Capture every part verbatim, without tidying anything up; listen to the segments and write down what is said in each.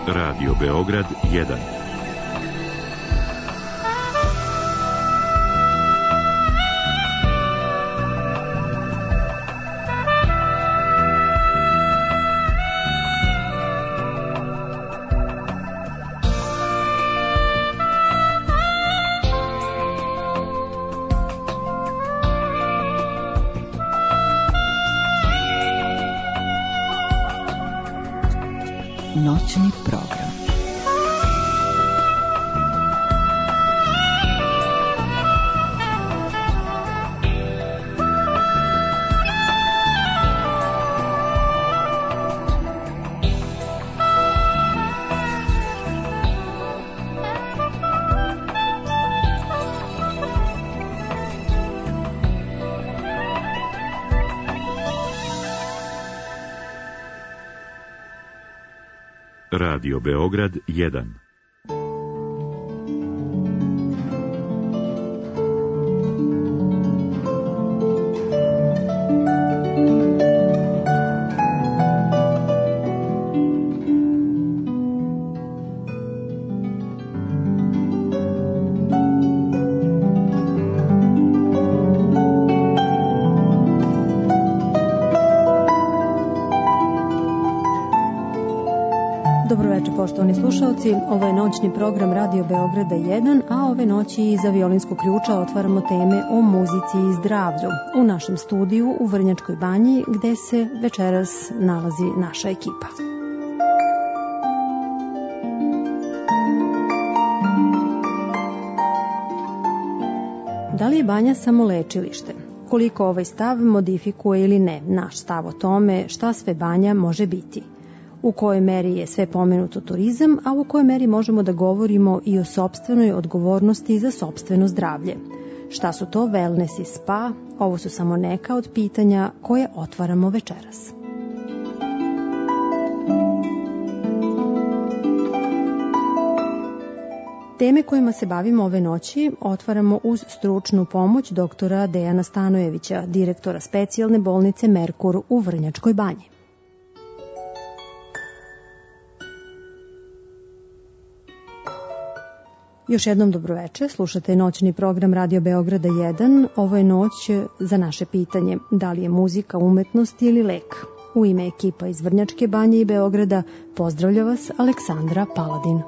Radio Beograd jedan. Noćni program. Radio Beograd jedan. Poštovani slušalci, ovo je noćni program Radio Beograda jedan, a ove noći iza violinskog ključa otvaramo teme o muzici i zdravlju u našem studiju u Vrnjačkoj banji, gde se večeras nalazi naša ekipa. Da li je banja samo lečilište? Koliko ovaj stav modifikuje ili ne naš stav o tome šta sve banja može biti? U kojoj meri je sve pomenuto turizam, a u kojoj meri možemo da govorimo i o sopstvenoj odgovornosti za sopstveno zdravlje. Šta su to wellness i spa? Ovo su samo neka od pitanja koje otvaramo večeras. Teme kojima se bavimo ove noći otvaramo uz stručnu pomoć doktora Dejana Stanojevića, direktora specijalne bolnice Merkur u Vrnjačkoj banji. Još jednom dobroveče, slušate noćni program Radio Beograda jedan. Ovo je noć za naše pitanje, da li je muzika umetnost ili lek. U ime ekipa iz Vrnjačke banje i Beograda pozdravlja vas Aleksandra Paladin.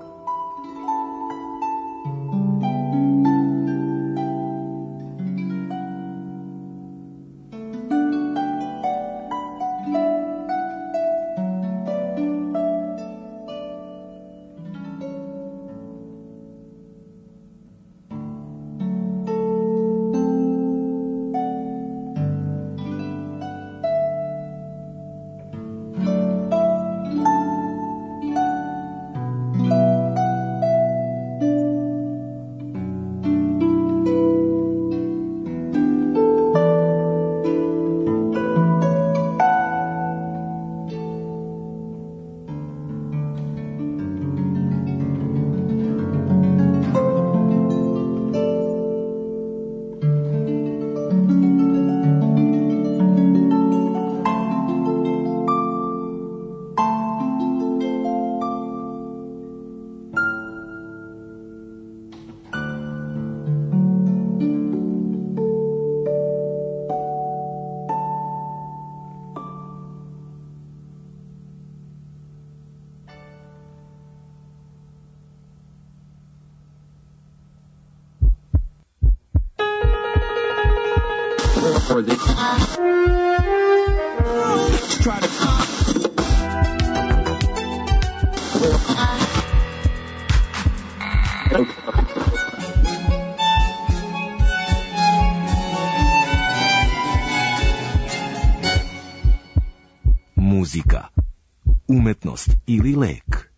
Muzika, umetnost ili lek?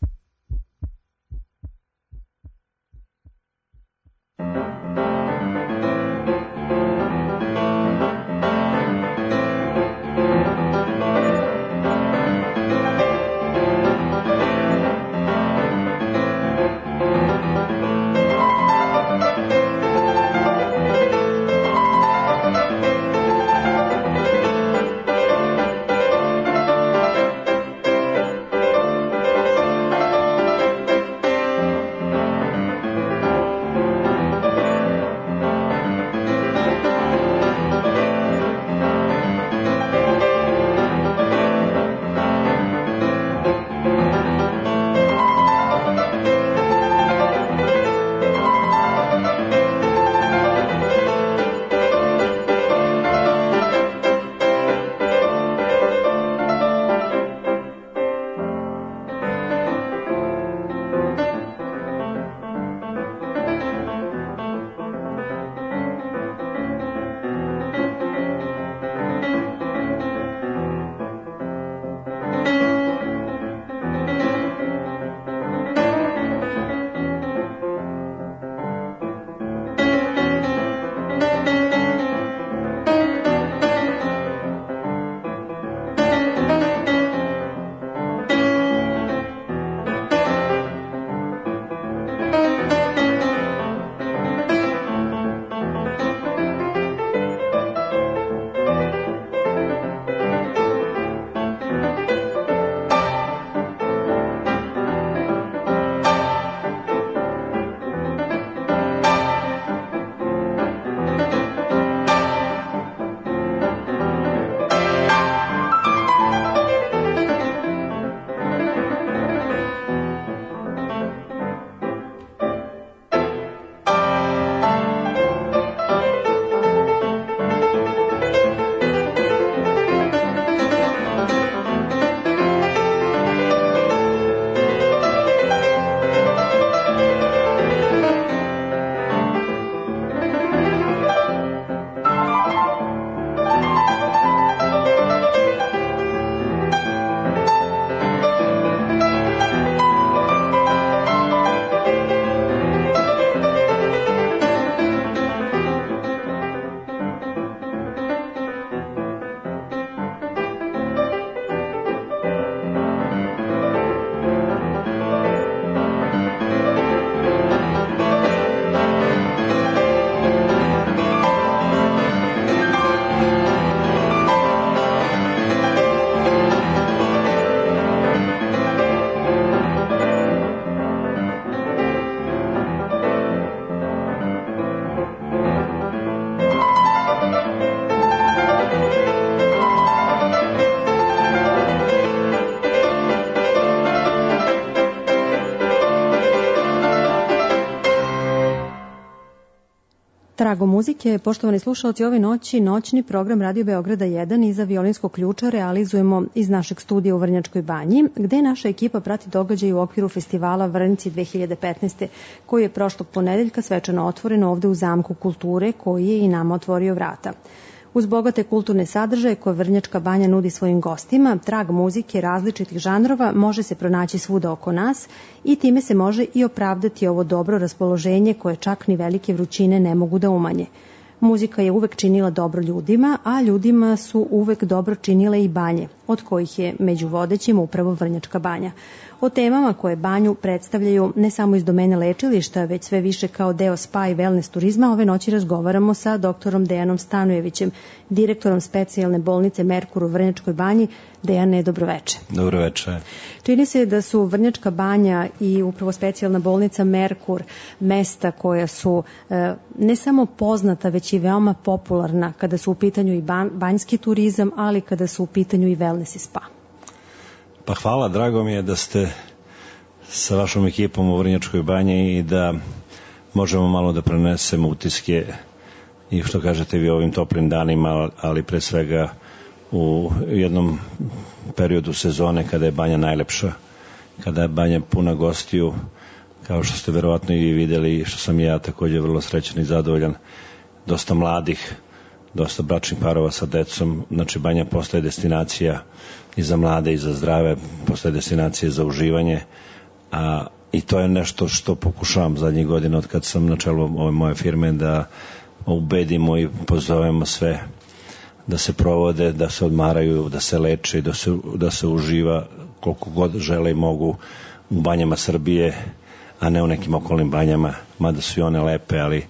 Trago muzike, poštovani slušalci, ove noći noćni program Radio Beograda jedan iza violinskog ključa realizujemo iz našeg studija u Vrnjačkoj banji, gde naša ekipa prati događaj u okviru festivala Vrnci dve hiljade petnaeste, koji je prošlog ponedeljka svečano otvoren ovde u Zamku kulture, koji je i nama otvorio vrata. Uz bogate kulturne sadržaje koje Vrnjačka banja nudi svojim gostima, trag muzike različitih žanrova može se pronaći svuda oko nas i time se može i opravdati ovo dobro raspoloženje koje čak ni velike vrućine ne mogu da umanje. Muzika je uvek činila dobro ljudima, a ljudima su uvek dobro činile i banje, od kojih je među vodećima upravo Vrnjačka banja. O temama koje banju predstavljaju ne samo iz domene lečilišta, već sve više kao deo spa i wellness turizma, ove noći razgovaramo sa doktorom Dejanom Stanojevićem, direktorom specijalne bolnice Merkur u Vrnjačkoj banji. Dejane, dobroveče. Dobroveče. Čini se da su Vrnjačka banja i upravo specijalna bolnica Merkur mesta koja su e, ne samo poznata, već i veoma popularna kada su u pitanju i ban, banjski turizam, ali kada su u pitanju i wellness i spa. Pa hvala, drago mi je da ste sa vašom ekipom u Vrnjačkoj banji i da možemo malo da prenesemo utiske i što kažete vi ovim toplim danima, ali pre svega u jednom periodu sezone kada je banja najlepša, kada je banja puna gostiju, kao što ste verovatno i vi videli i što sam ja također vrlo srećan i zadovoljan, dosta mladih, dosta bračnih parova sa decom, znači banja postaje destinacija i za mlade i za zdrave, postaje destinacija za uživanje, a i to je nešto što pokušavam zadnjih godina od kad sam na čelu ove moje firme da ubedimo i pozovemo sve da se provode, da se odmaraju, da se leče, da se, da se uživa koliko god žele i mogu u banjama Srbije, a ne u nekim okolnim banjama, mada su i one lepe, ali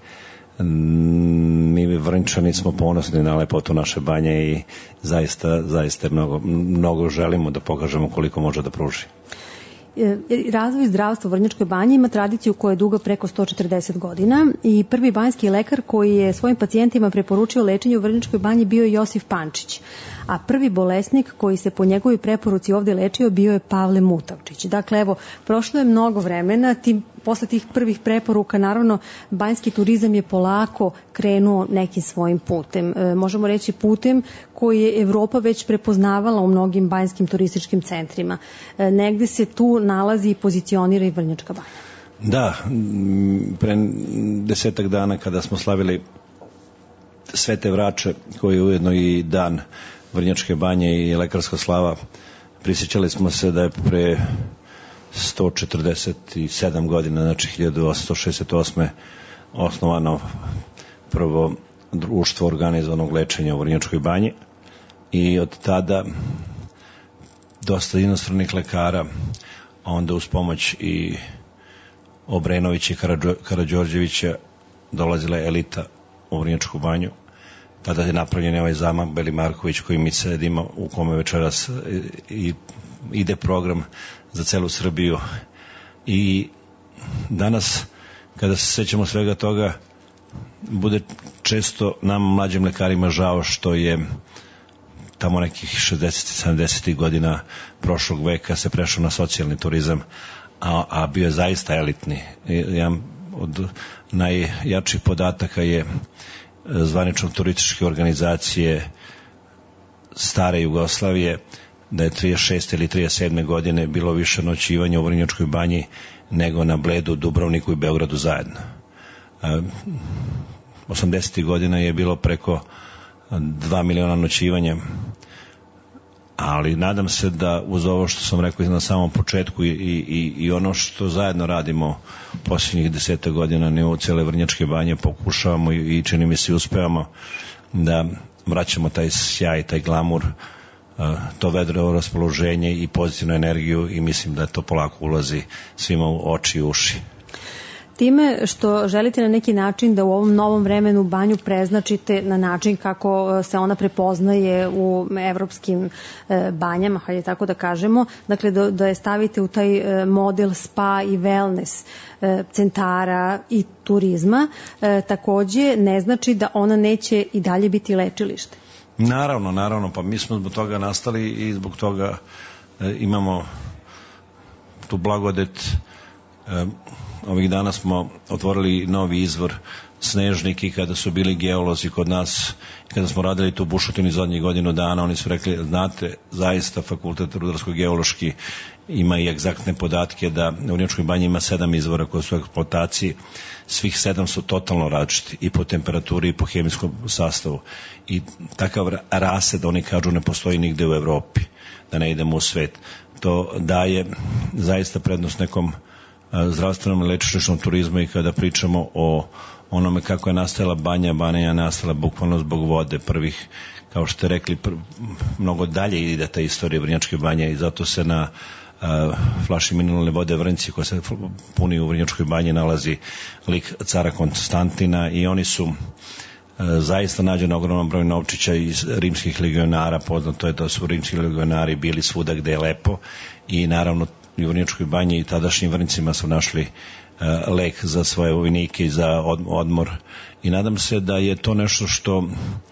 mi Vrnčani smo ponosni na lepotu naše banje i zaista, zaista mnogo, mnogo želimo da pokažemo koliko može da pruži. Razvoj zdravstva u Vrnjačkoj banji ima tradiciju koja je duga preko sto četrdeset godina i prvi banjski lekar koji je svojim pacijentima preporučio lečenje u Vrnjačkoj banji bio je Josif Pančić, a prvi bolesnik koji se po njegovoj preporuci ovde lečio bio je Pavle Mutavčić. Dakle, evo, prošlo je mnogo vremena, tim, posle tih prvih preporuka, naravno, banjski turizam je polako krenuo nekim svojim putem. E, možemo reći putem koji je Evropa već prepoznavala u mnogim banjskim turističkim centrima. E, negde se tu nalazi i pozicionira i Vrnjačka banja. Da, pre desetak dana kada smo slavili Svete Vrače, koji je ujedno i dan Vrnjačke banje i lekarska slava, prisjećali smo se da je pre sto četrdeset sedam godina, znači hiljadu osamsto šezdeset osme osnovano prvo društvo organizovanog lečenja u Vrnjačkoj banji i od tada dosta inostranih lekara, a onda uz pomoć i Obrenovića i Karađorđevića dolazila je elita u Vrnjačku banju. Tada je napravljen ovaj zamak Beli Marković koji mi sedimo, u kome večeras i ide program za celu Srbiju. I danas, kada se sećamo svega toga, bude često nam mlađim lekarima žao što je tamo nekih šezdeset sedamdeset godina prošlog veka se prešao na socijalni turizam, a, a bio je zaista elitni. Jedan od najjačih podataka je zvanično turističke organizacije stare Jugoslavije, da je trideset šeste ili trideset sedme godine bilo više noćivanja u Vrnjačkoj banji nego na Bledu, Dubrovniku i Beogradu zajedno. osamdesetih godina je bilo preko dva miliona noćivanja, ali nadam se da uz ovo što sam rekao na samom početku i, i, i ono što zajedno radimo posljednjih deseta godina na nivou cele Vrnjačke banje pokušavamo i, i čini mi se i uspevamo da vraćamo taj sjaj, taj glamur, to vedro raspoloženje i pozitivnu energiju i mislim da to polako ulazi svima u oči i uši. Time što želite na neki način da u ovom novom vremenu banju preznačite na način kako se ona prepoznaje u evropskim banjama, hajde tako da kažemo, dakle da, da je stavite u taj model spa i wellness centara i turizma, takođe ne znači da ona neće i dalje biti lečilište. Naravno, naravno, pa mi smo zbog toga nastali i zbog toga imamo tu blagodet. Ovih dana smo otvorili novi izvor Snežnik i kada su bili geolozi kod nas, kada smo radili tu bušotinu zadnjih godinu dana, oni su rekli, znate, zaista fakultet rudarsko-geološki ima i egzaktne podatke da u Vrnjačkoj banji ima sedam izvora koji su u eksploataciji, svih sedam su totalno različiti i po temperaturi i po hemijskom sastavu i takav rased, oni kažu, ne postoji nigde u Evropi, da ne idemo u svet. To daje zaista prednost nekom zdravstvenom i lečilišnom turizmu i kada pričamo o onome kako je nastala banja, banja je nastala bukvalno zbog vode prvih, kao što ste rekli, pr mnogo dalje ide ta istorija Vrnjačke banje i zato se na uh, flaši mineralne vode Vrnjci koja se puni u Vrnjačkoj banji nalazi lik cara Konstantina i oni su uh, zaista nađeno ogromnom broju novčića iz rimskih legionara, poznato je da su rimski legionari bili svuda gde je lepo i naravno i u Vrnjačkoj banji i tadašnjim Vrnjcima su našli uh, lek za svoje vojnike i za od, odmor i nadam se da je to nešto što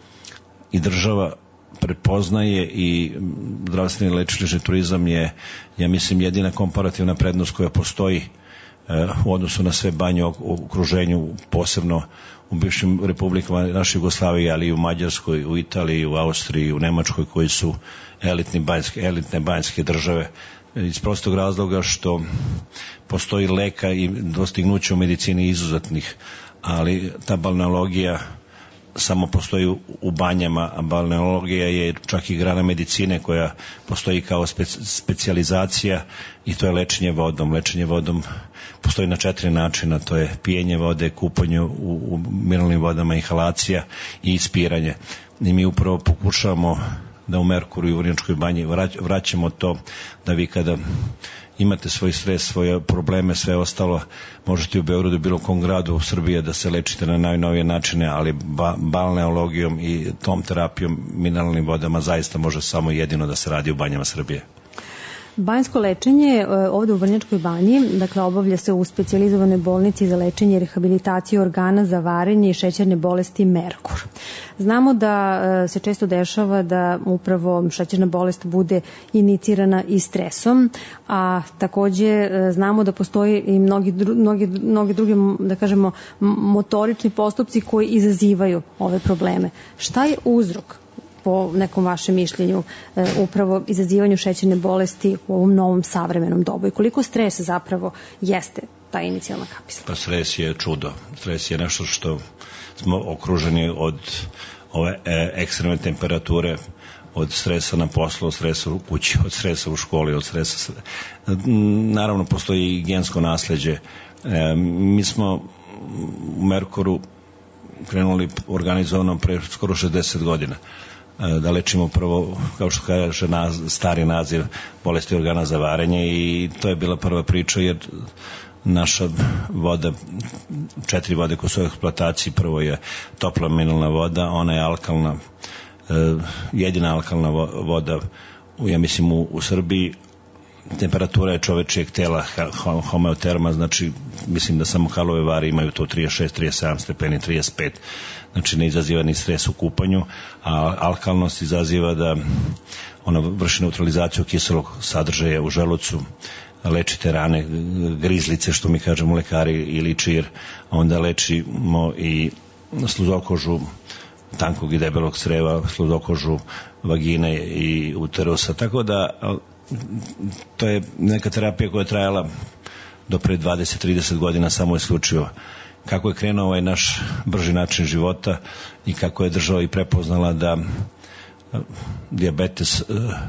i država prepoznaje i zdravstveni lečilišni turizam je, ja mislim, jedina komparativna prednost koja postoji uh, u odnosu na sve banje u okruženju, posebno u bivšim republikama naše Jugoslavije, ali i u Mađarskoj, u Italiji, u Austriji, u Nemačkoj, koji su elitni banjske, elitne banjske države, iz prostog razloga što postoji leka i dostignuća u medicini izuzetnih, ali ta balneologija samo postoji u banjama, a balneologija je čak i grana medicine koja postoji kao speci specijalizacija i to je lečenje vodom. Lečenje vodom postoji na četiri načina, to je pijenje vode, kupanje u, u mineralnim vodama, inhalacija i ispiranje. I mi upravo pokušavamo da u Merkuru i u Vrnjačkoj banji vraćamo to da vi kada imate svoj stres, svoje probleme, sve ostalo, možete u Beogradu, bilo kom gradu u Srbiji da se lečite na najnovije načine, ali ba balneologijom i tom terapijom, mineralnim vodama zaista može samo jedino da se radi u banjama Srbije. Banjsko lečenje ovde u Vrnjačkoj banji, dakle, obavlja se u specijalizovanoj bolnici za lečenje i rehabilitaciju organa za varenje i šećerne bolesti Merkur. Znamo da se često dešava da upravo šećerna bolest bude inicirana i stresom, a takođe znamo da postoji i mnogi, mnogi, mnogi drugi, da kažemo, motorični postupci koji izazivaju ove probleme. Šta je uzrok, po nekom vašem mišljenju, e, upravo izazivanju šećerne bolesti u ovom novom savremenom dobu i koliko stres zapravo jeste ta inicijalna kapisla? Pa stres je čudo. Stres je nešto što smo okruženi od ove e, ekstremne temperature, od stresa na poslu, od stresa u kući, od stresa u školi, od stresa... Naravno, postoji i gensko nasleđe. E, mi smo u Merkuru krenuli organizovano pre skoro šezdeset godina da lečimo prvo, kao što kaže naz, stari naziv, bolesti organa za varenje i to je bila prva priča jer naša voda, četiri vode koje su u eksploataciji, prvo je topla mineralna voda, ona je alkalna, jedina alkalna voda u, ja mislim u, u Srbiji. Temperatura je čovečijeg tela homeoterma, znači mislim da samo Karlove Vari imaju to trideset šest, trideset sedam stepeni, trideset pet, znači ne izaziva ni stres u kupanju, a alkalnost izaziva da ona vrši neutralizaciju kiselog sadržaja u želucu, lečite rane, grizlice, što mi kažemo lekari, ili čir, onda lečimo i sluzokožu tankog i debelog creva, sluzokožu vagine i uterusa, tako da to je neka terapija koja je trajala do pre dvadeset do trideset godina samo isključivo. Kako je krenuo ovaj naš brži način života i kako je država i prepoznala da dijabetes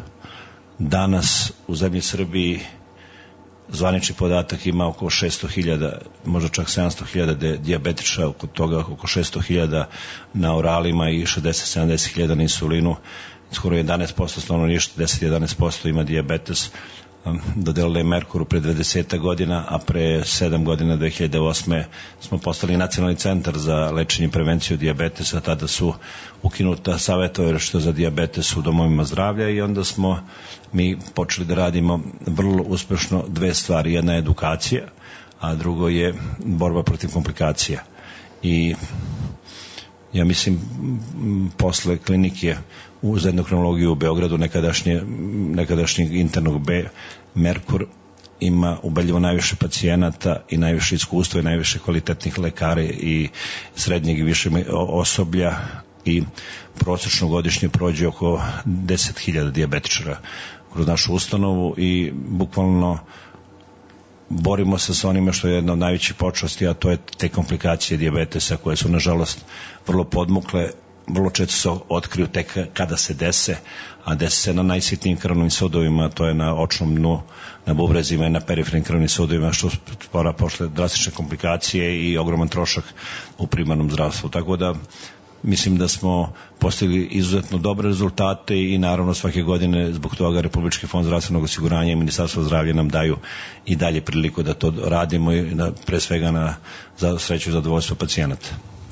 danas u zemlji Srbiji, zvanični podatak, ima oko šesto hiljada, možda čak sedamsto hiljada dijabetiča, oko toga oko šesto hiljada na oralima i šezdeset do sedamdeset hiljada na insulinu, skoro jedanaest posto stanovništva, deset do jedanaest posto ima dijabetes. Dodelila je Merkuru pre dvadeset godina, a pre sedam godina, dve hiljade osme smo postali nacionalni centar za lečenje i prevenciju dijabetesa. Tada su ukinuta savjetovališta za dijabetes u domovima zdravlja i onda smo mi počeli da radimo vrlo uspešno dve stvari. Jedna je edukacija, a drugo je borba protiv komplikacija. I ja mislim, posle klinike uz endokrinologiju u Beogradu, nekadašnje, nekadašnjeg internog B, Merkur ima ubedljivo najviše pacijenata i najviše iskustva i najviše kvalitetnih lekara i srednjeg i više osoblja i prosečno godišnje prođe oko deset hiljada dijabetičara kroz našu ustanovu i bukvalno borimo se sa onime što je jedna od najvećih počasti, a to je te komplikacije dijabetesa koje su nažalost vrlo podmukle, vrlo često se otkriju tek kada se dese, a dese se na najsitnijim krvnim sudovima, to je na očnom dnu, na bubrezima i na perifernim krvnim sudovima, što stvara posle drastične komplikacije i ogroman trošak u primarnom zdravstvu. Tako da mislim da smo postigli izuzetno dobre rezultate i naravno svake godine zbog toga Republički fond zdravstvenog osiguranja i Ministarstvo zdravlja nam daju i dalje priliku da to radimo i da, pre svega na za sreću i zadovoljstvo pacijenata.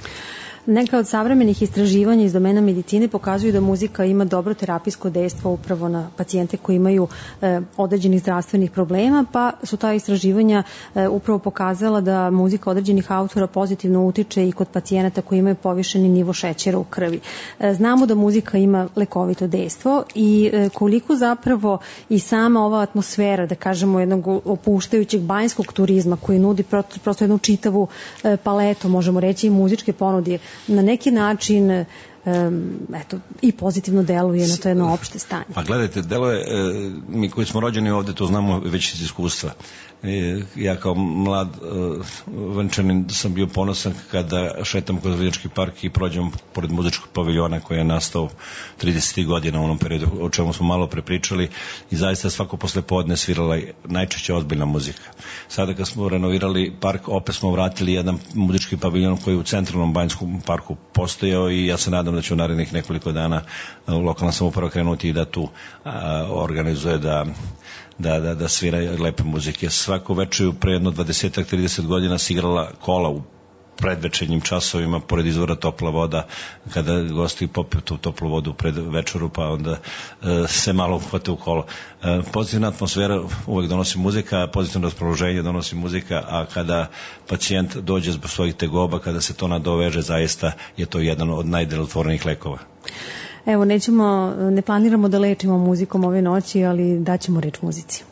Neka od savremenih istraživanja iz domena medicine pokazuju da muzika ima dobro terapijsko dejstvo upravo na pacijente koji imaju e, određenih zdravstvenih problema, pa su ta istraživanja e, upravo pokazala da muzika određenih autora pozitivno utiče i kod pacijenata koji imaju povišeni nivo šećera u krvi. E, znamo da muzika ima lekovito dejstvo i e, koliko zapravo i sama ova atmosfera, da kažemo, jednog opuštajućeg banjskog turizma koji nudi prosto jednu čitavu e, paletu, možemo reći, i muzičke ponudije, na neki način um, eto, i pozitivno deluje na to jedno opšte stanje. Pa gledajte, deluje, mi koji smo rođeni ovde to znamo već iz iskustva. Ja kao mlad uh, venčanin sam bio ponosan kada šetam kroz Vrnjački park i prođem pored muzičkog paviljona koji je nastao tridesetih godina u onom periodu, o čemu smo malo prepričali, i zaista svako posle podne svirala najčešće ozbiljna muzika. Sada kad smo renovirali park, opet smo vratili jedan muzički paviljon koji je u centralnom banjskom parku postojao i ja se nadam da će u narednih nekoliko dana lokalna samouprava krenuti i da tu a, organizuje da da, da, da svira lepe muzike. Svako večer pre jedno dvadeset trideset godina se igrala kola u predvečernjim časovima pored izvora topla voda, kada gosti popiju tu toplu vodu pred večeru, pa onda e, se malo uhvate u kolo. E, pozitivna atmosfera uvek donosi muzika, pozitivno raspoloženje donosi muzika, a kada pacijent dođe zbog svojih tegoba, kada se to nadoveže, zaista je to jedan od najdelotvornijih lekova. Evo, nećemo, ne planiramo da lečimo muzikom ove noći, ali daćemo reč muzici.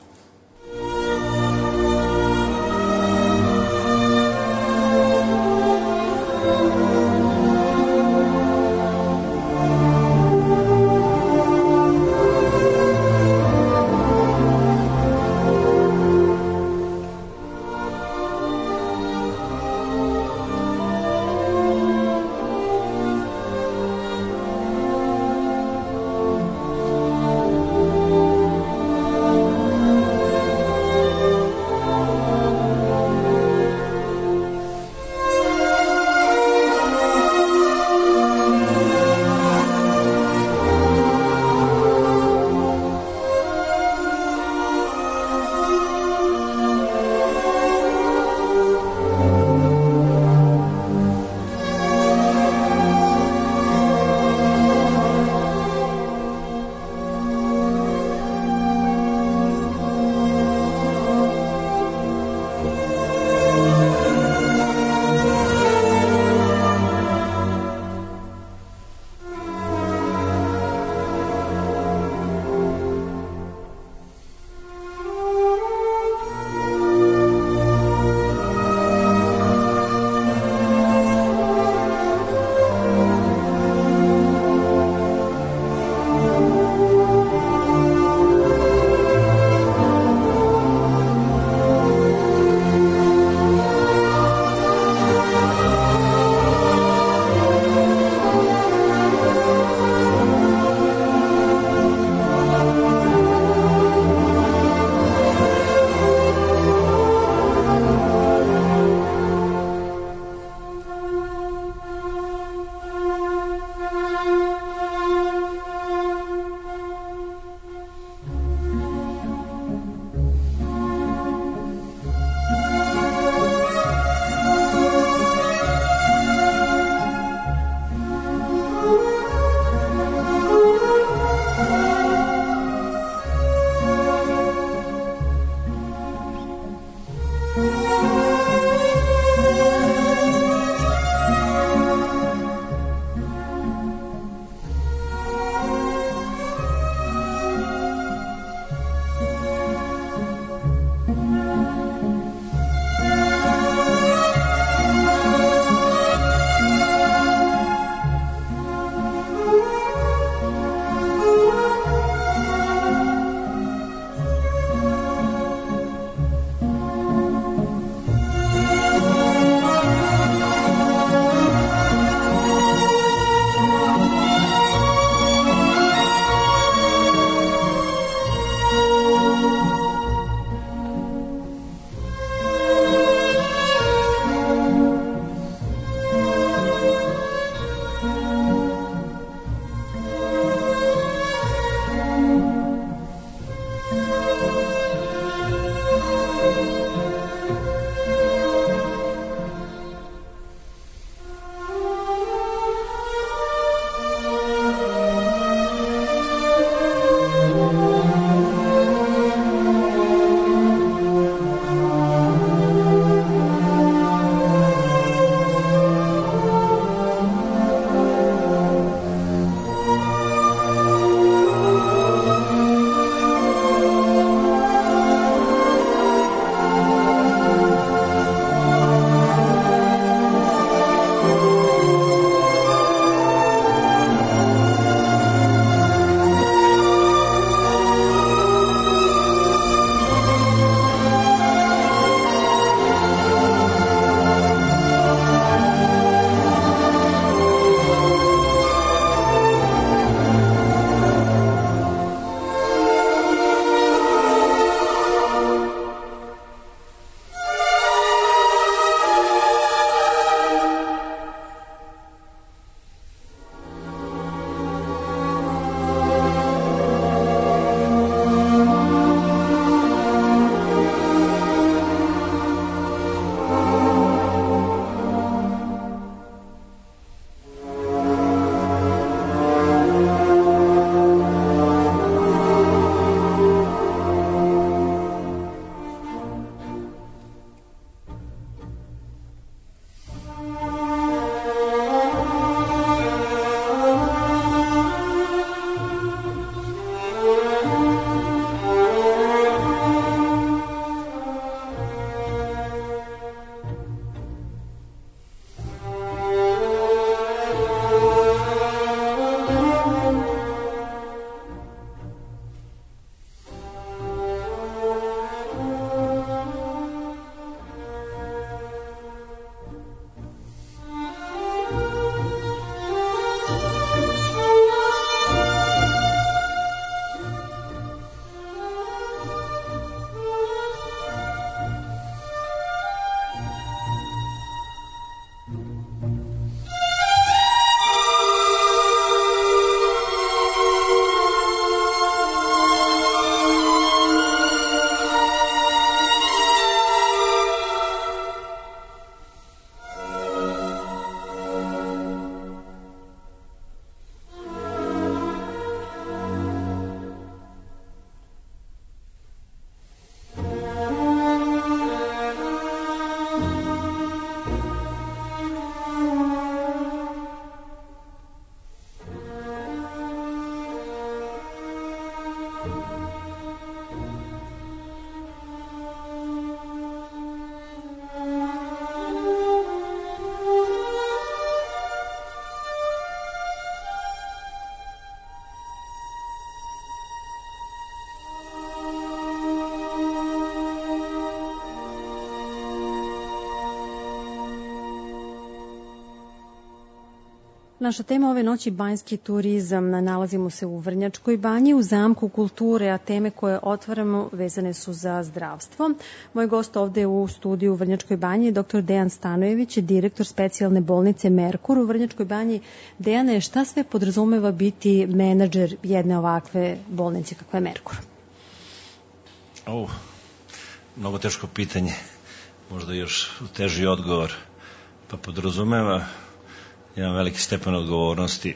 Naša tema ove noći banjski turizam. Nalazimo se u Vrnjačkoj banji, u Zamku kulture, a teme koje otvaramo vezane su za zdravstvo. Moj gost ovde u studiju u Vrnjačkoj banji je doktor Dejan Stanojević, direktor specijalne bolnice Merkur u Vrnjačkoj banji. Dejane, šta sve podrazumeva biti menadžer jedne ovakve bolnice kakva je Merkur? O, mnogo teško pitanje, možda još teži odgovor. Pa podrazumeva jedan veliki stepen odgovornosti.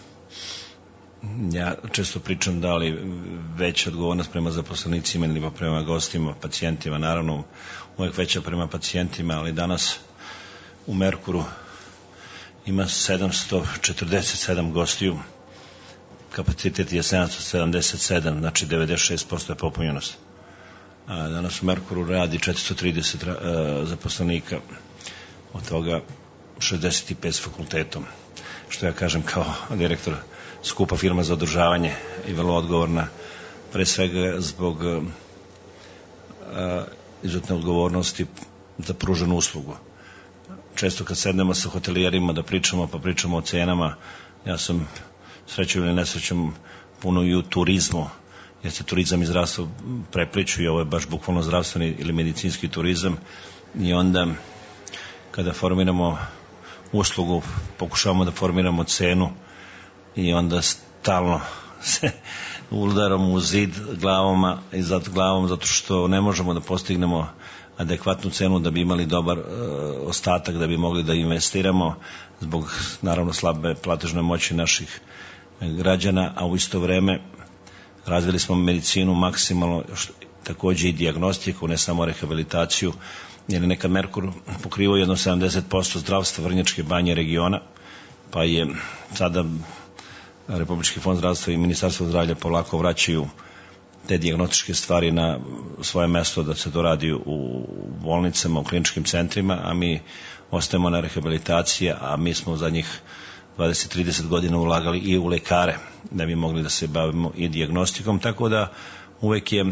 Ja često pričam da li veća odgovornost prema zaposlenicima ili prema gostima, pacijentima, naravno uvek veća prema pacijentima, ali danas u Merkuru ima sedamsto četrdeset sedam gostiju, kapacitet je sedamsto sedamdeset sedam, znači devedeset šest posto je popunjenost. A danas u Merkuru radi četiristo trideset uh, zaposlenika, od toga šezdeset pet s fakultetom, što ja kažem kao direktor skupa firma za održavanje i vrlo odgovorna, pre svega zbog uh, izuzetne odgovornosti za pruženu uslugu. Često kad sednemo sa hotelijerima da pričamo, pa pričamo o cenama, ja sam srećom ili nesrećom puno i u turizmu, jer se turizam i zdravstvo prepliču i ovo je baš bukvalno zdravstveni ili medicinski turizam, i onda kada formiramo uslugu, pokušavamo da formiramo cenu i onda stalno se udaramo u zid glavama i zato glavom, zato što ne možemo da postignemo adekvatnu cenu da bi imali dobar e, ostatak, da bi mogli da investiramo zbog naravno slabe platežne moći naših građana, a u isto vreme razvili smo medicinu maksimalno, što, takođe i dijagnostiku, ne samo rehabilitaciju, jer je nekad Merkur pokrivao jedno sedamdeset posto zdravstva Vrnjačke banje regiona, pa je sada Republički fond zdravstva i Ministarstvo zdravlja polako vraćaju te dijagnostičke stvari na svoje mesto, da se to radi u bolnicama, u kliničkim centrima, a mi ostajemo na rehabilitaciji, a mi smo za njih dvadeset do trideset godina ulagali i u lekare, da bi mogli da se bavimo i dijagnostikom, tako da uvek je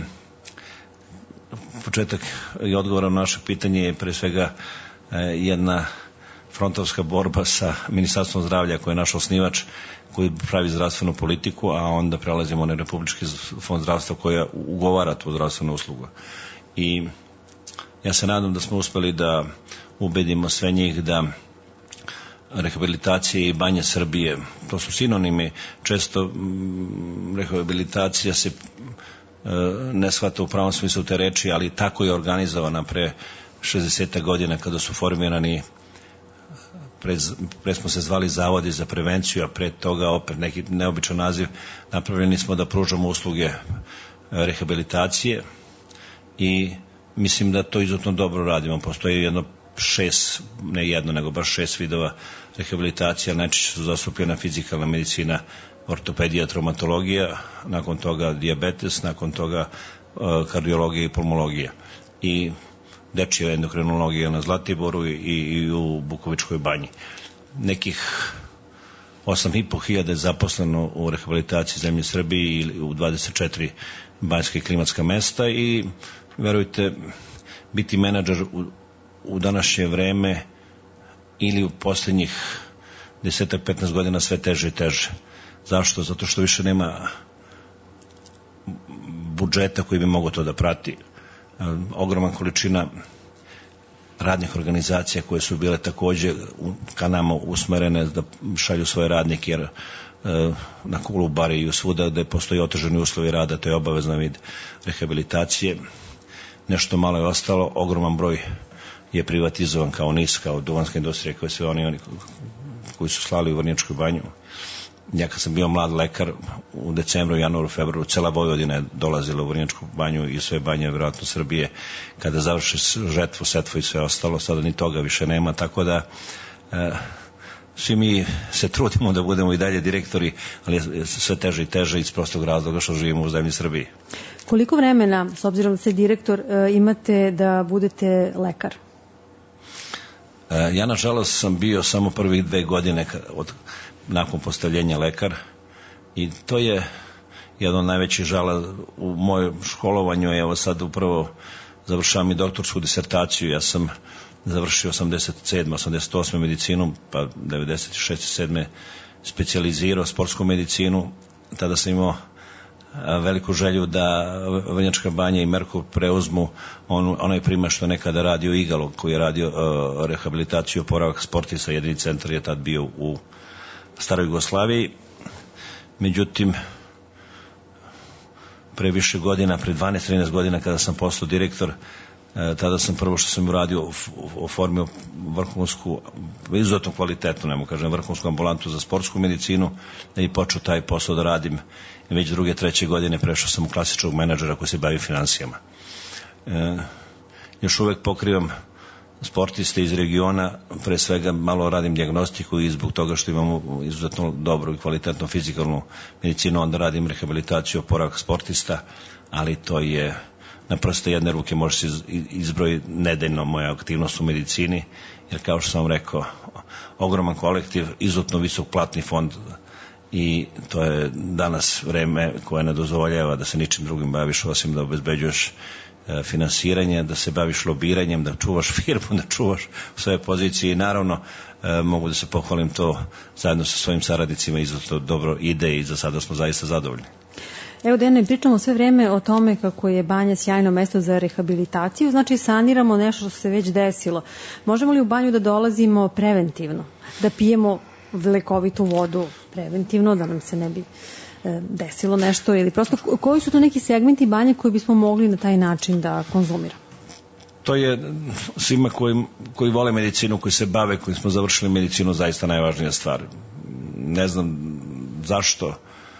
početak i odgovor na naše pitanje je pre svega jedna frontovska borba sa Ministarstvom zdravlja, koji je naš osnivač, koji pravi zdravstvenu politiku, a onda prelazimo na Republički fond zdravstva koja ugovara tu zdravstvenu uslugu. I ja se nadam da smo uspeli da ubedimo sve njih da rehabilitacija i banja Srbije, to su sinonimi, često m, rehabilitacija se ne shvata u pravom smislu te reči, ali tako je organizovana pre šezdeset godina kada su formirani, pre, pre smo se zvali zavodi za prevenciju, a pre toga opet neki neobičan naziv, napravljeni smo da pružamo usluge rehabilitacije i mislim da to izuzetno dobro radimo. Postoji jedno šest, ne jedno, nego baš šest vidova rehabilitacija, najčešće su zastupljena fizikalna medicina, ortopedija, traumatologija, nakon toga dijabetes, nakon toga uh, kardiologija i pulmologija. I dečija endokrinologija na Zlatiboru i, i u Bukovičkoj banji. Nekih osam i po hiljada je zaposleno u rehabilitaciji zemlje Srbije i u dvadeset četiri banjske klimatska mesta i verujte, biti menadžer u, u današnje vreme ili u poslednjih deset do petnaest godina sve teže i teže. Zašto? Zato što više nema budžeta koji bi mogao to da prati. Ogromna količina radnih organizacija koje su bile takođe ka nama usmerene da šalju svoje radnike, jer na Kolubari i svuda gde postoji otežani uslovi rada, to je obavezan vid rehabilitacije. Nešto malo je ostalo, ogroman broj je privatizovan kao NIS, kao duvanska industrija, kao sve oni, oni koji su slali u Vrnjačku banju. Ja kad sam bio mlad lekar, u decembru, januaru, februaru, cela Vojvodina je dolazila u Vrnjačku banju i sve banje, vjerojatno Srbije, kada završi žetvu, setvu i sve ostalo, sada ni toga više nema, tako da e, svi mi se trudimo da budemo i dalje direktori, ali je sve teže i teže iz prostog razloga što živimo u zemlji Srbiji. Koliko vremena, s obzirom da ste direktor, imate da budete lekar? E, ja, nažalost, sam bio samo prvih dve godine od nakon postavljenja lekar i to je jedan od najvećih žala u mojem školovanju. Evo sad upravo završavam i doktorsku disertaciju. Ja sam završio osamdeset sedme osamdeset osme medicinu, pa devedeset šeste sedme specijalizirao sportsku medicinu. Tada sam imao veliku želju da Vrnjačka Banja i Merkur preuzmu on, onaj primer što nekada radio Igalo, koji je radio uh, rehabilitaciju i oporavak sportista. Jedini centar je tad bio u staroj Jugoslaviji. Međutim, pre više godina, pre dvanaest trinaest godina kada sam postao direktor, tada sam prvo što sam uradio oformio vrhunsku, izuzetno kvalitetnu, nemo kažem, vrhunsku ambulantu za sportsku medicinu i počeo taj posao da radim. Već druge, treće godine prešao sam u klasičnog menadžera koji se bavi finansijama. E, još uvek pokrivam sportiste iz regiona, pre svega malo radim dijagnostiku i zbog toga što imamo izuzetno dobru i kvalitetnu fizikalnu medicinu, onda radim rehabilitaciju, oporavak sportista, ali to je na prste jedne ruke može se izbrojiti nedeljno moja aktivnost u medicini, jer kao što sam rekao, ogroman kolektiv, izuzetno visok platni fond i to je danas vreme koje ne dozvoljava da se ničim drugim baviš osim da obezbeđuješ finansiranje, da se baviš lobiranjem, da čuvaš firmu, da čuvaš svoje pozicije i naravno mogu da se pohvalim to zajedno sa svojim saradnicima, izuzetno dobro ide i za sada smo zaista zadovoljni. Evo, Dejane, pričamo sve vreme o tome kako je Banja sjajno mesto za rehabilitaciju, znači saniramo nešto što se već desilo. Možemo li u banju da dolazimo preventivno, da pijemo lekovitu vodu preventivno, da nam se ne bi e, desilo nešto, ili prosto koji su to neki segmenti banje koji bismo mogli na taj način da konzumiramo? To je svima koji, koji vole medicinu, koji se bave, koji smo završili medicinu, zaista najvažnija stvar. Ne znam zašto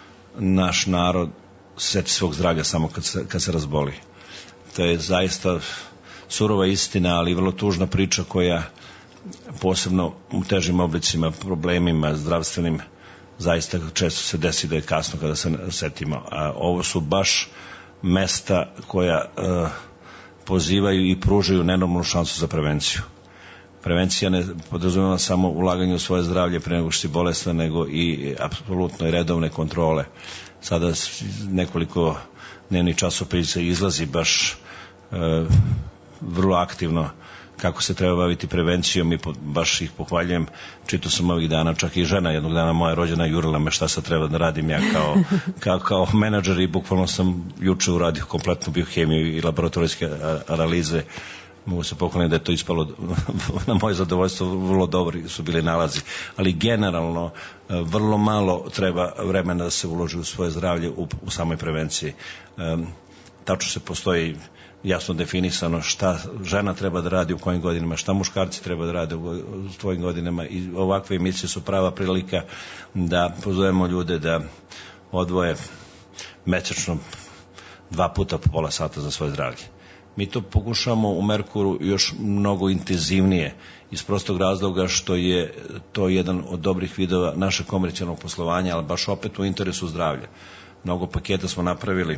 naš narod seti svog zdravlja samo kad se, kad se razboli. To je zaista surova istina, ali vrlo tužna priča koja posebno u težim oblicima, problemima zdravstvenim, zaista često se desi da je kasno kada se setimo. A ovo su baš mesta koja uh, pozivaju i pružaju nenormalnu šansu za prevenciju. Prevencija ne podrazumeva samo ulaganje u svoje zdravlje pre nego što si bolestan, nego i apsolutno i redovne kontrole. Sada nekoliko dnevnih časopisa izlazi baš e, vrlo aktivno kako se treba baviti prevencijom i po, baš ih pohvaljujem. Čitao sam ovih dana, čak i žena jednog dana moja rođena jurila me šta sad treba da radim ja kao, kao, kao menadžer i bukvalno sam juče uradio kompletnu biohemiju i laboratorijske analize. Mogu se pohvaliti da je to ispalo na moje zadovoljstvo, vrlo dobri su bili nalazi, ali generalno vrlo malo treba vremena da se uloži u svoje zdravlje u, u samoj prevenciji. Um, tačno se postoji jasno definisano šta žena treba da radi u kojim godinama, šta muškarci treba da rade u tvojim godinama i ovakve emisije su prava prilika da pozovemo ljude da odvoje mesečno dva puta po pola sata za svoje zdravlje. Mi to pokušamo u Merkuru još mnogo intenzivnije iz prostog razloga što je to jedan od dobrih vidova našeg komercijalnog poslovanja, ali baš opet u interesu zdravlja. Mnogo paketa smo napravili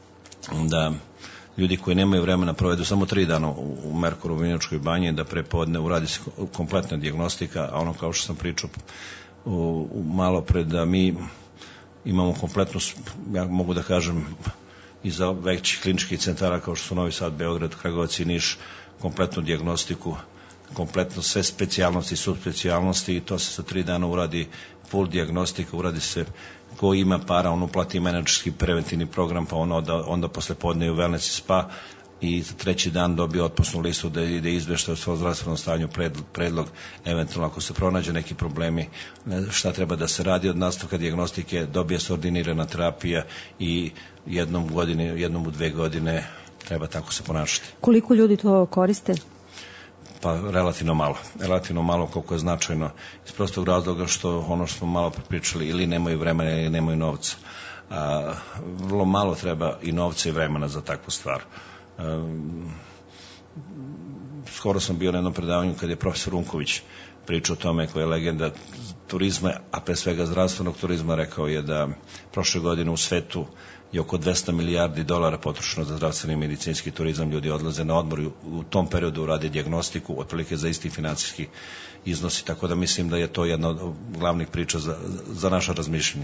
da ljudi koji nemaju vremena provedu samo tri dana u Merkuru u Vrnjačkoj banji, da prepodne uradi se kompletna dijagnostika, a ono kao što sam pričao u, u malo pre da mi imamo kompletnu, ja mogu da kažem, iza većih kliničkih centara kao što su Novi Sad, Beograd, Kragujevac i Niš, kompletnu dijagnostiku, kompletno sve specijalnosti i subspecijalnosti i to se sa tri dana uradi full dijagnostika, uradi se ko ima para, on uplati menadžerski preventivni program, pa ono onda, onda posle podne u wellness i spa i treći dan dobije otpusnu listu da ide izveštaj o svom zdravstvenom stanju, predlog, eventualno ako se pronađe neki problemi, šta treba da se radi od nastavka dijagnostike, dobije se ordinirana terapija i jednom, godine, jednom u dve godine treba tako se ponašati. Koliko ljudi to koriste? Pa relativno malo. Relativno malo koliko je značajno iz prostog razloga što ono što smo malo prepričali ili nemaju vremena ili nemaju novca. A, vrlo malo treba i novca i vremena za takvu stvar. Um, skoro sam bio na jednom predavanju kad je profesor Unković pričao o tome koja je legenda turizma, a pre svega zdravstvenog turizma, rekao je da prošle godine u svetu je oko dvesta milijardi dolara potrošeno za zdravstveni i medicinski turizam, ljudi odlaze na odmor i u tom periodu rade dijagnostiku, otprilike za isti finansijski iznosi, tako da mislim da je to jedna od glavnih priča za, za naša razmišljenja.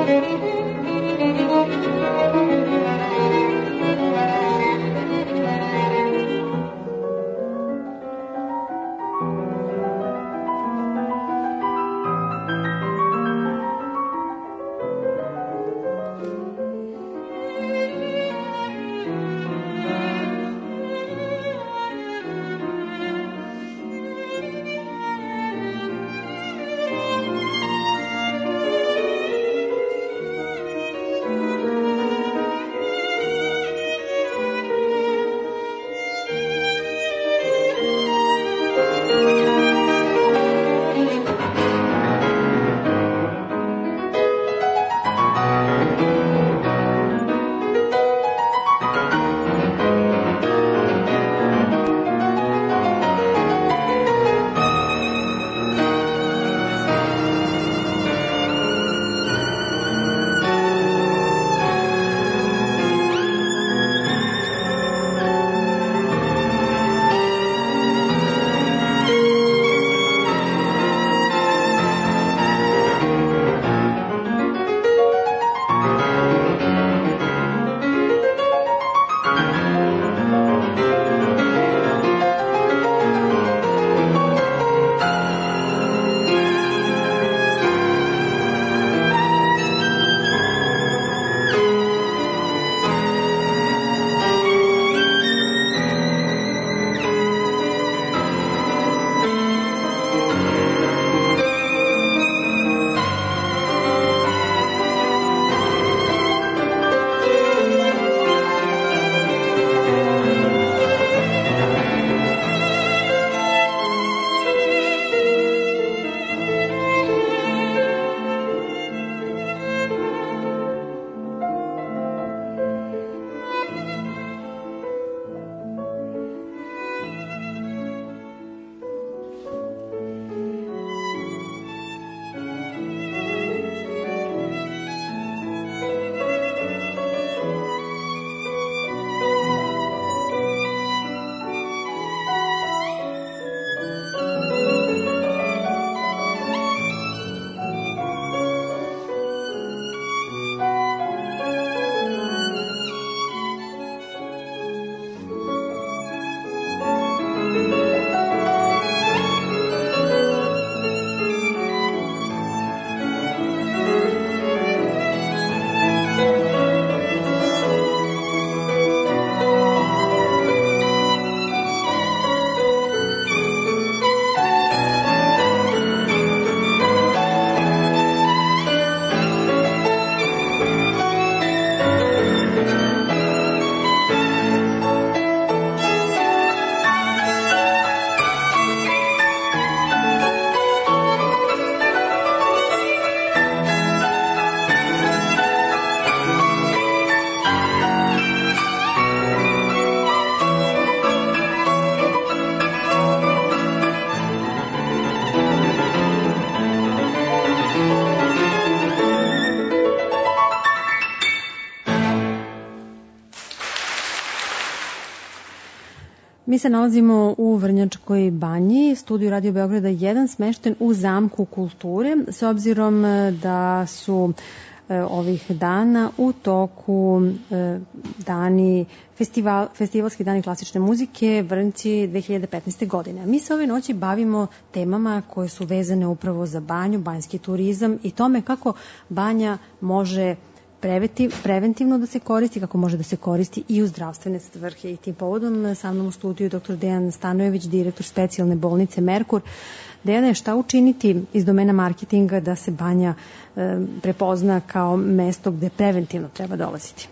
Mi se nalazimo u Vrnjačkoj banji, studiju Radio Beograda jedan, smešten u Zamku kulture, s obzirom da su e, ovih dana u toku e, dani festival, festivalski dani klasične muzike Vrnjci dve hiljade petnaeste. godine. Mi se ove noći bavimo temama koje su vezane upravo za banju, banjski turizam i tome kako banja može preventivno da se koristi, kako može da se koristi i u zdravstvene svrhe. I tim povodom sa mnom u studiju doktor Dejan Stanojević, direktor specijalne bolnice Merkur. Dejane, šta učiniti iz domena marketinga da se banja e, prepozna kao mesto gde preventivno treba dolaziti?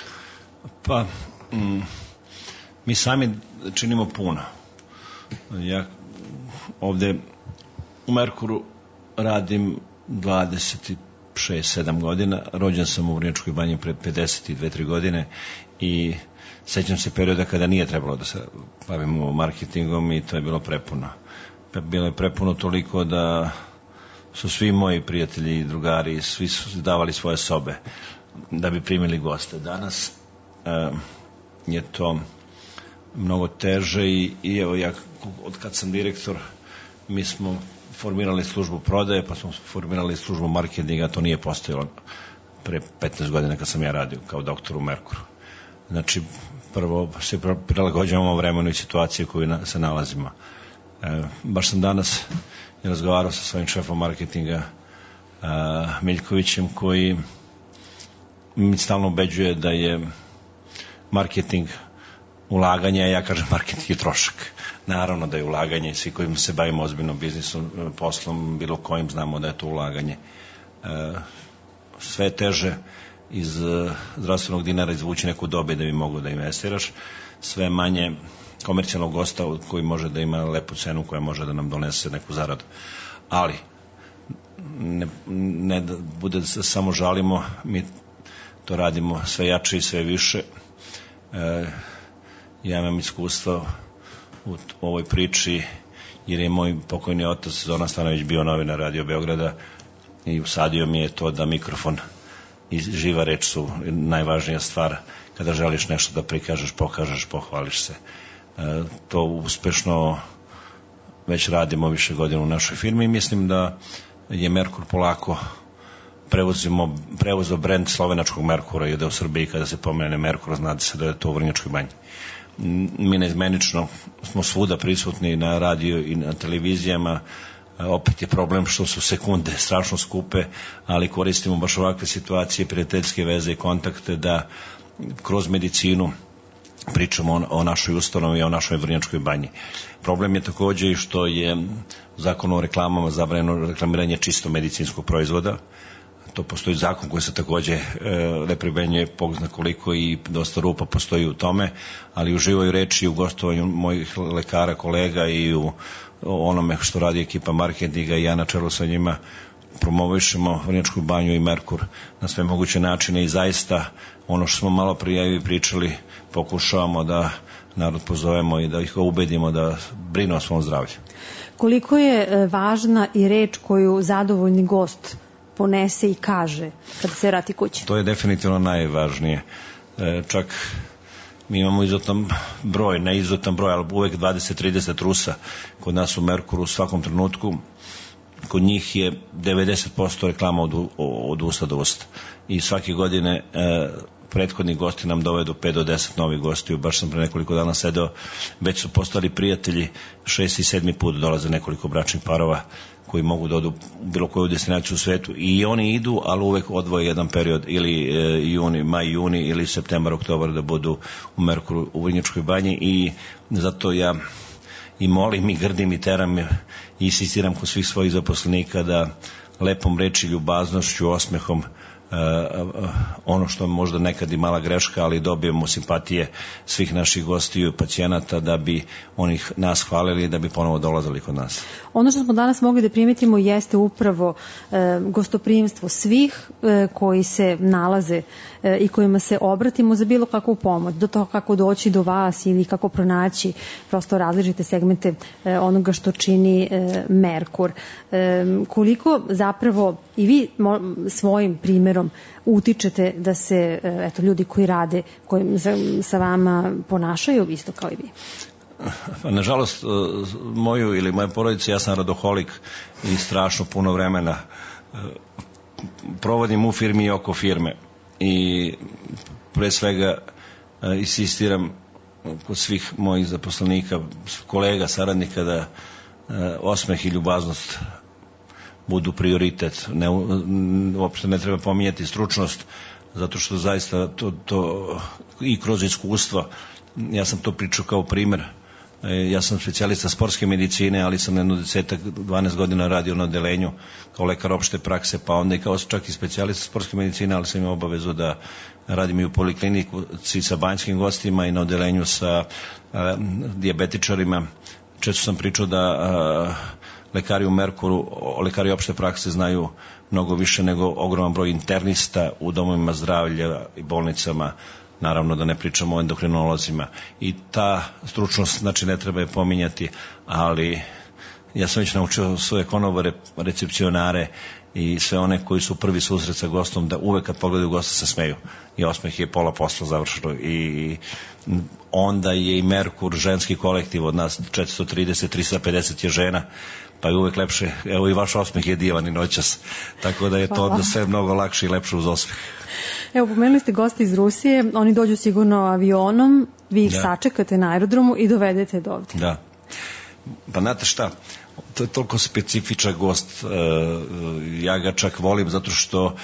Pa, mm, mi sami činimo puno. Ja ovde u Merkuru radim dvadeset šest sedam godina, rođen sam u Vrnjačkoj banji pre pedeset dve tri godine i sećam se perioda kada nije trebalo da se bavimo marketingom i to je bilo prepuno. Bilo je prepuno toliko da su svi moji prijatelji i drugari, svi su davali svoje sobe da bi primili goste. Danas eh, je to mnogo teže i, i evo ja od kad sam direktor mi smo formirali službu prodaje, pa smo formirali službu marketinga, to nije postojalo pre petnaest godina kad sam ja radio kao doktor u Merkuru. Znači, prvo se prilagođavamo vremenu i situaciji u kojoj se nalazimo. E, baš sam danas razgovarao sa svojim šefom marketinga a, Miljkovićem, koji mi stalno ubeđuje da je marketing ulaganje, a ja kažem marketing je trošak. Naravno da je ulaganje i svi kojim se bavimo ozbiljnom biznisom, poslom, bilo kojim, znamo da je to ulaganje. E, sve teže iz zdravstvenog dinara izvući neku dobit da bi mogo da investiraš, sve manje komercijalnog gosta koji može da ima lepu cenu koja može da nam donese neku zaradu. Ali ne, ne da bude da se samo žalimo, mi to radimo sve jače i sve više. E, ja imam iskustvo u ovoj priči jer je moj pokojni otac Zoran Stanović bio novinar Radio Beograda i usadio mi je to da mikrofon i živa reč su najvažnija stvar kada želiš nešto da prikažeš, pokažeš, pohvališ se. E, to uspešno već radimo više godina u našoj firmi i mislim da je Merkur polako prevozimo, prevozo brend slovenačkog Merkura i da u Srbiji kada se pomene Merkur znate se da je to u Vrnjačkoj banji. Mi neizmenično smo svuda prisutni na radio i na televizijama. Opet je problem što su sekunde strašno skupe, ali koristimo baš ovakve situacije, prijateljske veze i kontakte da kroz medicinu pričamo o, o našoj ustanovi i o našoj Vrnjačkoj banji. Problem je takođe i što je u zakonu o reklamama zabranjeno reklamiranje čisto medicinskog proizvoda. To postoji zakon koji se takođe e, ne primenjuje, Bog zna koliko i dosta rupa postoji u tome, ali u živoj reči i u gostovanju mojih lekara, kolega i u onome što radi ekipa marketinga i ja na čelu sa njima promovišemo Vrnjačku banju i Merkur na sve moguće načine i zaista ono što smo malo prije pričali pokušavamo da narod pozovemo i da ih ubedimo da brinu o svom zdravlju. Koliko je važna i reč koju zadovoljni gost ponese i kaže kada se vrati kući? To je definitivno najvažnije. E, čak mi imamo izuzetan broj, ne izuzetan broj, ali uvek dvadeset do trideset Rusa kod nas u Merkuru u svakom trenutku. Kod njih je devedeset posto reklama od, od usta do usta. I svake godine e, prethodni gosti nam dovedu pet do deset novih gostiju. Baš sam pre nekoliko dana sedeo, već su postali prijatelji, šesti i sedmi put dolaze nekoliko bračnih parova koji mogu da odu u bilo koju destinaciju u svetu i oni idu, ali uvek odvoje jedan period ili e, juni, maj, juni ili septembar, oktobar da budu u Merkuru u Vrnjačkoj banji i zato ja i molim i grdim i teram i insistiram kod svih svojih zaposlenika da lepom reči, ljubaznošću, osmehom Uh, uh, ono što je možda nekad i mala greška, ali dobijemo simpatije svih naših gostiju i pacijenata da bi onih nas hvalili i da bi ponovo dolazili kod nas. Ono što smo danas mogli da primetimo jeste upravo e, gostoprimstvo svih e, koji se nalaze e, i kojima se obratimo za bilo kakvu pomoć, do toga kako doći do vas ili kako pronaći prosto različite segmente e, onoga što čini e, Merkur. E, koliko zapravo i vi mo, svojim primjerom utičete da se eto, ljudi koji rade koji sa vama ponašaju isto kao i vi? Nažalost, moju ili moje porodice, ja sam radoholik i strašno puno vremena provodim u firmi i oko firme i pre svega insistiram kod svih mojih zaposlenika, kolega, saradnika da osmeh i ljubaznost budu prioritet. Ne, uopšte ne treba pominjati stručnost, zato što zaista to, to i kroz iskustvo, ja sam to pričao kao primer, ja sam specijalista sportske medicine, ali sam jedno desetak, dvanaest godina radio na odelenju kao lekar opšte prakse, pa onda i kao čak i specijalista sportske medicine, ali sam imao obavezu da radim i u poliklinici sa banjskim gostima i na odelenju sa a, dijabetičarima. Često sam pričao da a, lekari u Merkuru, lekari opšte prakse znaju mnogo više nego ogroman broj internista u domovima zdravlja i bolnicama, naravno da ne pričamo o endokrinolozima. I ta stručnost, znači ne treba je pominjati, ali ja sam već naučio svoje konobare, recepcionare i sve one koji su prvi susret sa gostom da uvek kad pogledaju gosta se smeju i osmeh je pola posla završeno i onda je i Merkur ženski kolektiv od nas četiristo trideset do tristo pedeset je žena, pa je uvek lepše, evo i vaš osmeh je divan i noćas, tako da je to onda sve mnogo lakše i lepše uz osmeh. Evo, pomenuli ste gosti iz Rusije, oni dođu sigurno avionom, vi ih da. sačekate na aerodromu i dovedete do ovde. Da, pa znate šta, to je toliko specifičan gost, ja ga čak volim zato što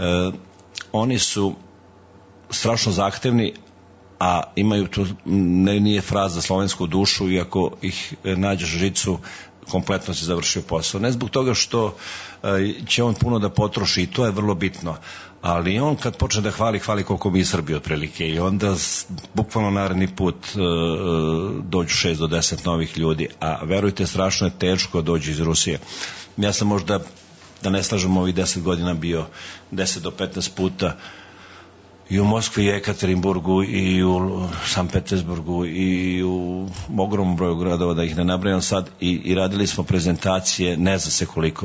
oni su strašno zahtevni, a imaju tu, ne, nije fraza slovensku dušu, iako ih nađeš žicu, kompletno si završio posao. Ne zbog toga što će on puno da potroši, i to je vrlo bitno, ali on kad počne da hvali, hvali koliko mi Srbi otprilike, i onda bukvalno naredni put dođu šest do deset novih ljudi, a verujte, strašno je teško dođu iz Rusije. Ja sam možda, da ne slažem, ovih deset godina bio deset do petnaest puta i u Moskvi, i Ekaterinburgu, i u Sankt Petersburgu, i u ogromnom broju gradova, da ih ne nabrajam sad, i, i radili smo prezentacije, ne zna se koliko.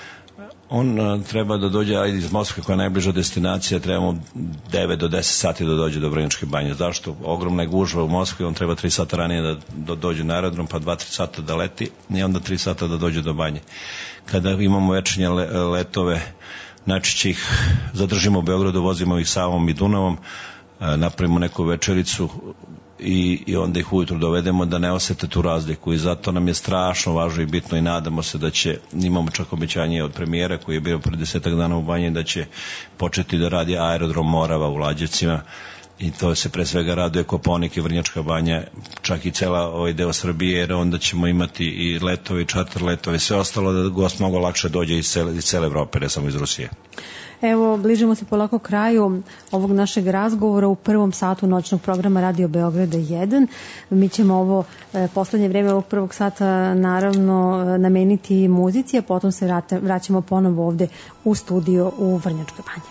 On a, treba da dođe, ajde, iz Moskve, koja je najbliža destinacija, trebamo devet do deset sati da dođe do Vrnjačke banje. Zašto? Ogromna je gužva u Moskvi, on treba tri sata ranije da, da dođe na aerodrom, pa dva tri sata da leti, i onda tri sata da dođe do banje. Kada imamo večernje le, letove, najčešće ih zadržimo u Beogradu, vozimo ih Savom i Dunavom, napravimo neku večericu i, i onda ih ujutru dovedemo da ne osete tu razliku, i zato nam je strašno važno i bitno, i nadamo se da će, imamo čak obećanje od premijera koji je bio pred desetak dana u banji, da će početi da radi aerodrom Morava u Lađevcima, i to se pre svega raduje Kopaonik i Vrnjačka banja, čak i cela ovaj deo Srbije, jer onda ćemo imati i letove, i čarter letove, sve ostalo, da gost mnogo lakše dođe iz cele, iz cele Evrope, ne samo iz Rusije. Evo, bližimo se polako kraju ovog našeg razgovora u prvom satu noćnog programa Radio Beograda jedan. Mi ćemo ovo e, poslednje vreme ovog prvog sata naravno nameniti muzici, a potom se vrata, vraćamo ponovo ovde u studio u Vrnjačkoj banji.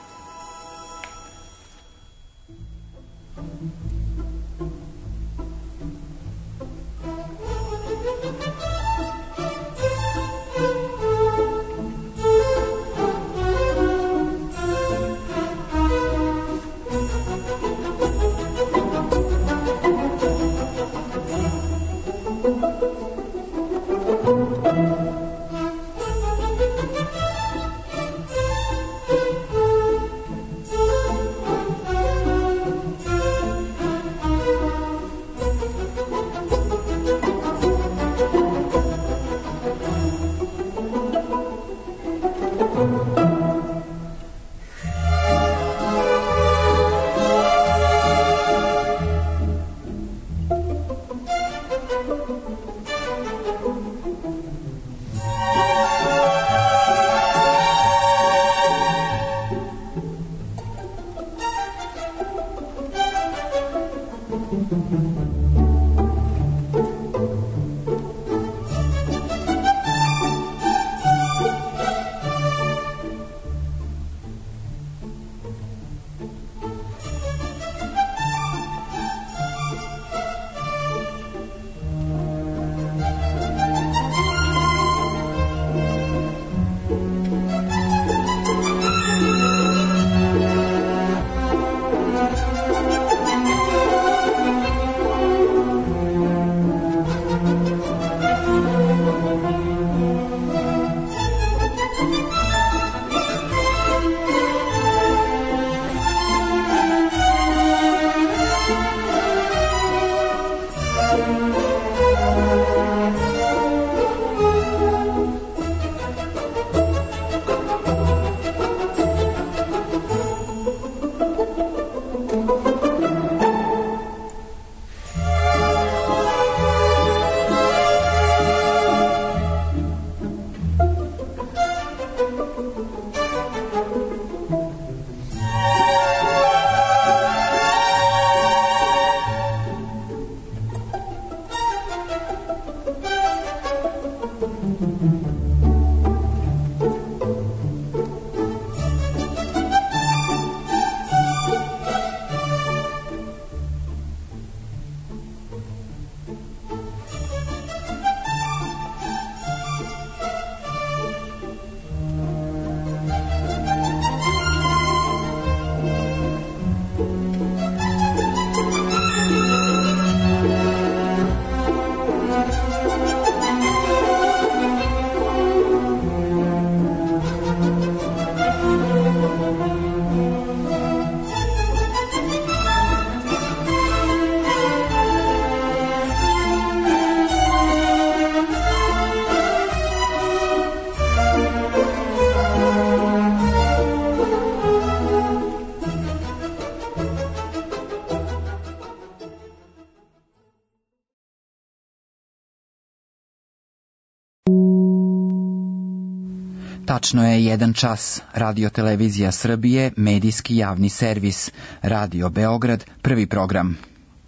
Tačno je jedan čas. Radio Televizija Srbije, medijski javni servis. Radio Beograd, prvi program.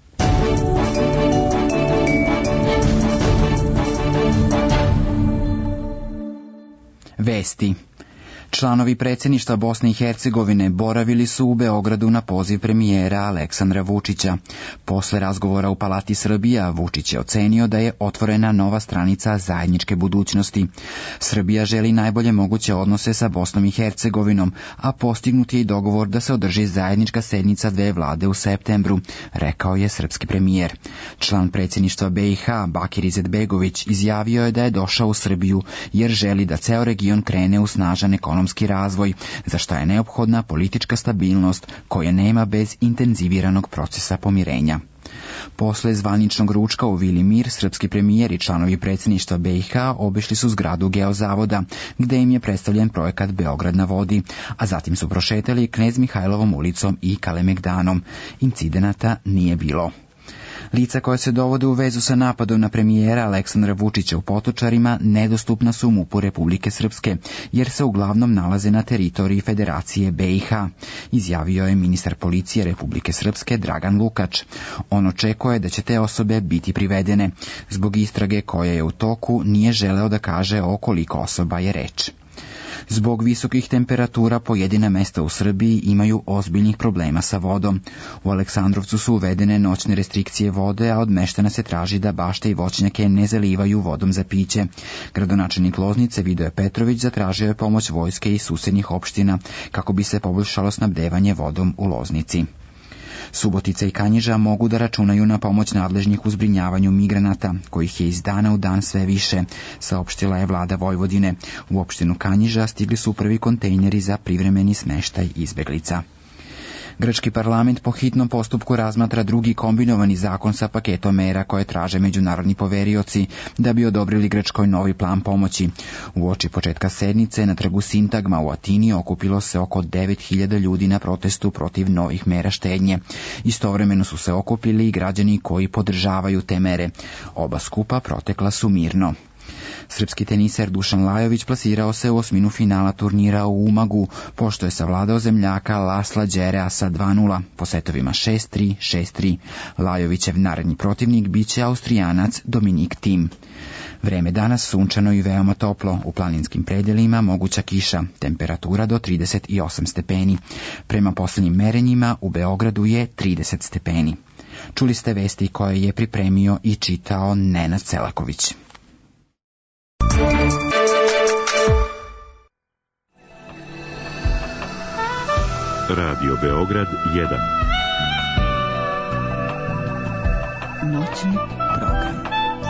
Vesti. Članovi predsjedništva Bosne i Hercegovine boravili su u Beogradu na poziv premijera Aleksandra Vučića. Posle razgovora u Palati Srbija, Vučić je ocenio da je otvorena nova stranica zajedničke budućnosti. Srbija želi najbolje moguće odnose sa Bosnom i Hercegovinom, a postignut je i dogovor da se održi zajednička sednica dve vlade u septembru, rekao je srpski premijer. Član predsjedništva B i H, Bakir Izetbegović, izjavio je da je došao u Srbiju jer želi da ceo region krene u snažan ekonomski razvoj, za šta je neophodna politička stabilnost koje nema bez intenziviranog procesa pomirenja. Posle zvaničnog ručka u Vili Mir, srpski premijer i članovi predsjedništva B i H obišli su zgradu Geozavoda, gde im je predstavljen projekat Beograd na vodi, a zatim su prošetali Knez Mihajlovom ulicom i Kalemegdanom. Incidenata nije bilo. Lica koja se dovode u vezu sa napadom na premijera Aleksandra Vučića u Potočarima nedostupna su MUP-u Republike Srpske, jer se uglavnom nalaze na teritoriji Federacije B i H, izjavio je ministar policije Republike Srpske Dragan Lukač. On očekuje da će te osobe biti privedene. Zbog istrage koja je u toku nije želeo da kaže o koliko osoba je reč. Zbog visokih temperatura pojedina mesta u Srbiji imaju ozbiljnih problema sa vodom. U Aleksandrovcu su uvedene noćne restrikcije vode, a od meštana se traži da bašte i voćnjake ne zalivaju vodom za piće. Gradonačelnik Loznice Vidoje Petrović zatražio je pomoć vojske i susednih opština kako bi se poboljšalo snabdevanje vodom u Loznici. Subotica i Kanjiža mogu da računaju na pomoć nadležnih u zbrinjavanju migranata, kojih je iz dana u dan sve više, saopštila je vlada Vojvodine. U opštinu Kanjiža stigli su prvi kontejneri za privremeni smeštaj izbeglica. Grčki parlament po hitnom postupku razmatra drugi kombinovani zakon sa paketom mera koje traže međunarodni poverioci da bi odobrili Grčkoj novi plan pomoći. Uoči početka sednice na trgu Sintagma u Atini okupilo se oko devet hiljada ljudi na protestu protiv novih mera štednje. Istovremeno su se okupili i građani koji podržavaju te mere. Oba skupa protekla su mirno. Srpski teniser Dušan Lajović plasirao se u osminu finala turnira u Umagu, pošto je savladao zemljaka Lasla Đerea sa dva nula, po setovima šest tri, šest tri. Lajovićev naredni protivnik biće Austrijanac Dominik Thiem. Vreme danas sunčano i veoma toplo, u planinskim predelima moguća kiša, temperatura do trideset osam stepeni. Prema posljednjim merenjima u Beogradu je trideset stepeni. Čuli ste vesti koje je pripremio i čitao Nenad Celaković. Radio Beograd jedan. Noćni program.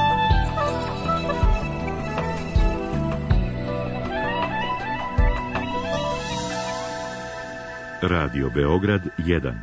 Radio Beograd jedan.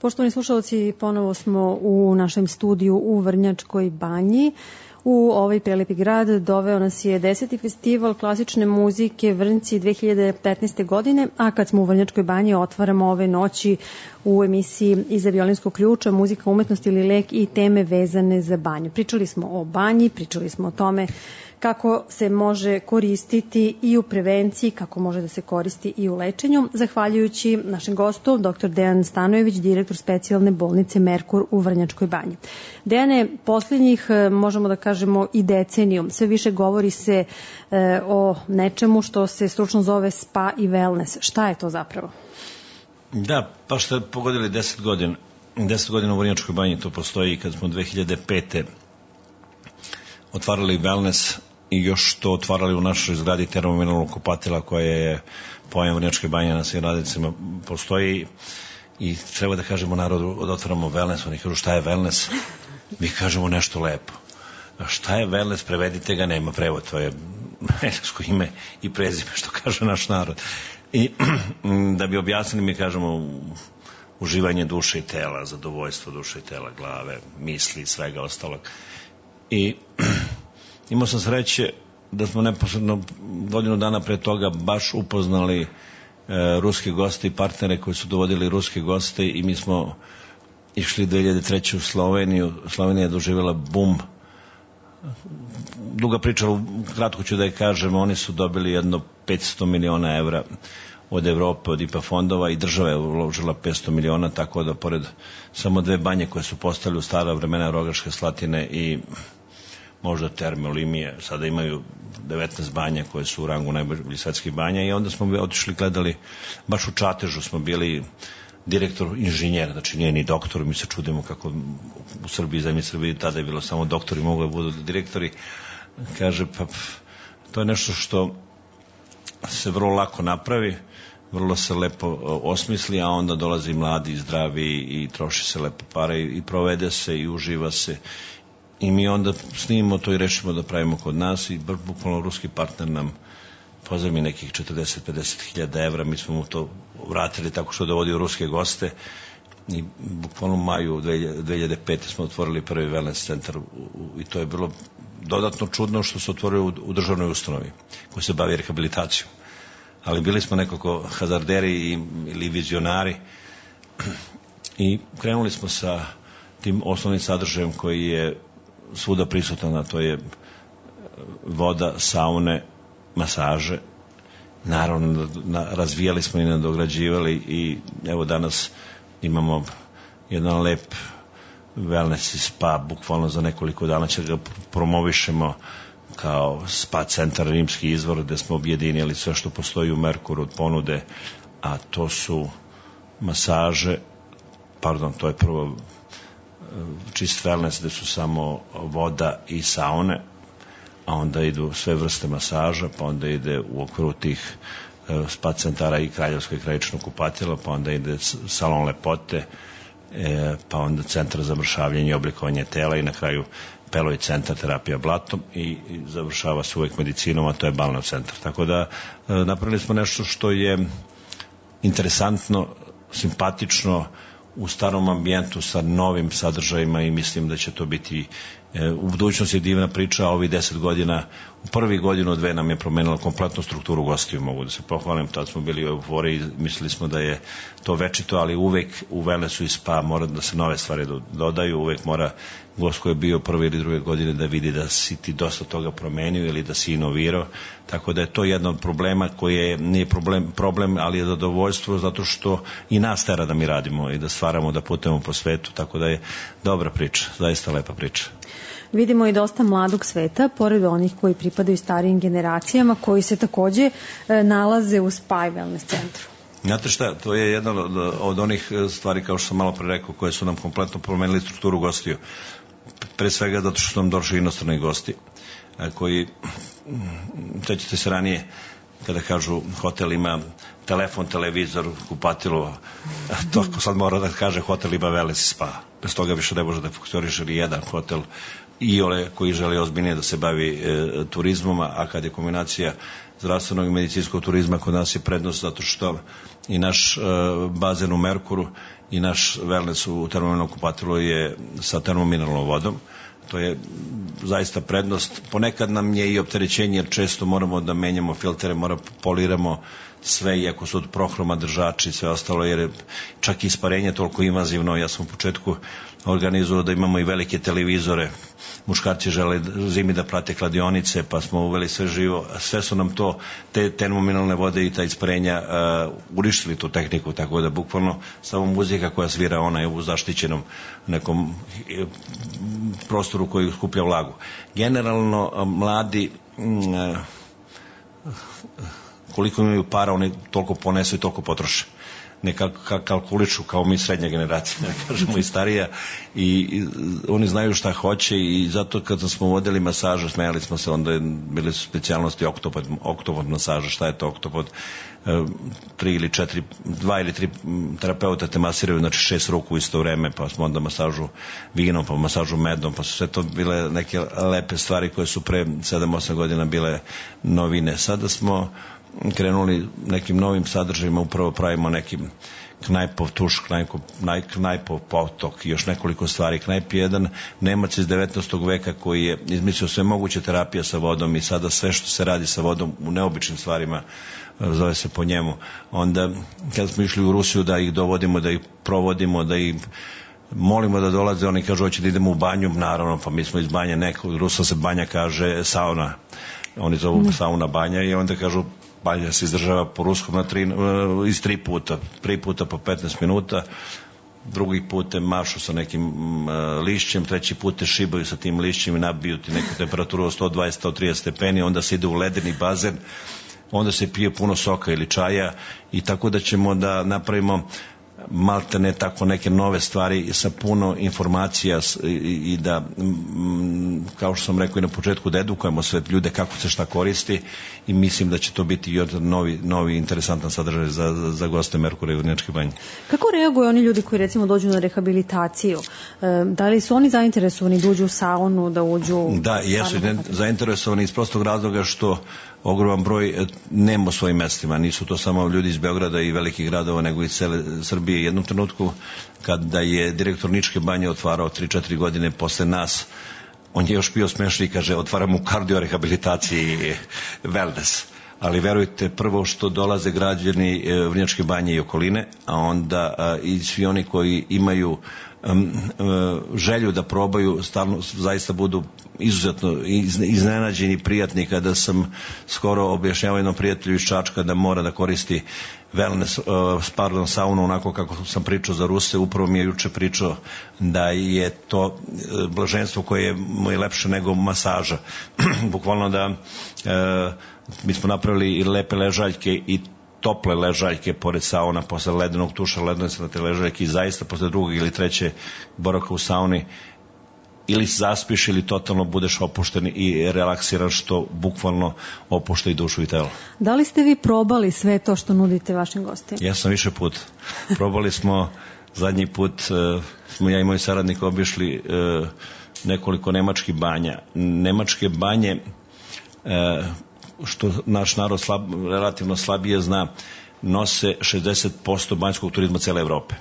Poštovani slušalci, ponovo smo u našem studiju u Vrnjačkoj banji. U ovaj prelepi grad doveo nas je deseti festival klasične muzike Vrnjci dve hiljade petnaeste. godine, a kad smo u Vrnjačkoj banji otvaramo ove noći u emisiji Iza violinskog ključa, muzika, umetnost ili lek i teme vezane za banju. Pričali smo o banji, pričali smo o tome kako se može koristiti i u prevenciji, kako može da se koristi i u lečenju, zahvaljujući našem gostu, doktor Dejan Stanojević, direktor specijalne bolnice Merkur u Vrnjačkoj banji. Dejane, posljednjih, možemo da kažemo i decenijum, sve više govori se e, o nečemu što se stručno zove spa i wellness. Šta je to zapravo? Da, pa što je pogodili deset godina. deset godina u Vrnjačkoj banji to postoji, kad smo dve hiljade pete. otvarali wellness i još to otvarali u našoj zgradi termomineralnog kupatila koja je pojam Vrnjačke banje na svim radnicima postoji i treba da kažemo narodu da otvaramo wellness, oni kažu šta je wellness, mi kažemo nešto lepo. A šta je wellness, prevedite ga, nema prevod, to je englesko ime i prezime što kaže naš narod. I da bi objasnili mi kažemo uživanje duše i tela, zadovoljstvo duše i tela, glave, misli i svega ostalog. I imao sam sreće da smo neposredno godinu dana pre toga baš upoznali e, ruske goste i partnere koji su dovodili ruske goste i mi smo išli dve hiljade treće. u Sloveniju. Slovenija je doživjela bum. Duga priča, kratko ću da je kažem, oni su dobili jedno petsto miliona evra od Evrope, od I P A fondova i država je uložila petsto miliona, tako da pored samo dve banje koje su postali u stara vremena Rogaške Slatine i možda Terme Olimije, sada imaju devetnaest banja koje su u rangu najboljih svetskih banja i onda smo otišli, gledali, baš u Čatežu smo bili direktor inženjer, znači nije ni doktor, mi se čudimo kako u Srbiji, zemlji Srbiji, tada je bilo samo doktori, mogu da budu direktori, kaže, pa to je nešto što se vrlo lako napravi, vrlo se lepo osmisli, a onda dolazi mladi, zdravi i troši se lepo para i, i provede se i uživa se. I mi onda snimimo to i rešimo da pravimo kod nas i bukvalno ruski partner nam pozajmi nekih četrdeset do pedeset hiljada evra, mi smo mu to vratili tako što dovodio ruske goste i bukvalno u maju dve hiljade pete. smo otvorili prvi wellness centar i to je bilo dodatno čudno što se otvorio u, u državnoj ustanovi koji se bavi rehabilitacijom. Ali bili smo nekako hazarderi ili vizionari i krenuli smo sa tim osnovnim sadržajem koji je svuda prisutan, a to je voda, saune, masaže. Naravno, razvijali smo i nadograđivali i evo danas imamo jedan lep wellness i spa, bukvalno za nekoliko dana će ga promovišemo kao spa centar Rimski izvor, gde smo objedinili sve što postoji u Merkuru od ponude, a to su masaže, pardon, to je prvo čist wellness gde su samo voda i saune, a onda idu sve vrste masaža, pa onda ide u okviru tih spa centara i kraljevsko i krajično kupatilo, pa onda ide salon lepote, pa onda centar za mršavljenje i oblikovanje tela i na kraju Peloj centar terapija blatom i završava se uvek medicinom, a to je balneo centar. Tako da napravili smo nešto što je interesantno, simpatično, u starom ambijentu sa novim sadržajima i mislim da će to biti u budućnosti divna priča. A ovih deset godina, u prvi godinu dve nam je promenila kompletnu strukturu gostiju, mogu da se pohvalim, tad smo bili u euforiji, mislili smo da je to večito, ali uvek u wellnessu i spa mora da se nove stvari dodaju, uvek mora gost koji je bio prve ili druge godine da vidi da si ti dosta toga promenio ili da si inovirao, tako da je to jedan od problema koji je, nije problem, problem, ali je zadovoljstvo zato što i nas tera da mi radimo i da stvaramo, da putujemo po svetu, tako da je dobra priča, zaista lepa priča. Vidimo i dosta mladog sveta, pored onih koji pripadaju starijim generacijama, koji se takođe nalaze u spa i wellness centru. Znate šta, to je jedna od, od onih stvari, kao što sam malo pre rekao, koje su nam kompletno promenili strukturu gostiju. Pre svega zato što su nam došli inostrani gosti, koji, sećate se ranije, kada kažu hotel ima telefon, televizor, kupatilo, to sad mora da kaže hotel ima wellness spa. Bez toga više ne može da funkcioniše ni jedan hotel i ole koji žele ozbiljnije da se bavi e, turizmom, a kad je kombinacija zdravstvenog i medicinskog turizma kod nas je prednost zato što i naš e, bazen u Merkuru i naš wellness u termomineralnom kupatilu je sa termomineralnom vodom. To je zaista prednost. Ponekad nam je i opterećenje jer često moramo da menjamo filtere, moramo poliramo sve, iako su od prohroma držači i sve ostalo, jer je čak i isparenje toliko invazivno. Ja sam u početku organizuo da imamo i velike televizore. Muškarci žele zimi da prate kladionice, pa smo uveli sve živo. Sve su nam to, te termomineralne vode i ta isparenja uh, uništili tu tehniku, tako da bukvalno samo muzika koja svira, ona je u zaštićenom nekom prostoru koji skuplja vlagu. Generalno, mladi uh, koliko imaju para, oni toliko ponesu i toliko potroše. Ne kalkuliču kao mi srednja generacija, ne kažemo i starija, i, i oni znaju šta hoće i zato kad smo vodili masaže, smejali smo se, onda je, bile su specijalnosti oktopod, oktopod masaža. Šta je to oktopod? E, tri ili četiri, dva ili tri terapeuta te masiraju, znači šest ruku u isto vreme, pa smo onda masažu vinom, pa masažu medom, pa su sve to bile neke lepe stvari koje su pre sedam osam godina bile novine. Sada smo krenuli nekim novim sadržajima, upravo pravimo nekim Knajpov tuš, knajpov, knajpov potok i još nekoliko stvari. Knajp je jedan Nemac iz devetnaestog veka koji je izmislio sve moguće terapije sa vodom i sada sve što se radi sa vodom u neobičnim stvarima zove se po njemu. Onda kada smo išli u Rusiju da ih dovodimo, da ih provodimo, da ih molimo da dolaze, oni kažu hoće da idemo u banju, naravno, pa mi smo iz banje, neko, Rusa se banja kaže sauna, oni zovu mm. sauna banja i onda kažu banja se izdržava po ruskom na tri, iz tri puta, prvi puta po petnaest minuta, drugi put te mašu sa nekim uh, lišćem, treći put te šibaju sa tim lišćem i nabiju ti neku temperaturu od sto dvadeset do sto trideset stepeni, onda se ide u ledeni bazen, onda se pije puno soka ili čaja i tako da ćemo da napravimo malte ne tako neke nove stvari sa puno informacija i, i da, m, kao što sam rekao i na početku, da edukujemo sve ljude kako se šta koristi i mislim da će to biti jedan novi, novi interesantan sadržaj za, za, za goste Merkura i Vrnjačke banje. Kako reaguju oni ljudi koji recimo dođu na rehabilitaciju? Da li su oni zainteresovani da uđu u saunu, da uđu... Da, jesu zainteresovani iz prostog razloga što ogroman broj nema u svojim mestima. Nisu to samo ljudi iz Beograda i velikih gradova, nego i cele Srbije. Jednom trenutku, kada je direktor Ničke banje otvarao tri četiri godine posle nas, on je još bio smešan i kaže, otvaramo u kardiorehabilitaciji i wellness. Ali verujte, prvo što dolaze građani Vrnjačke banje i okoline, a onda a, i svi oni koji imaju um, um, želju da probaju, stalno zaista budu izuzetno iznenađeni, prijatni. Kada sam skoro objašnjavao jednom prijatelju iz Čačka da mora da koristi wellness, uh, pardon, saunu onako kako sam pričao za Ruse, upravo mi je juče pričao da je to uh, blaženstvo koje mu je lepše nego masaža. Bukvalno da uh, mi smo napravili i lepe ležaljke i tople ležaljke pored sauna, posle ledenog tuša, ledene se na te ležaljke i zaista posle drugog ili treće boravka u sauni ili zaspiš ili totalno budeš opušten i relaksiran, što bukvalno opušta i dušu i telo. Da li ste vi probali sve to što nudite vašim gostima? Ja sam više put. Probali smo, zadnji put uh, smo ja i moj saradnik obišli uh, nekoliko nemačkih banja. Nemačke banje, uh, što naš narod slab, relativno slabije zna, nose šezdeset posto banjskog turizma cele Evrope.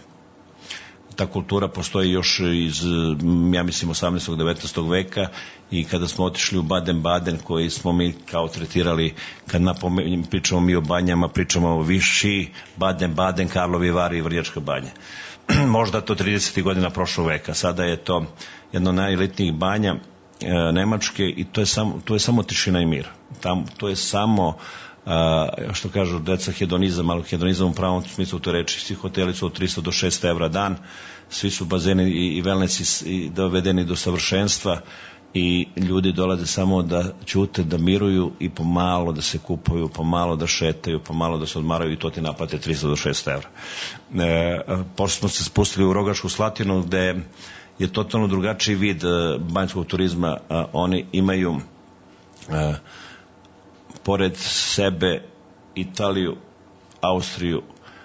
Ta kultura postoji još iz, ja mislim, osamnaestog devetnaestog veka i kada smo otišli u Baden-Baden, koji smo mi kao tretirali, kad napomenjem, pričamo mi o banjama, pričamo o Viši, Baden-Baden, Karlovi Vari i Vrnjačka banja. Možda to tridesetih godina prošlog veka. Sada je to jedno od najelitnijih banja e, Nemačke i to je, sam, to je samo tišina i mir. Tam, to je samo... Uh, što kažu deca hedonizam, ali hedonizam u pravom smislu to reči. Svi hoteli su od tristo do šesto evra dan, svi su bazeni i, i wellness i dovedeni do savršenstva i ljudi dolaze samo da ćute, da miruju i pomalo da se kupaju, pomalo da šetaju, pomalo da se odmaraju i to ti naplate tristo do šesto evra. E, pošto smo se spustili u Rogačku Slatinu gde je totalno drugačiji vid uh, banjskog turizma, uh, oni imaju uh, pored sebe Italiju, Austriju,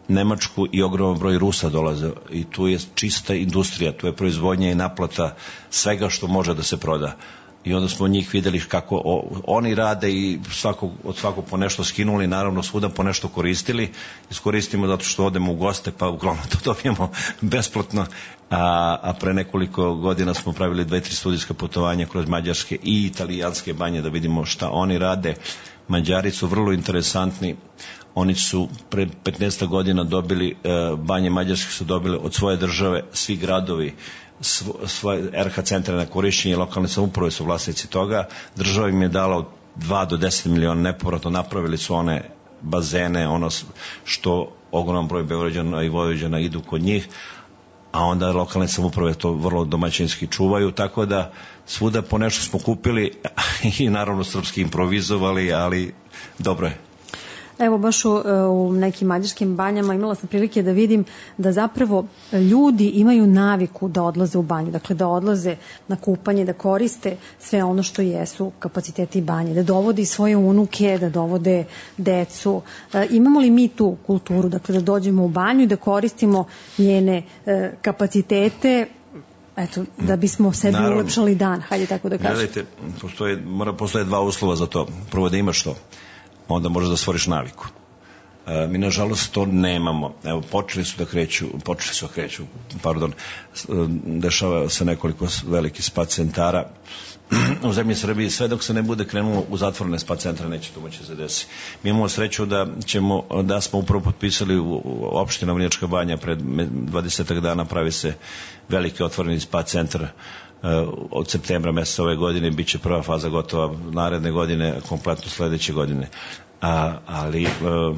Nemačku i ogroman broj Rusa dolaze i tu je čista industrija, tu je proizvodnja i naplata svega što može da se proda. I onda smo njih videli kako o, oni rade i svakog, od svakog po nešto skinuli, naravno svuda po nešto koristili. Iskoristimo zato što odemo u goste, pa uglavnom to dobijemo besplatno. A, a pre nekoliko godina smo pravili dve, tri studijska putovanja kroz mađarske i italijanske banje da vidimo šta oni rade. Mađari su vrlo interesantni. Oni su pre petnaest godina dobili, banje mađarske su dobili od svoje države, svi gradovi, svoje er ha centre na korišćenje, lokalne samouprave su vlasnici toga. Država im je dala od dva do deset miliona nepovratno, napravili su one bazene, ono što ogroman broj Beograđana i Vojvođana idu kod njih, a onda lokalne samouprave to vrlo domaćinski čuvaju, tako da svuda po nešto smo kupili i naravno srpski improvizovali, ali dobro je. Evo, baš u, u nekim mađarskim banjama imala sam prilike da vidim da zapravo ljudi imaju naviku da odlaze u banju, dakle da odlaze na kupanje, da koriste sve ono što jesu kapaciteti banje, da dovode i svoje unuke, da dovode decu. E, imamo li mi tu kulturu, dakle da dođemo u banju i da koristimo njene e, kapacitete, eto, da bismo sebi ulepšali dan, hajde tako da kažem. Gledajte, postoje, mora postoje dva uslova za to. Prvo da imaš to, onda možeš da stvoriš naviku. E, mi nažalost to nemamo. Evo, počeli su da kreću, počeli su da kreću, pardon, dešava se nekoliko velikih spa centara u zemlji Srbiji, sve dok se ne bude krenulo u zatvorene spa centra, neće to moći se desiti. Mi imamo sreću da ćemo, da smo upravo potpisali u opština Vrnjačka Banja pred dvadesetak dana, pravi se veliki otvoreni spa centar od septembra meseca ove godine, bit će prva faza gotova naredne godine, kompletno sledeće godine. A, ali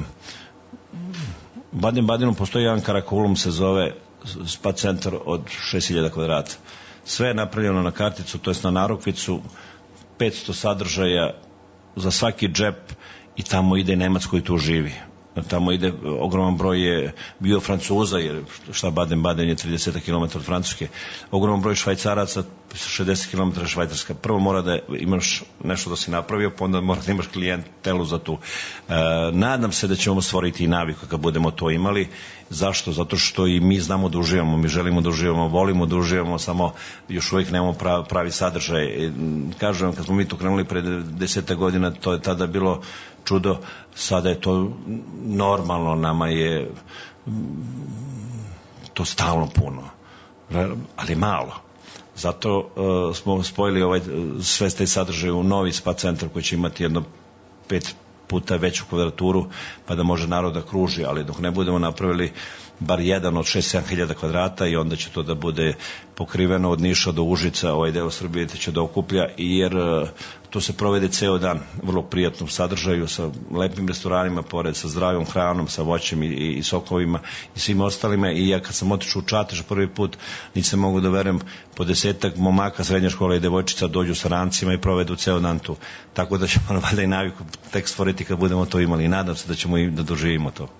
Baden-Badenom postoji jedan karakulum, se zove spa centar od šest hiljada kvadrata. Sve je napravljeno na karticu, to jest na narukvicu, petsto sadržaja za svaki džep i tamo ide Nemac koji tu živi. Tamo ide, ogroman broj je bio Francuza, jer šta Baden-Baden je trideset kilometara od Francuske, ogroman broj Švajcaraca, šezdeset kilometara Švajcarska. Prvo mora da imaš nešto da si napravio, pa onda mora da imaš klijentelu za tu. E, nadam se da ćemo stvoriti i naviku kad budemo to imali. Zašto? Zato što i mi znamo da uživamo, mi želimo da uživamo, volimo da uživamo, samo još uvijek nemamo pravi, pravi sadržaj. E, kažem, kad smo mi to krenuli pre deseta godina, to je tada bilo čudo, sada je to normalno, nama je to stalno puno, ali malo. Zato uh, smo spojili ovaj, sve te sadržaje u novi spa centar koji će imati jedno pet puta veću kvadraturu, pa da može narod da kruži, ali dok ne budemo napravili bar jedan od šest sedam hiljada kvadrata i onda će to da bude pokriveno od Niša do Užica, ovaj deo Srbije će da okuplja, jer to se provede ceo dan, vrlo prijatnom sadržaju, sa lepim restoranima pored, sa zdravim hranom, sa voćem i, i sokovima i svim ostalima. I ja kad sam otišao u Čatež prvi put, nisam mogu da verujem, po desetak momaka srednje škole i devojčica dođu sa rancima i provedu ceo dan tu. Tako da ćemo valjda i naviku tek stvoriti kad budemo to imali i nadam se da ćemo i da doživimo to.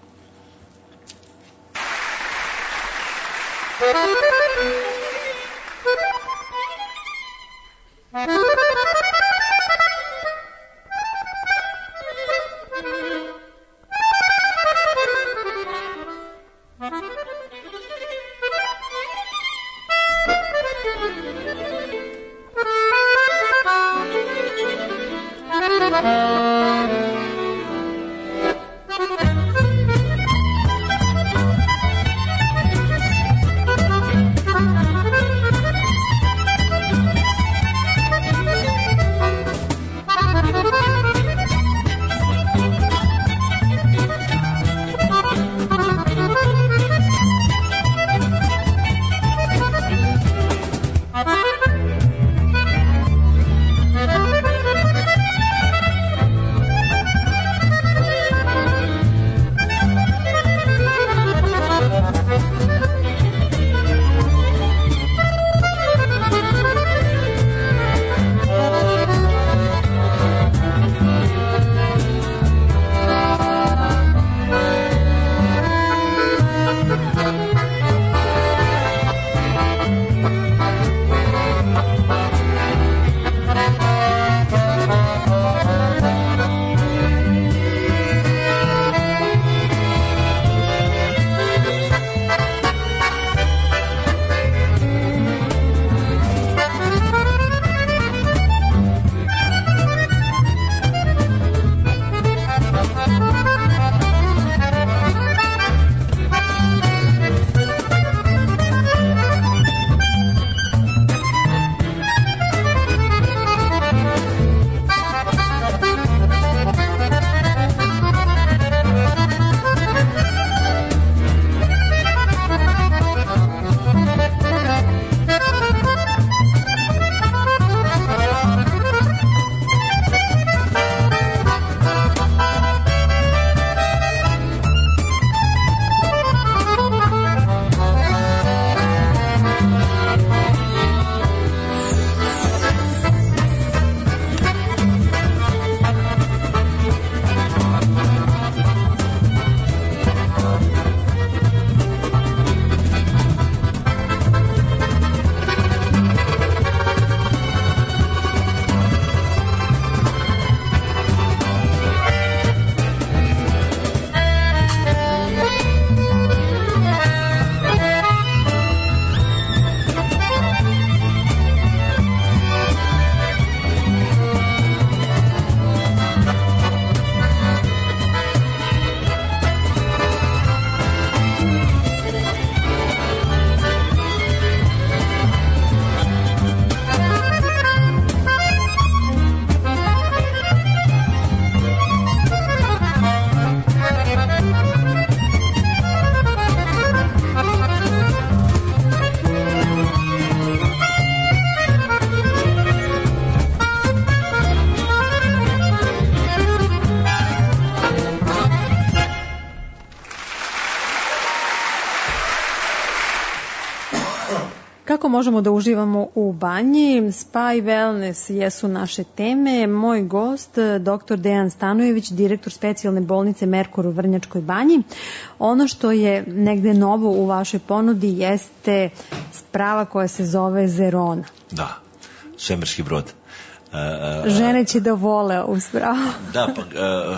Kako možemo da uživamo u banji? Spa i wellness jesu naše teme. Moj gost, doktor Dejan Stanojević, direktor specijalne bolnice Merkur u Vrnjačkoj banji. Ono što je negde novo u vašoj ponudi jeste sprava koja se zove Zerona. Da, svemirski brod. Uh, Žene će da vole u spravu. Da, pa... Uh,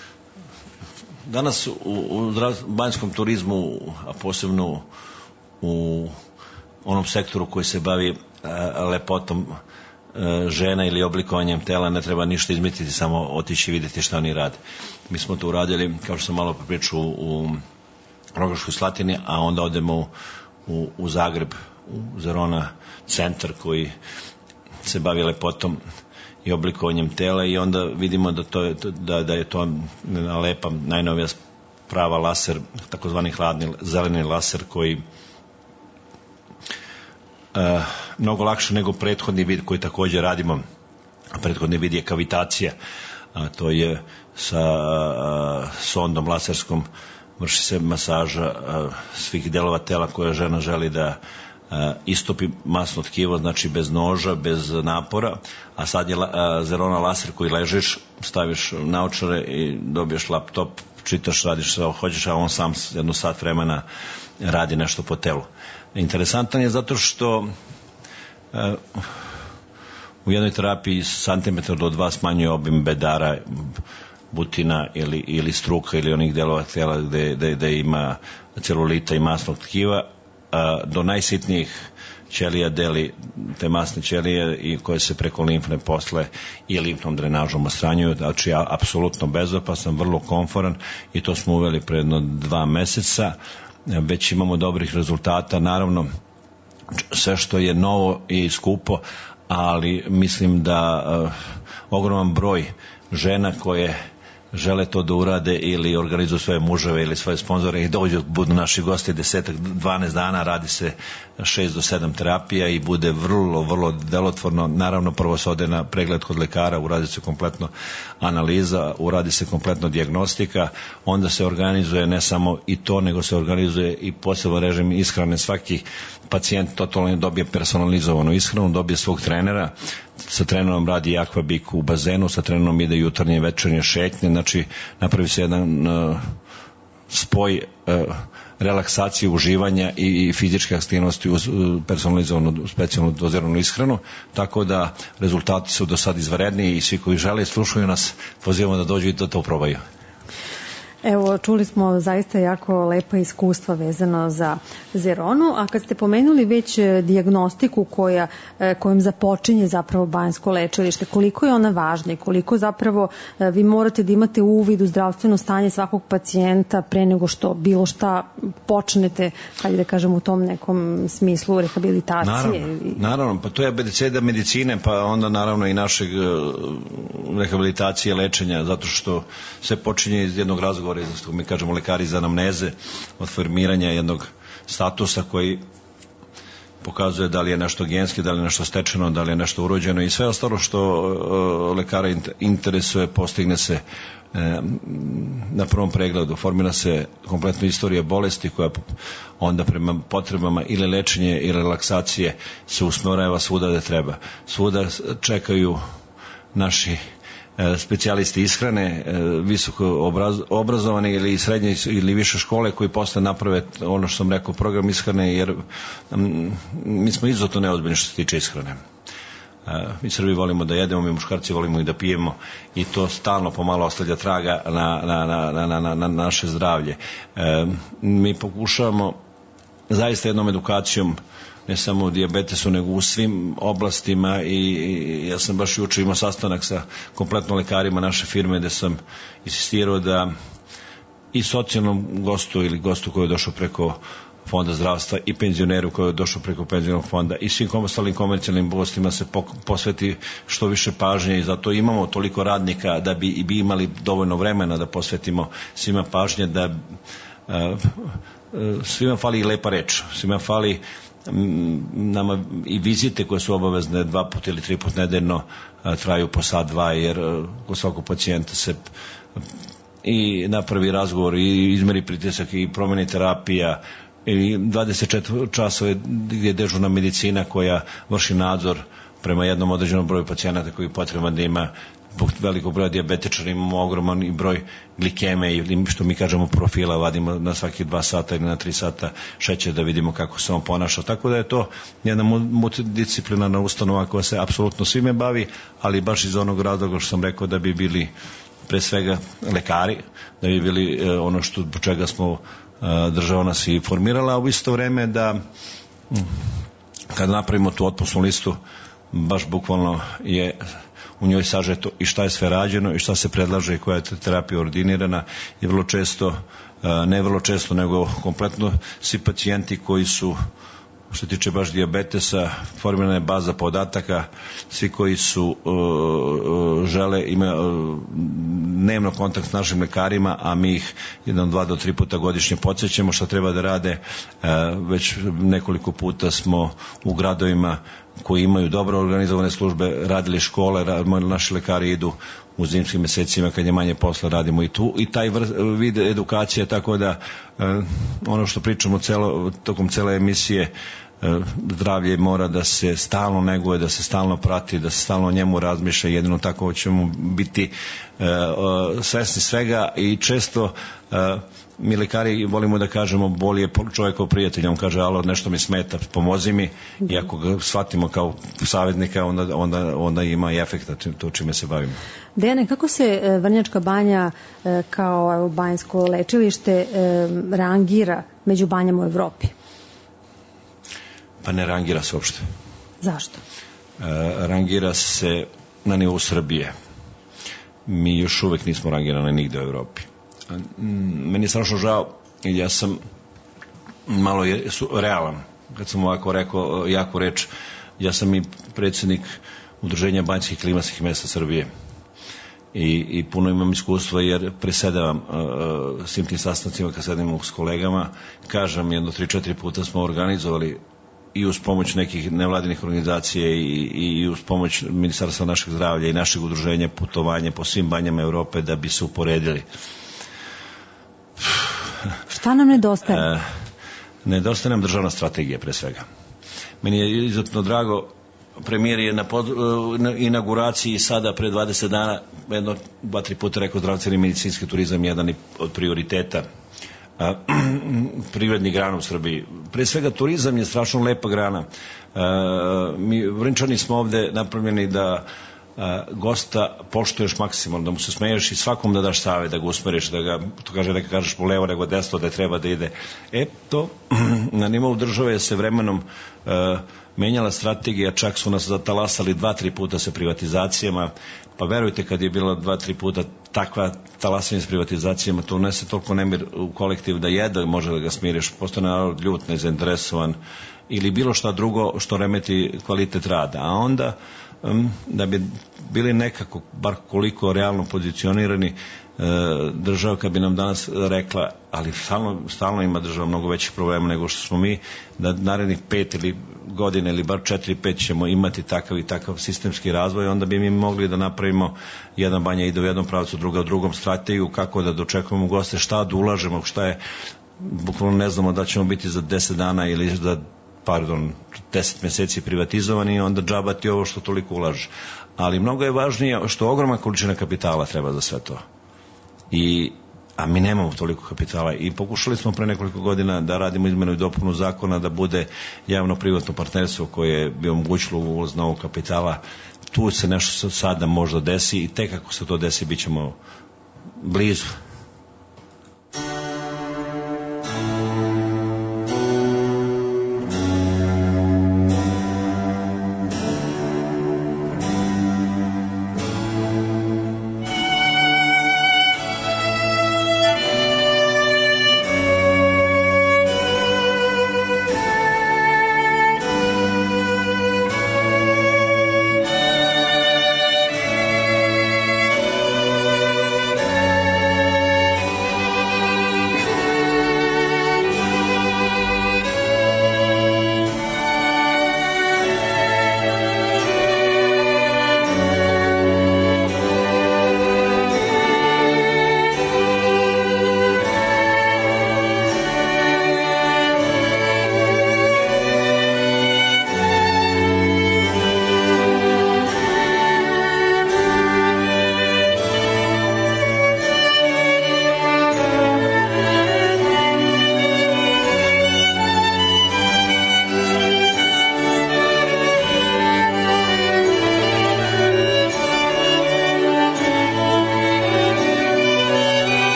danas u, u banjskom turizmu, a posebno u onom sektoru koji se bavi uh, lepotom uh, žena ili oblikovanjem tela, ne treba ništa izmisliti, samo otići i vidjeti šta oni rade. Mi smo to uradili, kao što sam malo pričao, u Rogaškoj Slatini, a onda odemo u, u Zagreb, u Zerona centar koji se bavi lepotom i oblikovanjem tela, i onda vidimo da, to je, da, da je to lepa, najnovija prava laser, takozvani hladni zeleni laser, koji Uh, mnogo lakše nego prethodni vid koji također radimo. Prethodni vid je kavitacija, a to je sa uh, sondom laserskom vrši se masaža uh, svih delova tela koje žena želi da uh, istopi masno tkivo, znači bez noža, bez napora. A sad je uh, Zerona laser koji ležiš, staviš naočare i dobiješ laptop, čitaš, radiš sve hoćeš, a on sam jedno sat vremena radi nešto po telu. Interesantan je zato što uh, u jednoj terapiji santimetar do dva smanjuje obim bedara, butina ili, ili struka ili onih delova tela gde, gde, gde ima celulita i masnog tkiva, uh, do najsitnijih ćelija deli te masne ćelije i koje se preko limfne posle i limfnom drenažom ostranjuju. Znači, ja apsolutno bezopasan, vrlo komforan, i to smo uveli pre jedno dva meseca. Već imamo dobrih rezultata, naravno sve što je novo i skupo, ali mislim da uh, ogroman broj žena koje žele to da urade ili organizuju svoje muževe ili svoje sponzore i dođu, budu naši gosti desetak, dvanaest dana, radi se šest do sedam terapija i bude vrlo, vrlo delotvorno. Naravno, prvo se ode na pregled kod lekara, uradi se kompletno analiza, uradi se kompletno dijagnostika, onda se organizuje ne samo i to, nego se organizuje i poseban režim ishrane. Svaki pacijent totalno dobije personalizovanu ishranu, dobije svog trenera, sa trenerom radi aquabik u bazenu, sa trenerom ide jutarnje i večernje šetnje, znači napravi se jedan uh, spoj uh, relaksacije, uživanja i, i fizičke aktivnosti uz uh, personalizovanu, specijalnu doziranu ishranu, tako da rezultati su do sad izvanredni i svi koji žele i slušaju nas pozivamo da dođu i da to probaju. Evo, čuli smo zaista jako lepa iskustva vezano za Zeronu, a kad ste pomenuli već dijagnostiku koja, kojom započinje zapravo banjsko lečilište, koliko je ona važna i koliko zapravo vi morate da imate uvid u zdravstveno stanje svakog pacijenta pre nego što bilo šta počnete, hajde da kažem, u tom nekom smislu rehabilitacije? Naravno, naravno, pa to je abeceda medicine, pa onda naravno i našeg rehabilitacije, lečenja, zato što sve počinje iz jednog razgovora, što mi kažemo lekari iz anamneze, od formiranja jednog statusa koji pokazuje da li je nešto genski, da li je nešto stečeno, da li je nešto urođeno i sve ostalo što lekara interesuje postigne se na prvom pregledu. Formira se kompletna istorija bolesti koja onda prema potrebama ili lečenje ili relaksacije se usmerava svuda gde treba. Svuda čekaju naši specijalisti ishrane, visoko obrazovani ili srednje ili više škole koji posle naprave ono što sam rekao, program ishrane, jer mi smo izuzetno neozbiljni što se tiče ishrane. Mi Srbi volimo da jedemo, mi muškarci volimo i da pijemo i to stalno pomalo ostavlja traga na, na, na, na, na, na naše zdravlje. Mi pokušavamo zaista jednom edukacijom, ne samo u dijabetesu, nego u svim oblastima i ja sam baš juče imao sastanak sa kompletno lekarima naše firme gde sam insistirao da i socijalnom gostu ili gostu koji je došao preko fonda zdravstva i penzioneru koji je došao preko penzionog fonda i svim ostalim komercijalnim gostima se posveti što više pažnje i zato imamo toliko radnika da bi, bi imali dovoljno vremena da posvetimo svima pažnje, da uh, uh, svima fali i lepa reč, svima fali nama i vizite koje su obavezne dva puta ili tri puta nedeljno traju po sat dva, jer kod svakog pacijenta se i napravi razgovor i izmeri pritisak i promeni terapija i dvadeset četiri časova gdje je dežurna medicina koja vrši nadzor prema jednom određenom broju pacijenata koji je potreban da ima zbog velikog broja dijabetičara, imamo ogroman i broj glikeme ili što mi kažemo profila, vadimo na svaki dva sata ili na tri sata šećer da vidimo kako se on ponaša. Tako da je to jedna multidisciplinarna ustanova koja se apsolutno svime bavi, ali baš iz onog razloga što sam rekao da bi bili pre svega lekari, da bi bili ono što po čega smo država nas i formirala, a u isto vreme da kad napravimo tu otpusnu listu baš bukvalno je u njoj sažeto i šta je sve rađeno i šta se predlaže i koja je terapija ordinirana i vrlo često, ne vrlo često, nego kompletno svi pacijenti koji su, što se tiče baš dijabetesa, formirana je baza podataka, svi koji su uh, žele imaju uh, dnevno kontakt s našim lekarima, a mi ih jedan, dva do tri puta godišnje podsjećamo šta treba da rade. Uh, već nekoliko puta smo u gradovima koji imaju dobro organizovane službe radili škole, naši lekari idu u zimskim mesecima kad je manje posla, radimo i tu i taj vid edukacije, tako da ono što pričamo celo, tokom cele emisije, zdravlje mora da se stalno neguje, da se stalno prati, da se stalno o njemu razmišlja, jedino tako ćemo biti svesni svega i često mi lekari volimo da kažemo bolje je čovjekov prijatelj, on kaže alo nešto mi smeta, pomozi mi i ako ga shvatimo kao savjetnika onda, onda, onda ima i efekta to čime se bavimo. Dejane, kako se Vrnjačka banja kao banjsko lečilište rangira među banjama u Evropi? Pa ne rangira se uopšte. Zašto? Rangira se na nivou Srbije. Mi još uvek nismo rangirani nigde u Evropi. Meni je strašno žao, ja sam malo je, su, realan, kad sam ovako rekao jaku reč, ja sam i predsjednik Udruženja banjskih klimatskih mesta Srbije i, i puno imam iskustva jer presedavam uh, s tim tim sastancima kad sedimo s kolegama, kažem jedno tri četiri puta smo organizovali i uz pomoć nekih nevladinih organizacija i, i, i uz pomoć Ministarstva našeg zdravlja i našeg udruženja putovanje po svim banjama Evrope da bi se uporedili. Šta nam nedostaje? E, nedostaje nam državna strategija pre svega. Meni je izuzetno drago, premijer je na, pod, na inauguraciji sada pre dvadeset dana jedno, dva, tri puta rekao zdravstveni i medicinski turizam jedan od prioriteta a, privrednih grana u Srbiji. Pre svega turizam je strašno lepa grana. A, mi Vrnčani smo ovde napravljeni da a, gosta poštuješ maksimalno, da mu se smeješ i svakom da daš savjet, da ga usmeriš, da ga, to kaže, da kažeš po levo nego desno, da treba da ide. E, to na nivou države se vremenom a, menjala strategija, čak su nas zatalasali dva, tri puta sa privatizacijama, pa verujte kad je bilo dva, tri puta takva talasanje s privatizacijama, to unese toliko nemir u kolektiv da jedno može da ga smiriš, postoje narod ljut, nezainteresovan ili bilo šta drugo što remeti kvalitet rada, a onda da bi bili nekako, bar koliko realno pozicionirani, država kad bi nam danas rekla, ali stalno, stalno ima država mnogo većih problema nego što smo mi, da narednih pet ili godine ili bar četiri, pet ćemo imati takav i takav sistemski razvoj, onda bi mi mogli da napravimo jedna banja ide u jednom pravcu, druga u drugom, strategiju kako da dočekujemo goste, šta da ulažemo, šta je, bukvalno ne znamo da ćemo biti za deset dana ili za pardon, deset meseci privatizovani i onda džabati ovo što toliko ulaže. Ali mnogo je važnije što ogromna količina kapitala treba za sve to. I, a mi nemamo toliko kapitala i pokušali smo pre nekoliko godina da radimo izmenu i dopunu zakona da bude javno-privatno partnerstvo koje bi omogućilo ulaz novog kapitala. Tu se nešto sada možda desi i tek ako se to desi bit ćemo blizu.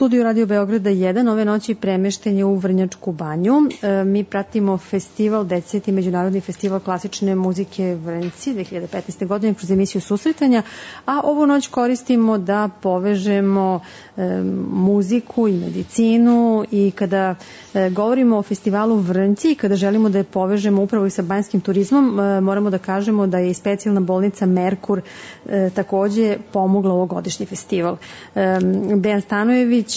studiju Radio Beograda jedan ove noći premešten je u Vrnjačku banju. E, mi pratimo festival, deseti međunarodni festival klasične muzike Vrnjci dve hiljade petnaeste. godine kroz emisiju Susretanja, a ovu noć koristimo da povežemo e, muziku i medicinu i kada e, govorimo o festivalu Vrnjci i kada želimo da je povežemo upravo i sa banjskim turizmom, e, moramo da kažemo da je i specijalna bolnica Merkur e, takođe pomogla ovogodišnji festival. E, Dejan Stanojević,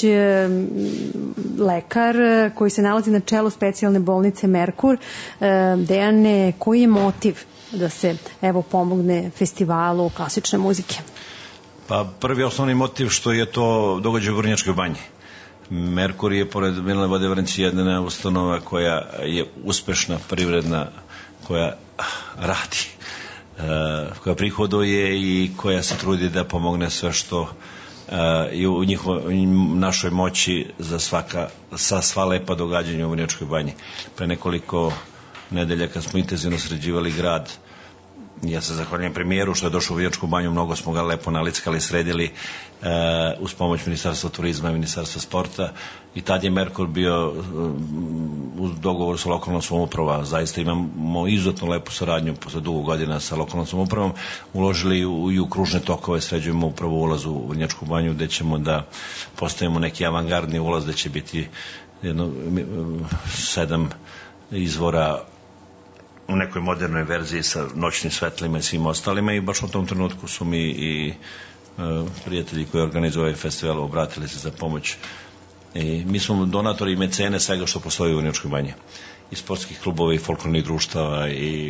lekar koji se nalazi na čelu specijalne bolnice Merkur. Dejane, koji je motiv da se evo pomogne festivalu klasične muzike? Pa prvi osnovni motiv što je to događaj u Vrnjačkoj banji. Merkur je pored Mineralne vode Vrnjci jedna ustanova koja je uspešna, privredna, koja radi, koja prihoduje i koja se trudi da pomogne sve što i u njihovoj našoj moći za svaka, sa sva lepa događanja u Vrnjačkoj banji. Pre nekoliko nedelja kad smo intenzivno sređivali grad, ja se zahvaljujem premijeru što je došao u Vrnjačku banju, mnogo smo ga lepo nalickali, sredili uh, uz pomoć Ministarstva turizma i Ministarstva sporta i tad je Merkur bio uh, u dogovoru sa lokalnom samoupravom. Zaista imamo izuzetno lepu saradnju posle dugo godina sa lokalnom samoupravom, uložili u, i u kružne tokove, sređujemo upravo ulaz u Vrnjačku banju gde ćemo da postavimo neki avangardni ulaz gde će biti jedno, sedam izvora u nekoj modernoj verziji sa noćnim svetlima i svim ostalima i baš u tom trenutku su mi i uh, prijatelji koji organizuju ovaj festival obratili se za pomoć. I mi smo donatori i mecene svega što postoji u Vrnjačkoj banji. I sportskih klubova i folklornih društava i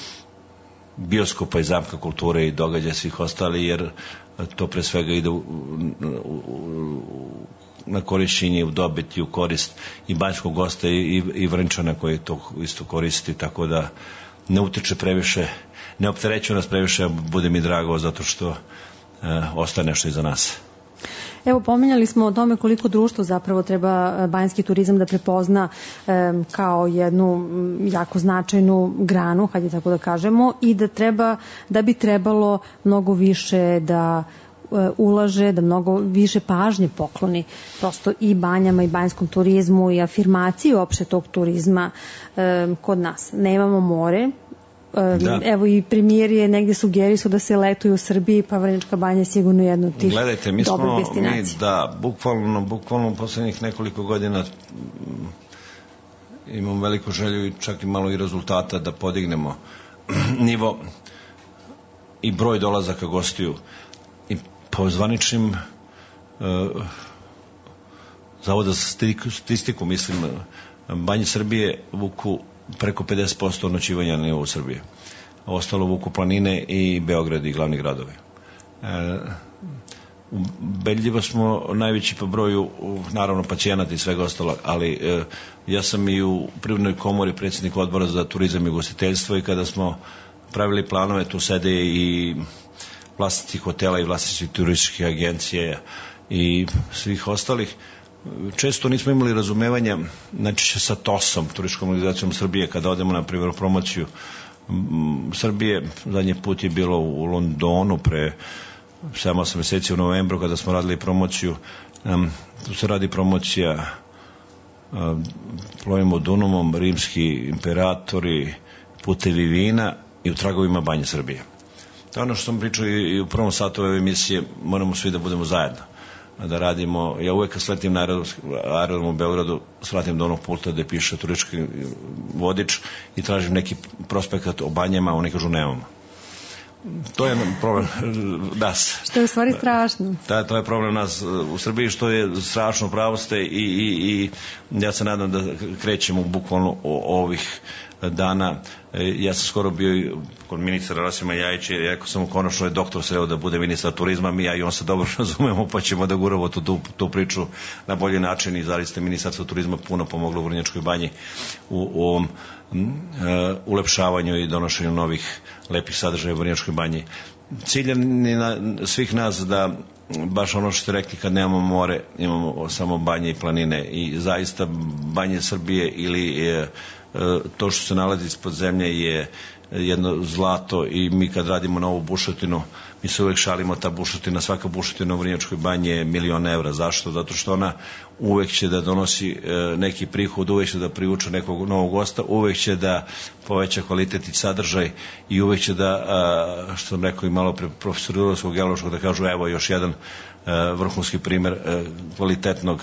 bioskopa i zamka kulture i događaja svih ostali, jer to pre svega ide u, u, u, na korišćenje, u dobit i u korist i banjskog gosta i, i Vrnčana koji to isto koristi, tako da ne utiče previše, ne opterećuje nas previše, bude mi drago zato što e, ostaje nešto iza nas. Evo, pominjali smo o tome koliko društvo zapravo treba banjski turizam da prepozna e, kao jednu jako značajnu granu, hajde tako da kažemo, i da treba, da bi trebalo mnogo više da ulaže, da mnogo više pažnje pokloni prosto i banjama i banjskom turizmu i afirmaciji uopšte tog turizma e, kod nas. Nemamo more, e, evo i premijer je negde sugerisao da se letuje u Srbiji, pa Vrnjačka banja je sigurno jedna od tih Gledajte, mi dobrih smo, destinacija. Mi, da, bukvalno, bukvalno u poslednjih nekoliko godina imamo veliku želju i čak i malo i rezultata da podignemo nivo i broj dolazaka gostiju. Po zvaničnim uh, Zavoda za statistiku, mislim, banje Srbije vuku preko pedeset posto noćivanja na nivou Srbije. Ostalo vuku planine i Beograd i glavni gradovi. Uh, ubedljivo smo najveći po broju, naravno, pacijenata i svega ostalo, ali uh, ja sam i u Privrednoj komori predsjednik odbora za turizam i ugostiteljstvo i kada smo pravili planove, tu sede i vlasnici hotela i vlasnici turističkih agencije i svih ostalih. Često nismo imali razumevanja, znači sa T O S-om, Turističkom organizacijom Srbije, kada odemo na primjer promociju Srbije. Zadnji put je bilo u Londonu pre sedam osam meseci u novembru kada smo radili promociju. Um, tu se radi promocija um, plovimo Dunumom, rimski imperatori, putevi vina i u tragovima banje Srbije. To je ono što sam pričao i u prvom satu ove emisije, moramo svi da budemo zajedno, da radimo. Ja uvek kad sletim na aerodrom u Beogradu, svratim do onog pulta gde piše turistički vodič i tražim neki prospekat o banjama, a oni kažu nemamo. To je problem nas. Što je u stvari strašno. Da, to je problem nas u Srbiji, što je strašno, pravo ste i, i, i ja se nadam da krećemo bukvalno o ovih dana. Ja sam skoro bio kod ministra Rasima Ljajića i rekao sam mu konačno je doktor sreo da bude ministar turizma, mi ja i on se dobro razumemo, pa ćemo da guramo tu, tu, tu priču na bolji način i zaista ministarstvo turizma puno pomoglo u Vrnjačkoj banji u, u ovom uh, ulepšavanju i donošenju novih lepih sadržaja u Vrnjačkoj banji. Cilj je na svih nas da baš ono što ste rekli, kad nemamo more, imamo samo banje i planine i zaista banje Srbije ili uh, to što se nalazi ispod zemlje je jedno zlato i mi kad radimo novu bušotinu, mi se uvek šalimo, ta bušotina, svaka bušotina u Vrnjačkoj banji je milion evra. Zašto? Zato što ona uvek će da donosi neki prihod, uvek će da privuče nekog novog gosta, uvek će da poveća kvalitet i sadržaj i uvek će da, što sam rekao i malo pre profesor Rudarskog geološkog, da kažu evo još jedan vrhunski primer kvalitetnog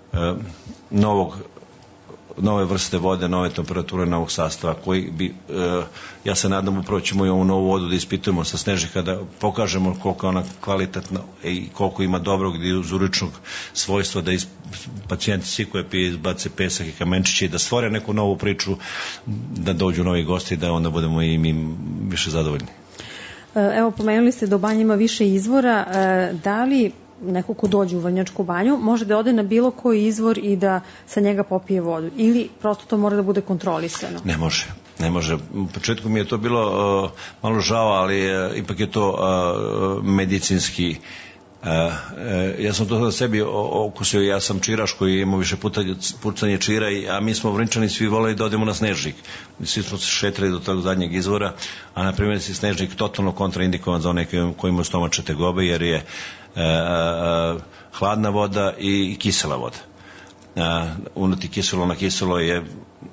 novog nove vrste vode, nove temperature, novog sastava koji bi, ja se nadam upravo ćemo i ovu novu vodu da ispitujemo sa Snežika, da pokažemo koliko je ona kvalitetna i koliko ima dobrog dizuričnog svojstva, da iz, pacijenti svi koje pije izbace pesak i kamenčiće i da stvore neku novu priču, da dođu novi gosti i da onda budemo i mi više zadovoljni. Evo, pomenuli ste da u banji ima više izvora, da li neko ko dođe u Vrnjačku banju može da ode na bilo koji izvor i da sa njega popije vodu ili prosto to mora da bude kontrolisano? Ne može, ne može. U početku mi je to bilo uh, malo žao, ali uh, ipak je to uh, medicinski. Uh, uh, ja sam to da sebi okusio, ja sam čiraš koji imao više pucanje čira, a mi smo Vrnčani svi voleli da odemo na Snežnik. Svi smo se šetali do tog zadnjeg izvora, a na primjer si Snežnik totalno kontraindikovan za one koji imaju stomačne tegobe, jer je E, e, hladna voda i kisela voda. E, unati kiselo na kiselo je,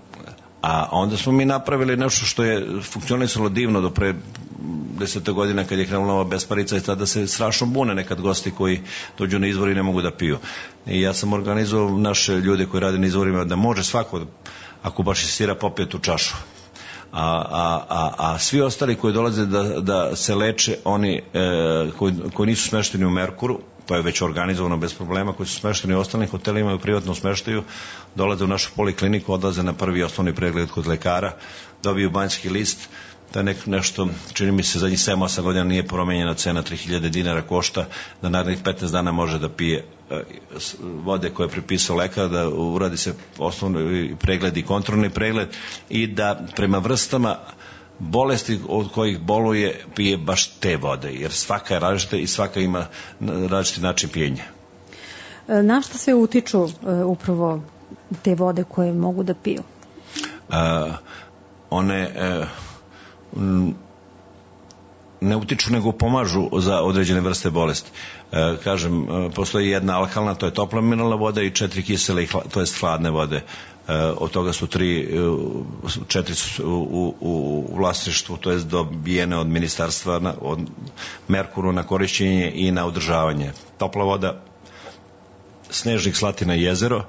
a onda smo mi napravili nešto što je funkcionisalo divno do pre deseta godina kad je krenula ova besparica i tada se strašno bune nekad gosti koji dođu na izvor i ne mogu da piju. I ja sam organizovao naše ljude koji rade na izvorima da može svako, ako baš insistira, popije tu čašu. A, a, a, a svi ostali koji dolaze da, da se leče, oni e, koji, koji nisu smešteni u Merkuru, to je već organizovano bez problema, koji su smešteni u ostalim hotelima i u privatnom smeštaju, dolaze u našu polikliniku, odlaze na prvi osnovni pregled kod lekara, dobiju banjski list, da nek, nešto, čini mi se, zadnjih sedam osam godina nije promenjena cena, tri hiljade dinara košta, da narednih petnaest dana može da pije vode koje je prepisao lekar, da uradi se osnovni pregled i kontrolni pregled i da prema vrstama bolesti od kojih boluje pije baš te vode, jer svaka je različita i svaka ima različiti način pijenja. Na šta sve utiču upravo te vode koje mogu da piju? A, one a, ne utiču nego pomažu za određene vrste bolesti. E, kažem, postoji jedna alkalna, to je topla mineralna voda i četiri kisele, to je hladne vode. E, od toga su tri, četiri su u, u, u vlasništvu, to je dobijene od ministarstva, na, od Merkuru na korišćenje i na održavanje. Topla voda, Snežnik, Slatina i jezero,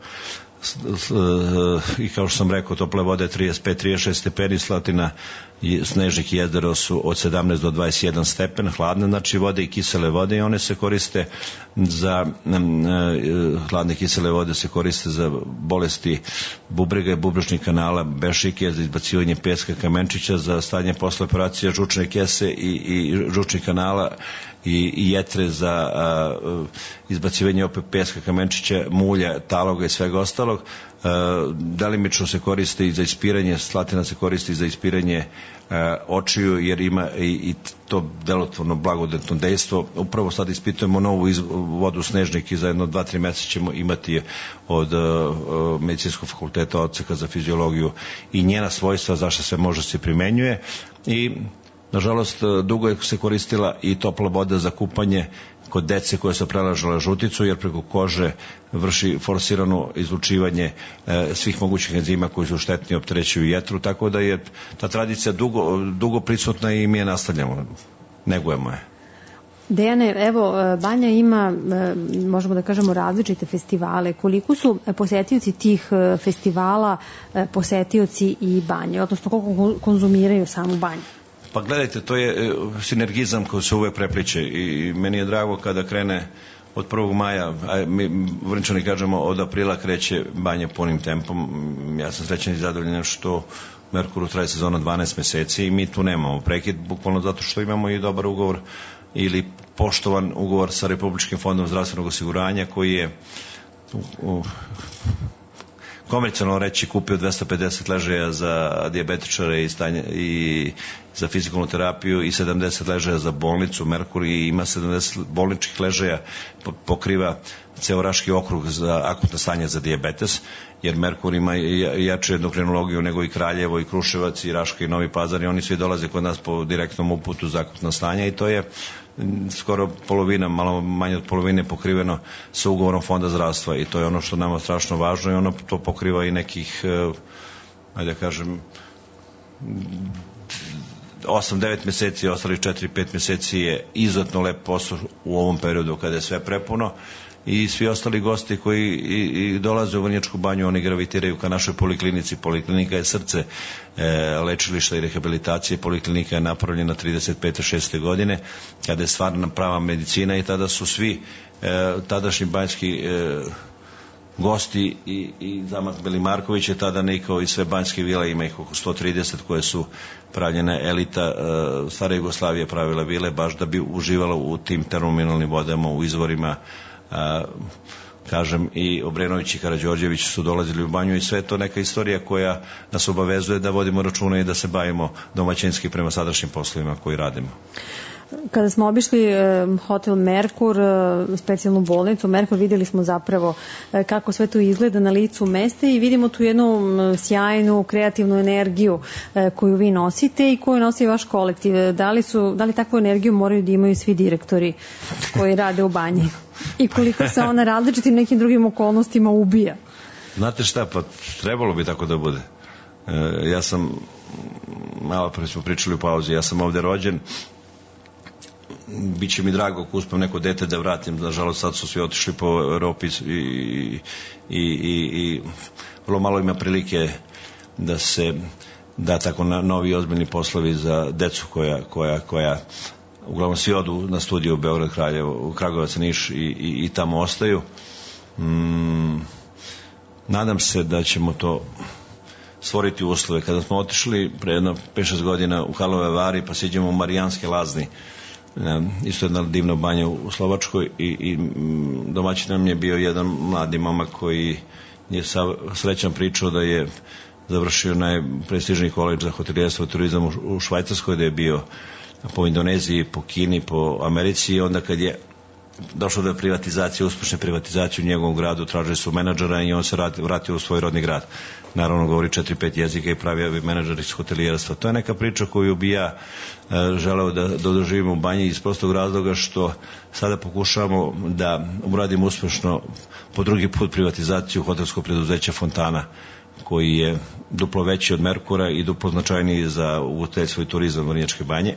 i kao što sam rekao, tople vode trideset pet trideset šest stepeni, Slatina i Snežnik i jezero su od sedamnaest do dvadeset jedan stepen, hladne znači vode i kisele vode, i one se koriste za hladne kisele vode se koriste za bolesti bubrega i bubrežnih kanala, bešike, za izbacivanje peska, kamenčića, za stavljanje posle operacije žučne kese i, i žučnih kanala i, i jetre za a, izbacivanje opet peska, kamenčića, mulja, taloga i svega ostalog. A, delimično se koristi i za ispiranje, Slatina se koristi za ispiranje a, očiju, jer ima i, i to delotvorno blagodetno dejstvo. Upravo sad ispitujemo novu iz, vodu Snežnik i za jedno dva tri meseca ćemo imati od a, medicinskog fakulteta odseka za fiziologiju i njena svojstva, zašto se može se primenjuje. I nažalost, dugo je se koristila i topla voda za kupanje kod dece koje su prelažala žuticu, jer preko kože vrši forsirano izlučivanje e, svih mogućih enzima koji su štetni i opterećuju jetru, tako da je ta tradicija dugo, dugo prisutna i mi je nastavljamo, negujemo je. Dejane, evo, Banja ima, možemo da kažemo, različite festivale. Koliko su posetioci tih festivala posetioci i Banje, odnosno koliko konzumiraju samu Banju? Pa gledajte, to je sinergizam koji se uvek prepliče i meni je drago kada krene od prvog maja, a mi Vrnčani kažemo od aprila kreće Banja punim tempom. Ja sam srećan i zadovoljan što Merkuru traje sezona dvanaest meseci i mi tu nemamo prekid, bukvalno zato što imamo i dobar ugovor ili poštovan ugovor sa Republičkim fondom zdravstvenog osiguranja koji je komercijalno reći kupio dvesta pedeset ležaja za dijabetičare i, stanje, i za fizikalnu terapiju i sedamdeset ležaja za bolnicu Merkur i ima sedamdeset bolničkih ležaja, pokriva ceo Raški okrug za akutno stanje za dijabetes, jer Merkur ima jaču endokrinologiju nego i Kraljevo i Kruševac i Raška i Novi Pazar i oni svi dolaze kod nas po direktnom uputu za akutno stanje i to je skoro polovina, malo manje od polovine pokriveno sa ugovorom Fonda zdravstva i to je ono što nama strašno važno i ono to pokriva i nekih, ajde da kažem, osam devet meseci, ostalih četiri pet meseci je izuzetno lep posao u ovom periodu kada je sve prepuno i svi ostali gosti koji i, i dolaze u Vrnjačku banju, oni gravitiraju ka našoj poliklinici. Poliklinika je srce e, lečilišta i rehabilitacije. Poliklinika je napravljena trideset pete šeste godine kada je stvarna prava medicina i tada su svi e, tadašnji banjski e, gosti i, i Zamak Belimarković je tada nikao i sve banjske vile, ima ih oko sto trideset koje su pravljene, elita e, stare Jugoslavije pravila vile baš da bi uživala u tim termomineralnim vodama, u izvorima. A, kažem i Obrenović i Karađorđević su dolazili u banju i sve to neka istorija koja nas obavezuje da vodimo računa i da se bavimo domaćinski prema sadašnjim poslovima koji radimo. Kada smo obišli hotel Merkur, specijalnu bolnicu Merkur, vidjeli smo zapravo kako sve to izgleda na licu mesta i vidimo tu jednu sjajnu, kreativnu energiju koju vi nosite i koju nosi vaš kolektiv. Da li, su, da li takvu energiju moraju da imaju svi direktori koji rade u banji? I koliko se ona različitim nekim drugim okolnostima ubija? Znate šta, pa trebalo bi tako da bude. E, ja sam, malo pre smo pričali u pauzi, ja sam ovde rođen, biće mi drago ako uspem neko dete da vratim, nažalost sad su svi otišli po Europi i, i, i, i vrlo malo ima prilike da se da tako na, novi ozbiljni poslovi za decu koja, koja, koja uglavnom svi odu na studiju u Beograd, Kraljevo, Kragujevac, Niš i, i, i tamo ostaju. Mm, nadam se da ćemo to stvoriti uslove. Kada smo otišli pre jedno pet šest godina u Karlove Vari pa siđemo u Marijanske Lazni, isto jedna divna banja u Slovačkoj i, i domaćin nam je bio jedan mladi momak koji je srećan pričao da je završio najprestižniji koledž za hotelijerstvo i turizam u, u Švajcarskoj, da je bio po Indoneziji, po Kini, po Americi i onda kad je došlo do privatizacije, uspešne privatizacije u njegovom gradu, tražili su menadžera i on se vratio u svoj rodni grad. Naravno govori četiri pet jezika i pravi menadžer iz hotelijerstva. To je neka priča koju bi ja e, želeo da, da doživim u banji iz prostog razloga što sada pokušavamo da uradimo uspešno po drugi put privatizaciju hotelskog preduzeća Fontana, koji je duplo veći od Merkura i duplo značajniji za ugostiteljstvo i turizam Vrnjačke banje.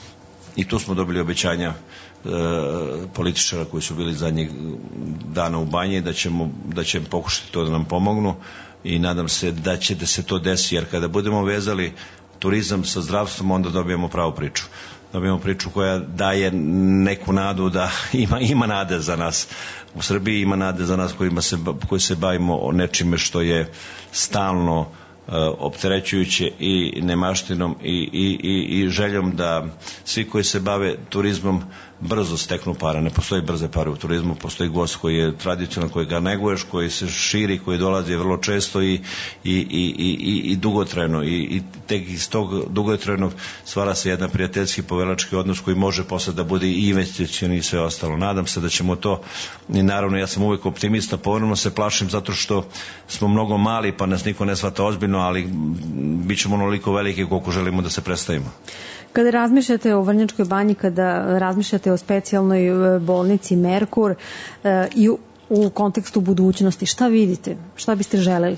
I tu smo dobili obećanja e, političara koji su bili zadnjih dana u banji da ćemo, da će pokušati to da nam pomognu i nadam se da će da se to desi, jer kada budemo vezali turizam sa zdravstvom onda dobijemo pravu priču. Dobijemo priču koja daje neku nadu da ima, ima nade za nas. U Srbiji ima nade za nas kojima se, koji se bavimo nečime što je stalno opterećujuće i nemaštinom i, i, i, i željom da svi koji se bave turizmom brzo steknu para. Ne postoji brze pare u turizmu, postoji gost koji je tradicionalan, koji ga neguješ, koji se širi, koji dolazi vrlo često i, i, i, i, i dugotrajno i, i tek iz tog dugotrajnog stvara se jedan prijateljski povelački odnos koji može posle da bude i investicioni i sve ostalo. Nadam se da ćemo to i naravno ja sam uvek optimista, povremeno se plašim zato što smo mnogo mali pa nas niko ne shvata ozbiljno, ali bit ćemo onoliko veliki koliko želimo da se predstavimo. Kada razmišljate o Vrnjačkoj banji, kada razmišljate o specijalnoj bolnici Merkur e, i u, u kontekstu budućnosti, šta vidite? Šta biste želeli?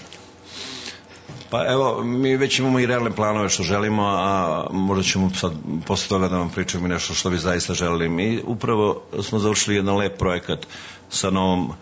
Pa evo, mi već imamo i realne planove što želimo, a možda ćemo sad posle toga da vam pričamo i nešto što bi zaista želeli. Mi upravo smo završili jedan lep projekat sa novom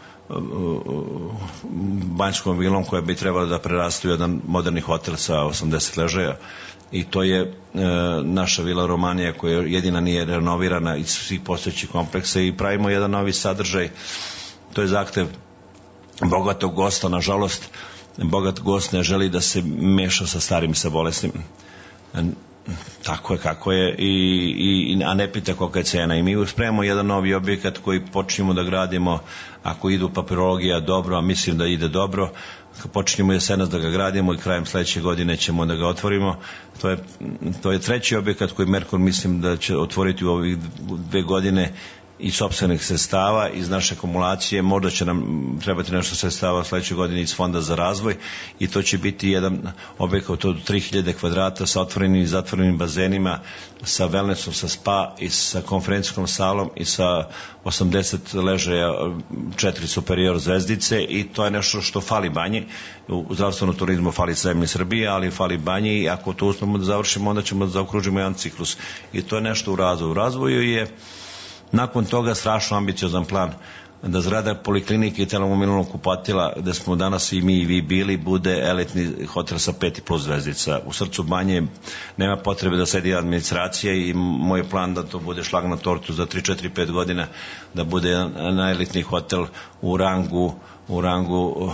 banjskom vilom koja bi trebala da prerastu jedan moderni hotel sa osamdeset ležaja i to je e, naša vila Romanija koja jedina nije renovirana iz svih postojećih kompleksa i pravimo jedan novi sadržaj. To je zahtev bogatog gosta, nažalost bogat gost ne želi da se meša sa starim i sa bolesnim. tako je kako je, i, i, a ne pita kolika je cena. I mi spremamo jedan novi objekat koji počinjemo da gradimo, ako idu papirologija dobro, a mislim da ide dobro, počinjemo jesenas da ga gradimo i krajem sledeće godine ćemo da ga otvorimo. To je, to je treći objekat koji Merkur mislim da će otvoriti u ovih dve godine iz sopstvenih sredstava, iz naše akumulacije. Možda će nam trebati nešto sredstava sledeće godine iz Fonda za razvoj, i to će biti jedan objekat od tri hiljade kvadrata sa otvorenim i zatvorenim bazenima, sa wellnessom, sa spa i sa konferencijskom salom i sa osamdeset ležaja, četiri superior zvezdice, i to je nešto što fali Banji. U zdravstvenom turizmu fali Sremlje Srbije, ali fali Banji, i ako to uspemo da završimo, onda ćemo da zaokružimo jedan ciklus, i to je nešto u razvoju. U razvoju je nakon toga strašno ambiciozan plan da zgrada poliklinike i telemobilnog kupatila, gde smo danas i mi i vi bili, bude elitni hotel sa pet i plus zvezdica. U srcu Banje nema potrebe da sedi administracija, i moj plan da to bude šlag na tortu za tri, četiri, pet godina, da bude najelitniji hotel u rangu, u rangu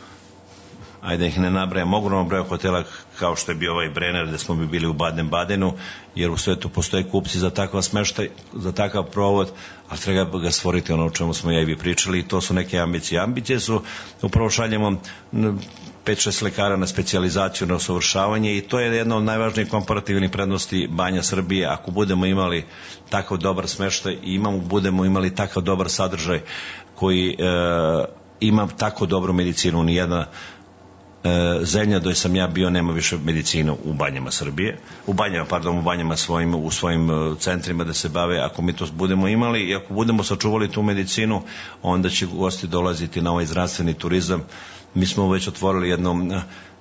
ajde ih ne nabrajam, ogromno broja hotela kao što je bio ovaj Brenner, gde smo bi bili u Baden-Badenu, jer u svetu postoje kupci za takav smeštaj, za takav provod, ali treba ga stvoriti, ono o čemu smo ja i vi pričali, i to su neke ambicije. Ambicije su, upravo šaljemo pet šest lekara na specijalizaciju, na usavršavanje, i to je jedna od najvažnijih komparativnih prednosti Banja Srbije. Ako budemo imali takav dobar smeštaj i imamo, budemo imali takav dobar sadržaj koji e, ima tako dobru medicinu, nijedna zemlja doj sam ja bio nema više medicinu u banjama Srbije, u banjama, pardon, u banjama svojim, u svojim centrima da se bave. Ako mi to budemo imali i ako budemo sačuvali tu medicinu, onda će gosti dolaziti na ovaj zdravstveni turizam. Mi smo već otvorili jednu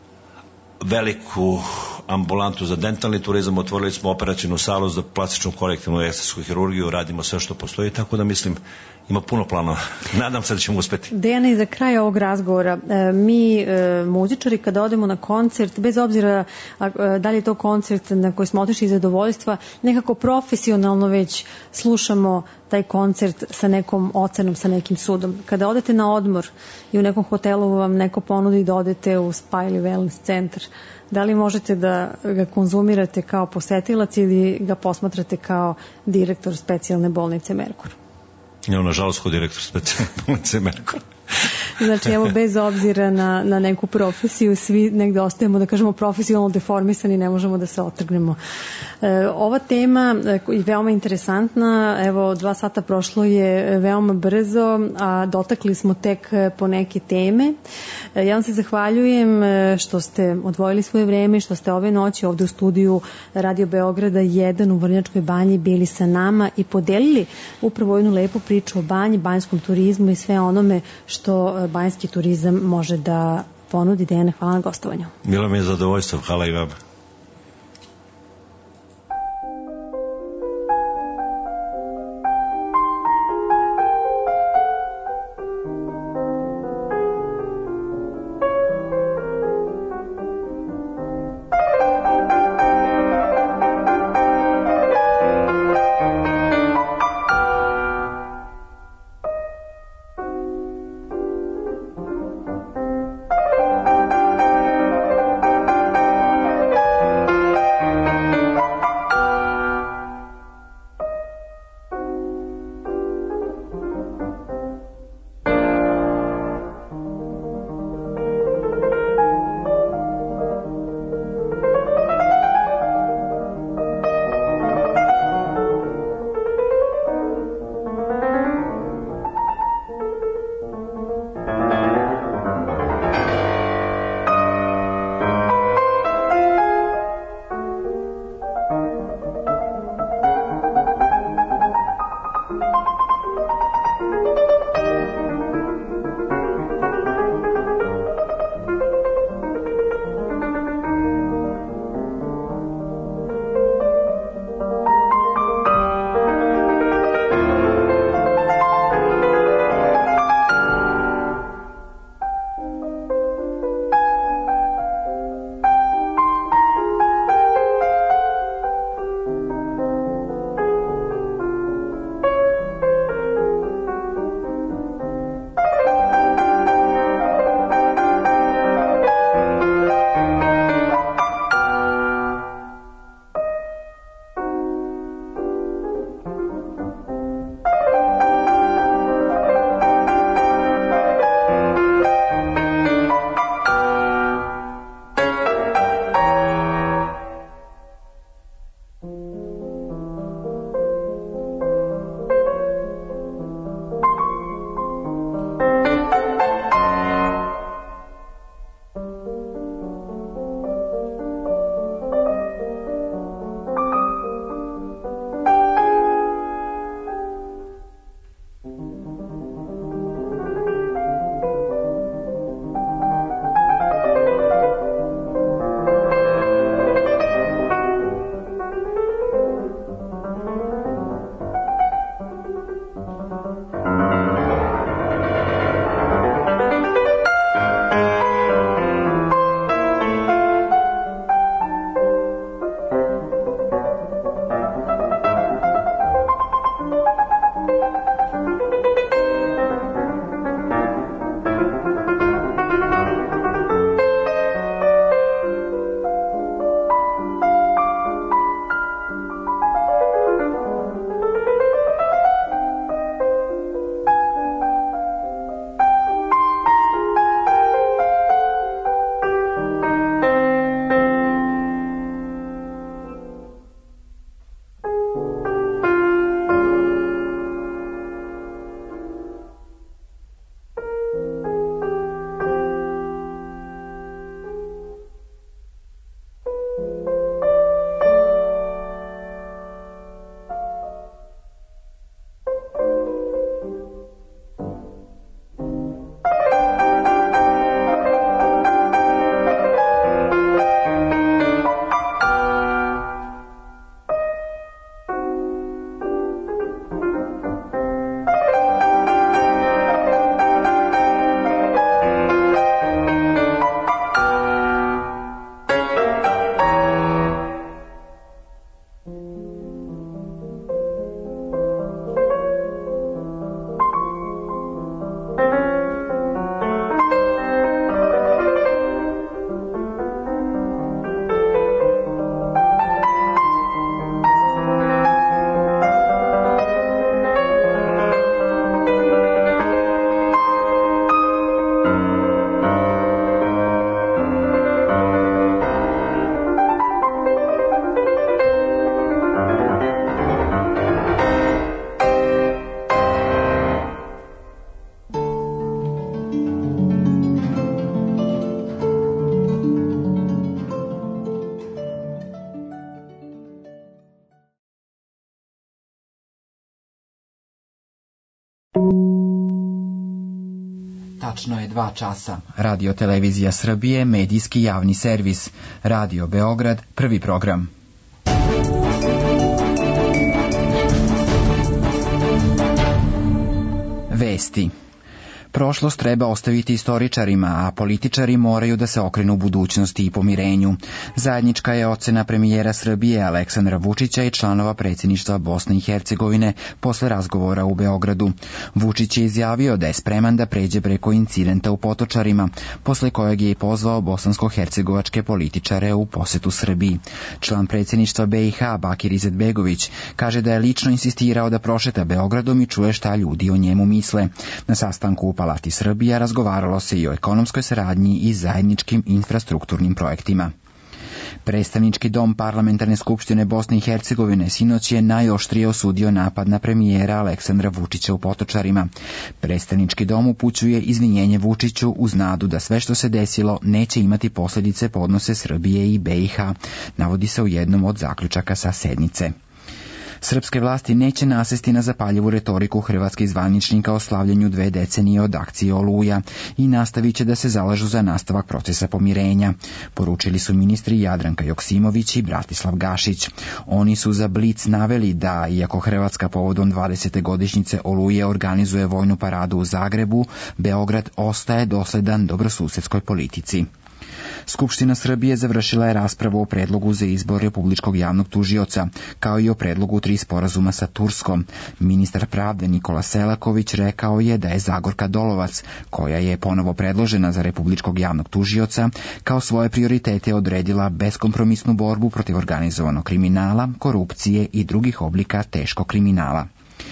veliku ambulantu za dentalni turizam, otvorili smo operacijnu salu za plastičnu korektivnu estetsku hirurgiju, radimo sve što postoji, tako da mislim ima puno planova. Nadam se da ćemo uspeti. Dejana, i za kraj ovog razgovora, mi muzičari kada odemo na koncert, bez obzira da li je to koncert na koji smo otišli iz zadovoljstva, nekako profesionalno već slušamo taj koncert sa nekom ocenom, sa nekim sudom. Kada odete na odmor i u nekom hotelu vam neko ponudi da odete u spa ili wellness centar, da li možete da ga konzumirate kao posetilac ili ga posmatrate kao direktor specijalne bolnice Merkur? Ja, nažalost, kao direktor specijalne bolnice Merkur. Znači, evo, bez obzira na, na neku profesiju, svi negde ostajemo, da kažemo, profesionalno deformisani, ne možemo da se otrgnemo. E, ova tema je veoma interesantna, evo, dva sata prošlo je veoma brzo, a dotakli smo tek po neke teme. E, ja vam se zahvaljujem što ste odvojili svoje vreme, što ste ove noći ovde u studiju Radio Beograda jedan u Vrnjačkoj banji bili sa nama i podelili upravo jednu lepu priču o banji, banjskom turizmu i sve onome što banjski turizam može da ponudi. Dejane, hvala na gostovanju. Bilo mi je zadovoljstvo, hvala i vama. Tačno je dva časa. Radio Televizija Srbije, medijski javni servis. Radio Beograd, prvi program. Vesti. Prošlost treba ostaviti istoričarima, a političari moraju da se okrenu budućnosti i pomirenju. Zajednička je ocena premijera Srbije Aleksandra Vučića i članova predsjedništva Bosne i Hercegovine posle razgovora u Beogradu. Vučić je izjavio da je spreman da pređe preko incidenta u Potočarima, posle kojeg je i pozvao bosansko-hercegovačke političare u posetu Srbiji. Član predsjedništva B i H Bakir Izetbegović kaže da je lično insistirao da prošeta Beogradom i čuje šta ljudi o njemu misle. Na sastanku u Palati Srbija razgovaralo se i o ekonomskoj saradnji i zajedničkim infrastrukturnim projektima. Predstavnički dom Parlamentarne skupštine Bosne i Hercegovine sinoć je najoštrije osudio napad na premijera Aleksandra Vučića u Potočarima. Predstavnički dom upućuje izvinjenje Vučiću uz nadu da sve što se desilo neće imati posljedice po odnose Srbije i B i H, navodi se u jednom od zaključaka sa sednice. Srpske vlasti neće nasesti na zapaljivu retoriku hrvatskih zvaničnika o slavljenju dve decenije od akcije Oluja i nastavit će da se zalažu za nastavak procesa pomirenja, poručili su ministri Jadranka Joksimović i Bratislav Gašić. Oni su za Blic naveli da, iako Hrvatska povodom dvadesete godišnjice Oluje organizuje vojnu paradu u Zagrebu, Beograd ostaje dosledan dobrosusedskoj politici. Skupština Srbije završila je raspravu o predlogu za izbor republičkog javnog tužioca, kao i o predlogu tri sporazuma sa Turskom. Ministar pravde Nikola Selaković rekao je da je Zagorka Dolovac, koja je ponovo predložena za republičkog javnog tužioca, kao svoje prioritete odredila beskompromisnu borbu protiv organizovanog kriminala, korupcije i drugih oblika teškog kriminala.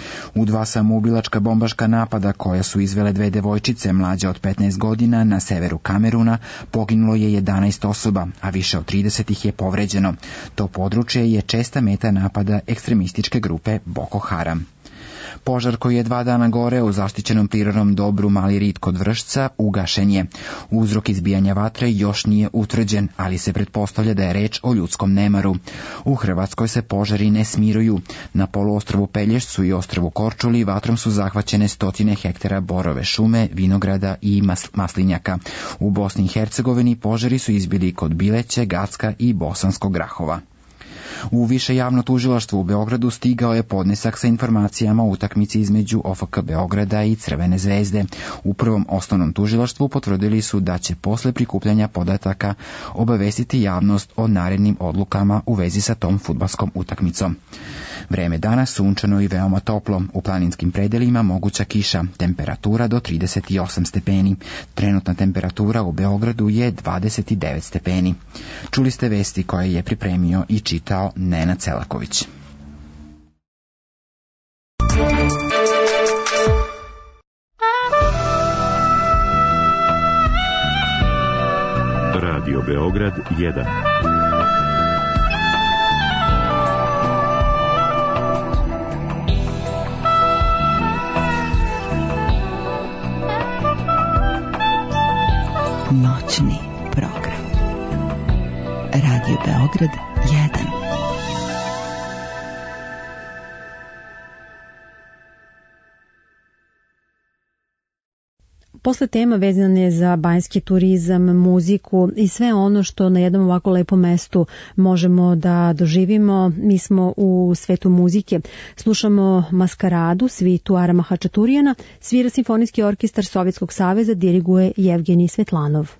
U dva samoubilačka bombaška napada koja su izvele dve devojčice mlađe od petnaest godina na severu Kameruna poginulo je jedanaest osoba, a više od trideset ih je povređeno. To područje je česta meta napada ekstremističke grupe Boko Haram. Požar koji je dva dana goreo u zaštićenom prirodnom dobru Mali Rit kod Vršca ugašen je. Uzrok izbijanja vatre još nije utvrđen, ali se pretpostavlja da je reč o ljudskom nemaru. U Hrvatskoj se požari ne smiruju. Na poluostrvu Pelješcu i ostrvu Korčuli vatrom su zahvaćene stotine hektara borove šume, vinograda i maslinjaka. U Bosni i Hercegovini požari su izbili kod Bileće, Gacka i Bosanskog Grahova. U više javno tužilaštvo u Beogradu stigao je podnesak sa informacijama o utakmici između O F K Beograda i Crvene zvezde. U prvom osnovnom tužilaštvu potvrdili su da će posle prikupljanja podataka obavestiti javnost o narednim odlukama u vezi sa tom fudbalskom utakmicom. Vreme danas sunčano i veoma toplo, u planinskim predelima moguća kiša, temperatura do trideset osam stepeni. Trenutna temperatura u Beogradu je dvadeset devet stepeni. Čuli ste vesti koje je pripremio i čitao Nenad Selaković. Radio Beograd jedan. Noćni program. Radio Beograd jedan. Posle tema vezane za banjski turizam, muziku i sve ono što na jednom ovako lepom mestu možemo da doživimo, mi smo u svetu muzike. Slušamo Maskaradu, svitu Arama Hačaturijana, svira Simfonijski orkestar Sovjetskog saveza, diriguje Jevgenij Svetlanov.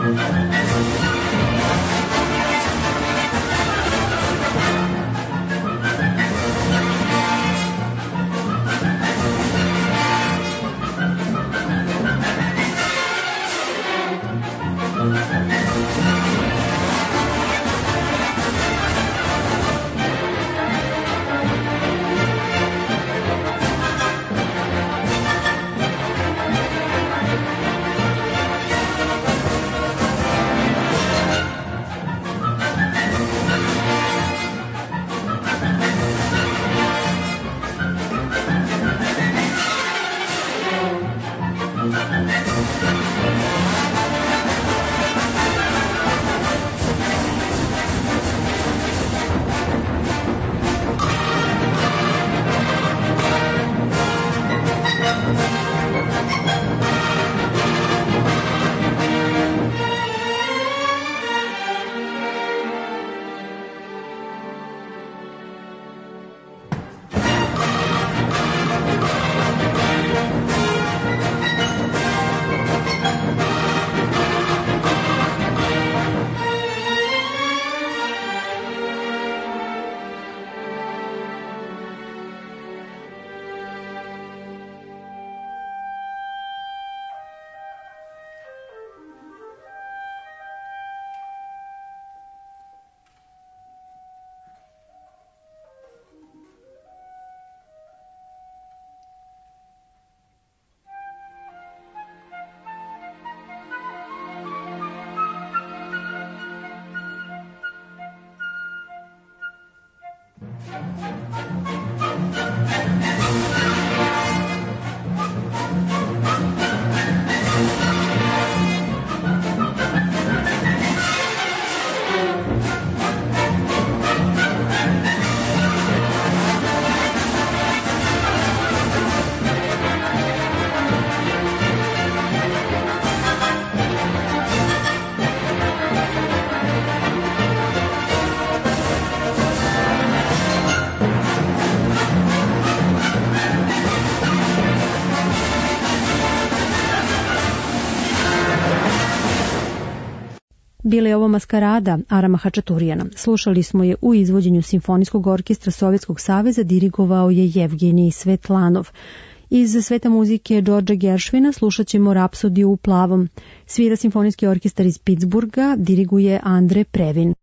Bila je ovo Maskarada Arama Hačaturijana. Slušali smo je u izvođenju Simfonijskog orkestra Sovjetskog saveza, dirigovao je Jevgenij Svetlanov. Iz sveta muzike Đorđa Geršvina slušat ćemo Rapsodiju u plavom. Svira Simfonijski orkestar iz Pittsburgha, diriguje Andre Previn.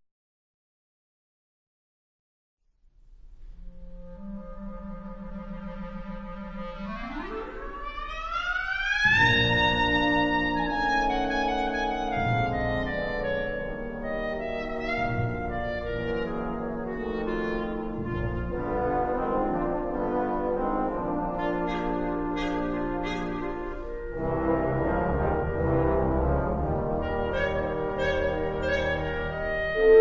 Thank you.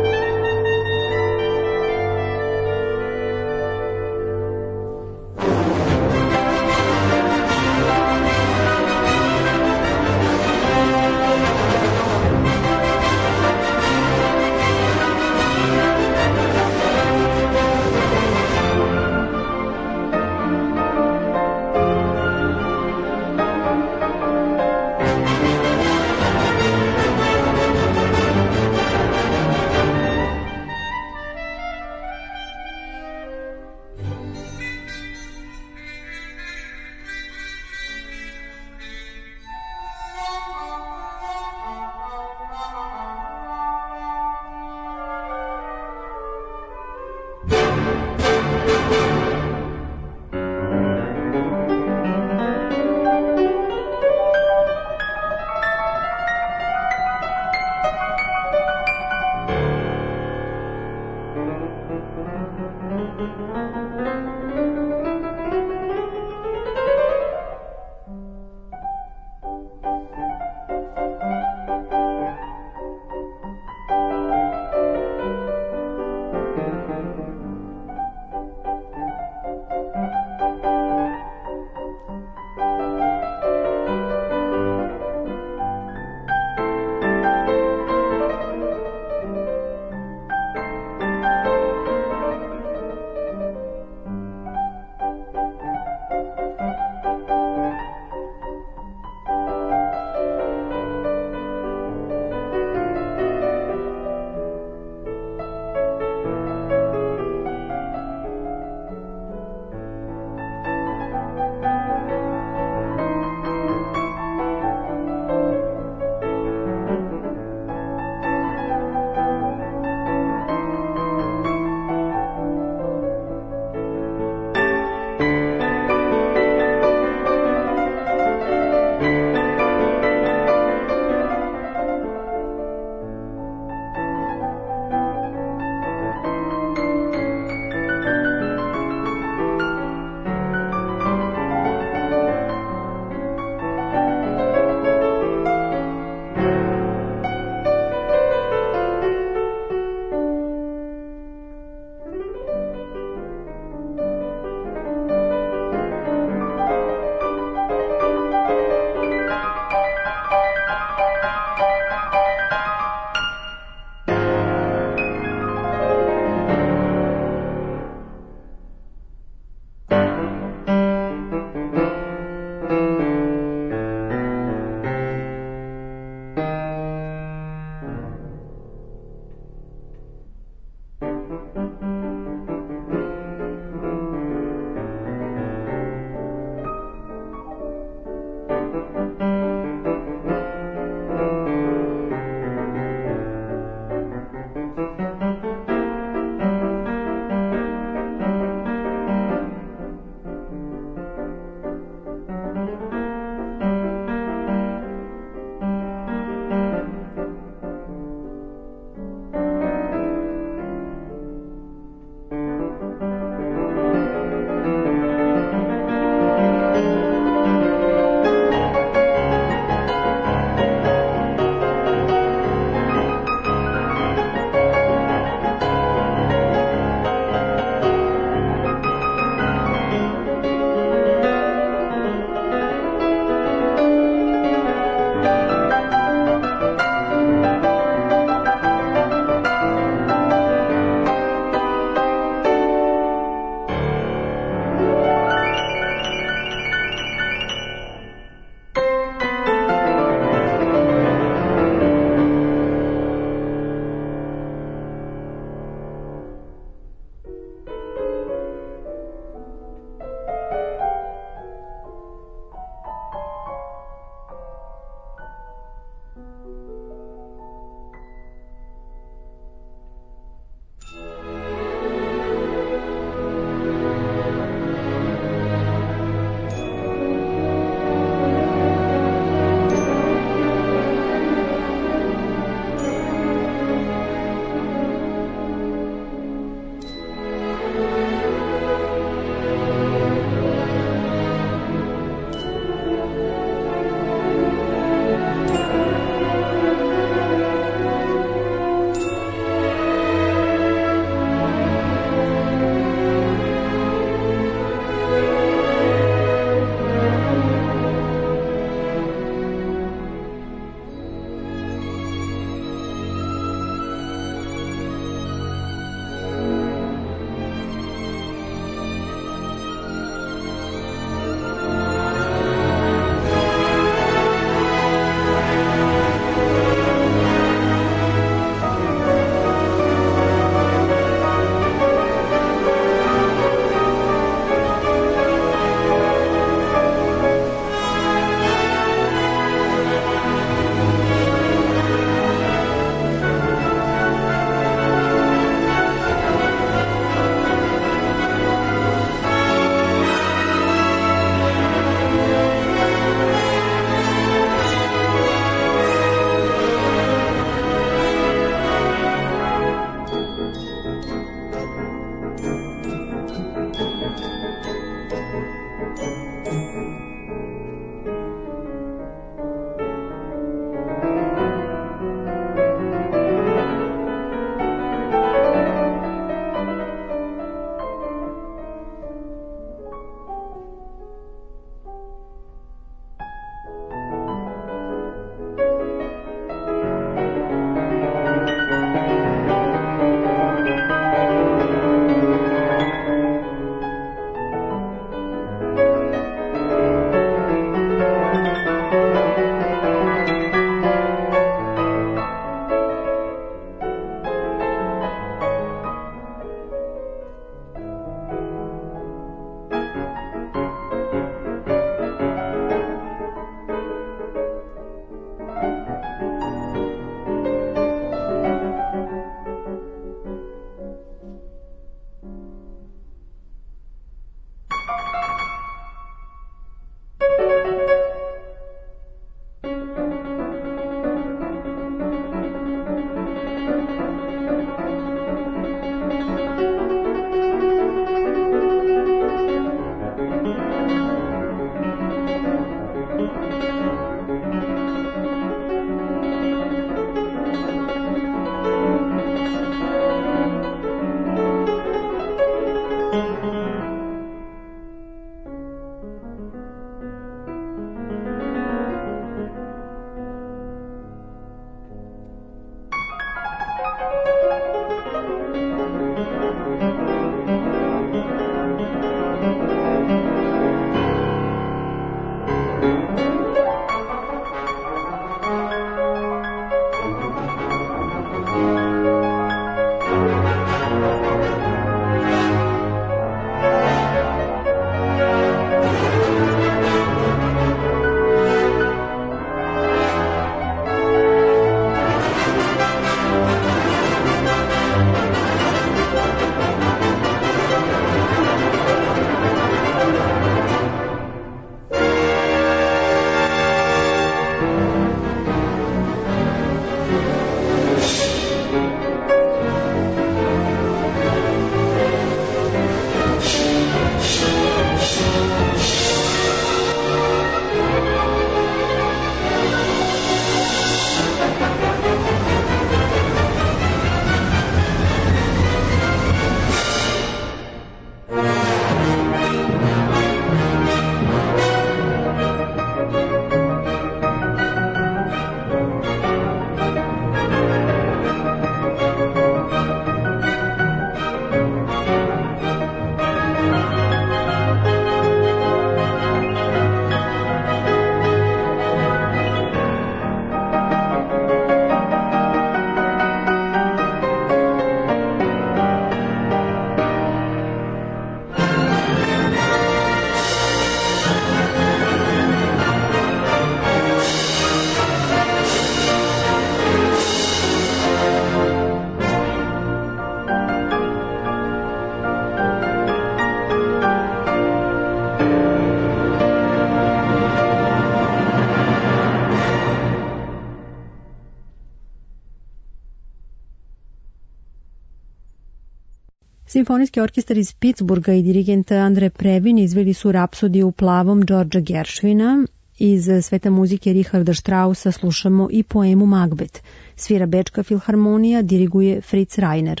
Simfonijski orkestar iz Pittsburgha i dirigent Andre Previn izveli su Rapsodiju u plavom Georgea Gershwina. Iz sveta muzike Richarda Straussa slušamo i poemu Magbet. Svira Bečka filharmonija, diriguje Fritz Reiner.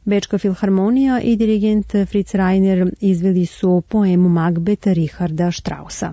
Bečka filharmonija i dirigent Fritz Reiner izveli su poemu Magbet Richarda Straussa.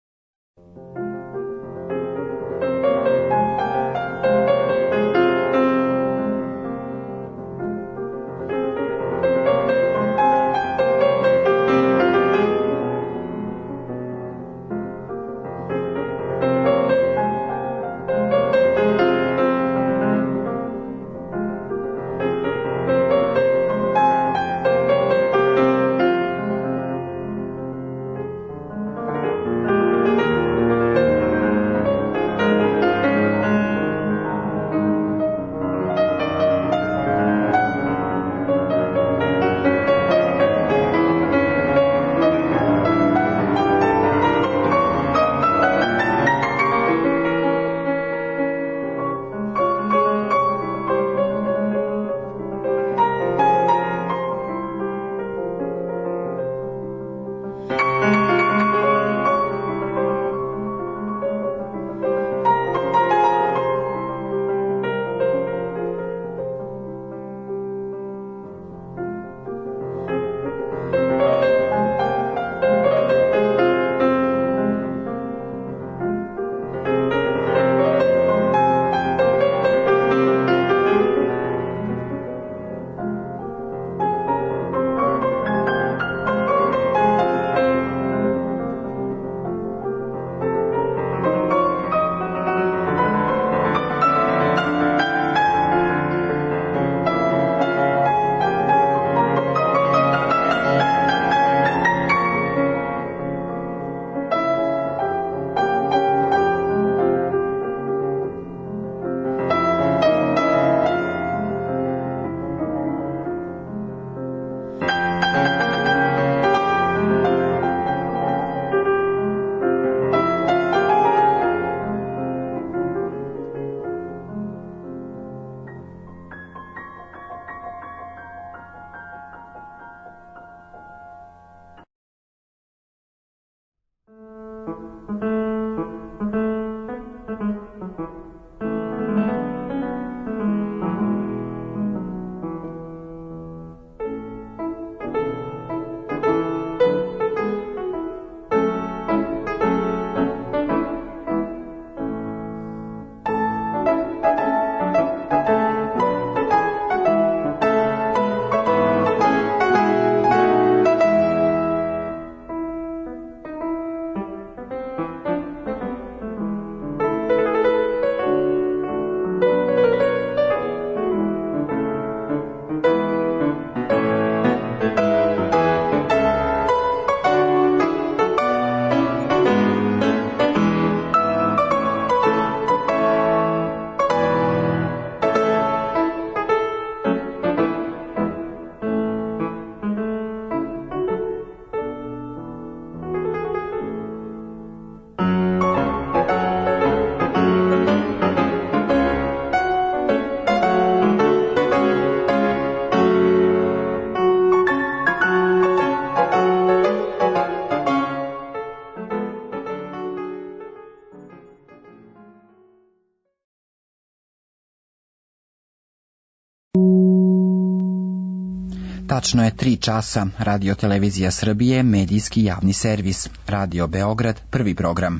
Tačno je tri časa. Radio Televizija Srbije, medijski javni servis. Radio Beograd, prvi program.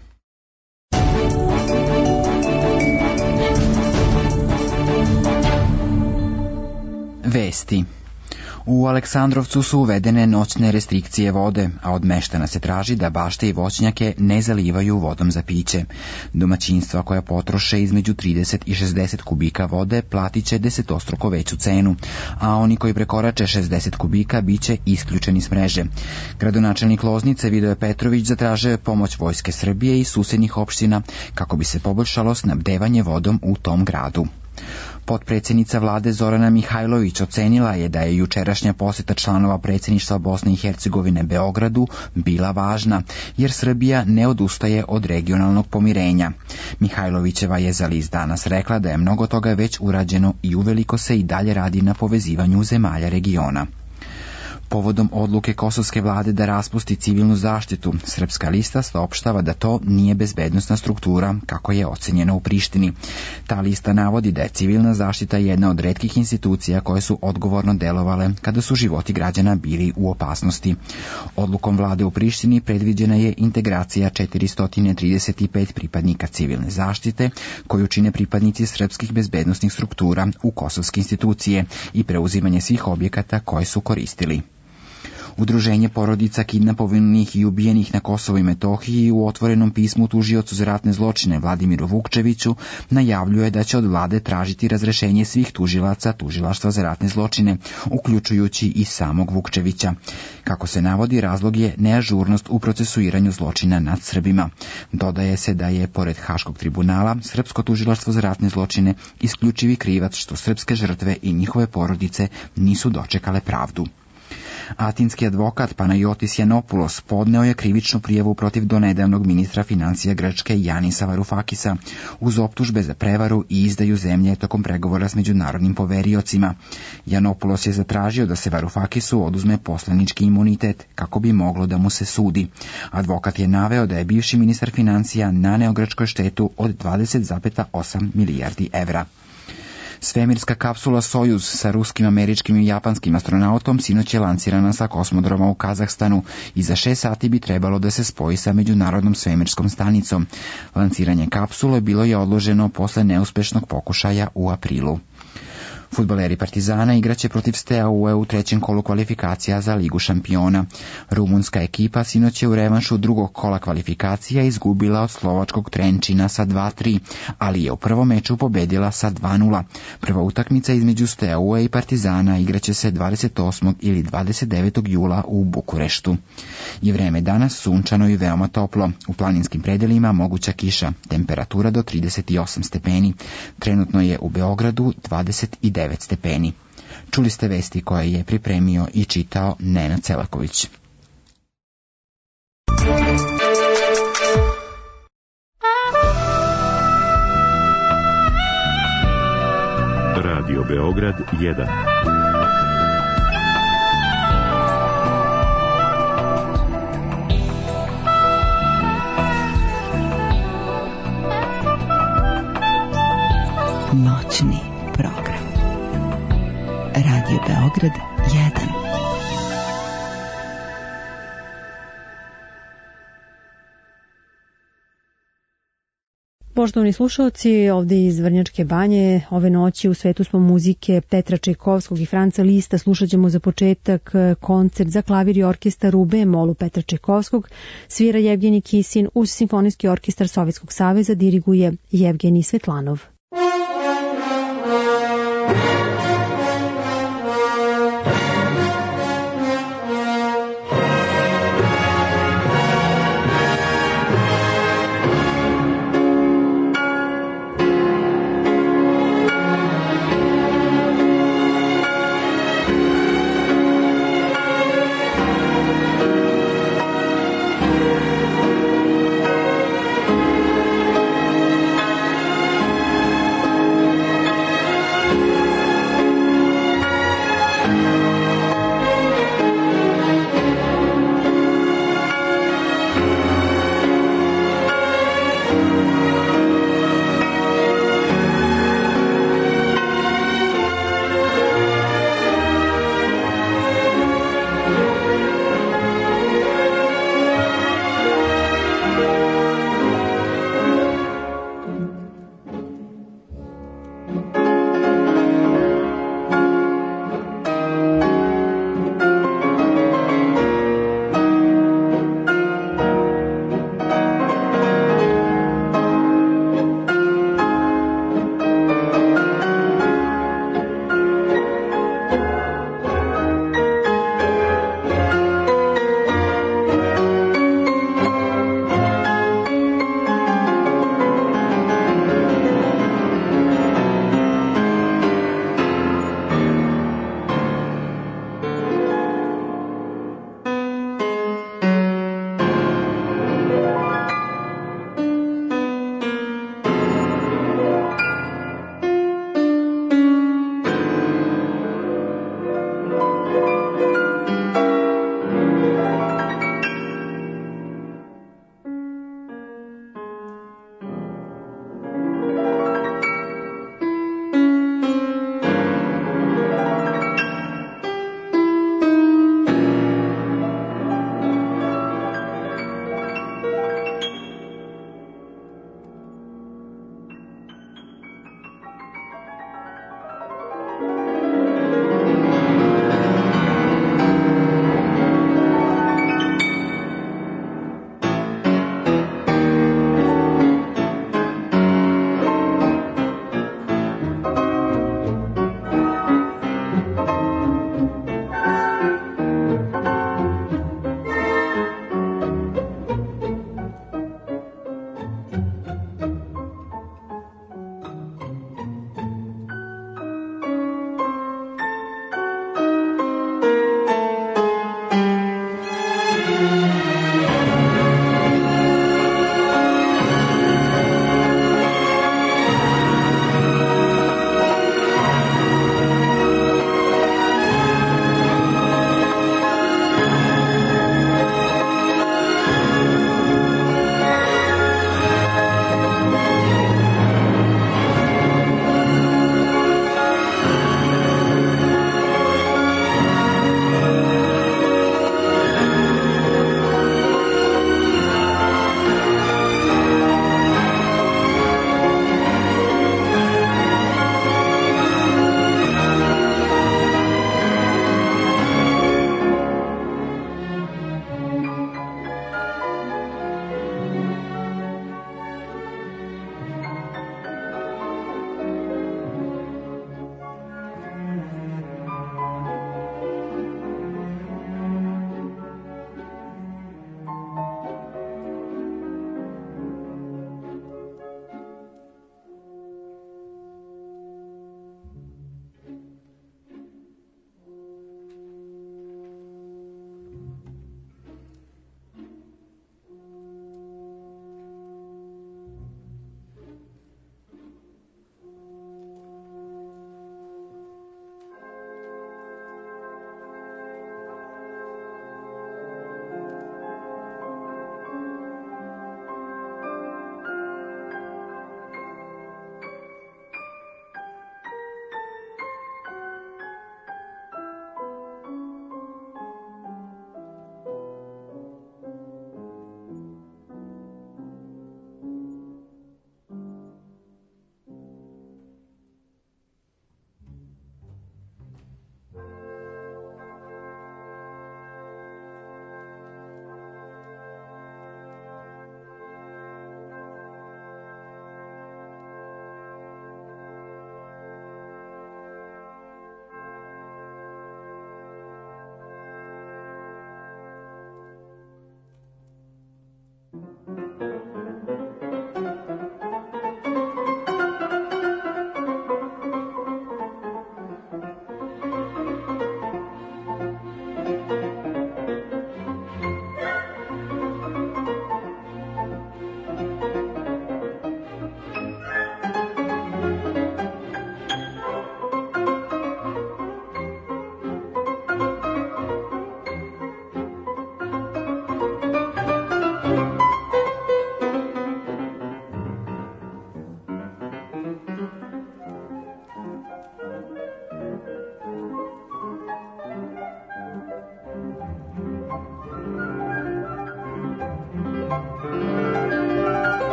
Vesti. U Aleksandrovcu su uvedene noćne restrikcije vode, a od meštana se traži da bašte i voćnjake ne zalivaju vodom za piće. Domaćinstva koja potroše između trideset i šezdeset kubika vode platit će desetostruko veću cenu, a oni koji prekorače šezdeset kubika bit će isključeni s mreže. Gradonačelnik Loznice Vidoje Petrović zatražio je pomoć Vojske Srbije i susednih opština kako bi se poboljšalo snabdevanje vodom u tom gradu. Potpredsjednica vlade Zorana Mihajlović ocenila je da je jučerašnja posjeta članova predsjedništva Bosne i Hercegovine Beogradu bila važna, jer Srbija ne odustaje od regionalnog pomirenja. Mihajlovićeva je za list Danas rekla da je mnogo toga već urađeno i uveliko se i dalje radi na povezivanju zemalja regiona. Povodom odluke kosovske vlade da raspusti civilnu zaštitu, Srpska lista saopštava da to nije bezbednosna struktura, kako je ocenjeno u Prištini. Ta lista navodi da je civilna zaštita jedna od retkih institucija koje su odgovorno delovale kada su životi građana bili u opasnosti. Odlukom vlade u Prištini predviđena je integracija četiristo trideset pet pripadnika civilne zaštite, koju čine pripadnici srpskih bezbednosnih struktura u kosovske institucije i preuzimanje svih objekata koje su koristili. Udruženje porodica kidnapovanih i ubijenih na Kosovu i Metohiji u otvorenom pismu tužiocu za ratne zločine Vladimiru Vukčeviću najavljuje da će od vlade tražiti razrešenje svih tužilaca tužilaštva za ratne zločine, uključujući i samog Vukčevića. Kako se navodi, razlog je neažurnost u procesuiranju zločina nad Srbima. Dodaje se da je, pored Haškog tribunala, Srpsko tužilaštvo za ratne zločine isključivi krivac što srpske žrtve i njihove porodice nisu dočekale pravdu. Atinski advokat Panayotis Yiannopoulos podneo je krivičnu prijavu protiv donedavnog ministra financija Grčke Janisa Varoufakisa uz optužbe za prevaru i izdaju zemlje tokom pregovora s međunarodnim poveriocima. Yiannopoulos je zatražio da se Varoufakisu oduzme poslanički imunitet kako bi moglo da mu se sudi. Advokat je naveo da je bivši ministar financija naneo Grčkoj štetu od dvadeset zarez osam milijardi evra. Svemirska kapsula Sojuz sa ruskim, američkim i japanskim astronautom sinoć je lansirana sa kosmodroma u Kazahstanu i za šest sati bi trebalo da se spoji sa međunarodnom svemirskom stanicom. Lansiranje kapsule bilo je odloženo posle neuspešnog pokušaja u aprilu. Fudbaleri Partizana igraće protiv Steaue u trećem kolu kvalifikacija za Ligu šampiona. Rumunska ekipa sinoć je u revanšu drugog kola kvalifikacija izgubila od slovačkog Trenčina sa dva tri, ali je u prvom meču pobedila sa dva nula. Prva utakmica između Steaue i Partizana igraće se dvadeset osmog ili dvadeset devetog jula u Bukureštu. I vreme danas sunčano i veoma toplo. U planinskim predelima moguća kiša, temperatura do trideset osam stepeni. Trenutno je u Beogradu dvadeset devet stepeni. Čuli ste vesti koje je pripremio i čitao Nenad Celaković. Radio Beograd jedan. Noćni program. Radio Beograd jedan. Poštovani slušalci, ovde iz Vrnjačke banje, ove noći u svetu smo muzike Petra Čajkovskog i Franca Lista. Slušat ćemo za početak koncert za klavir i orkestar u B-molu Petra Čajkovskog. Svira Jevgenij Kisin uz Simfonijski orkestar Sovjetskog saveza, diriguje Jevgenij Svetlanov. Thank you.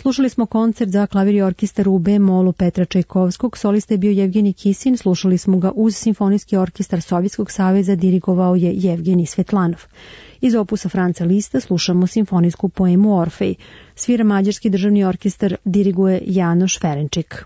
Slušali smo koncert za klavir i orkestar u B-molu Petra Čajkovskog, solista je bio Jevgenij Kisin, slušali smo ga uz Simfonijski orkestar Sovjetskog saveza, dirigovao je Jevgenij Svetlanov. Iz opusa Franca Lista slušamo simfonijsku poemu Orfej, svira Mađarski državni orkestar, diriguje Janoš Ferenčik.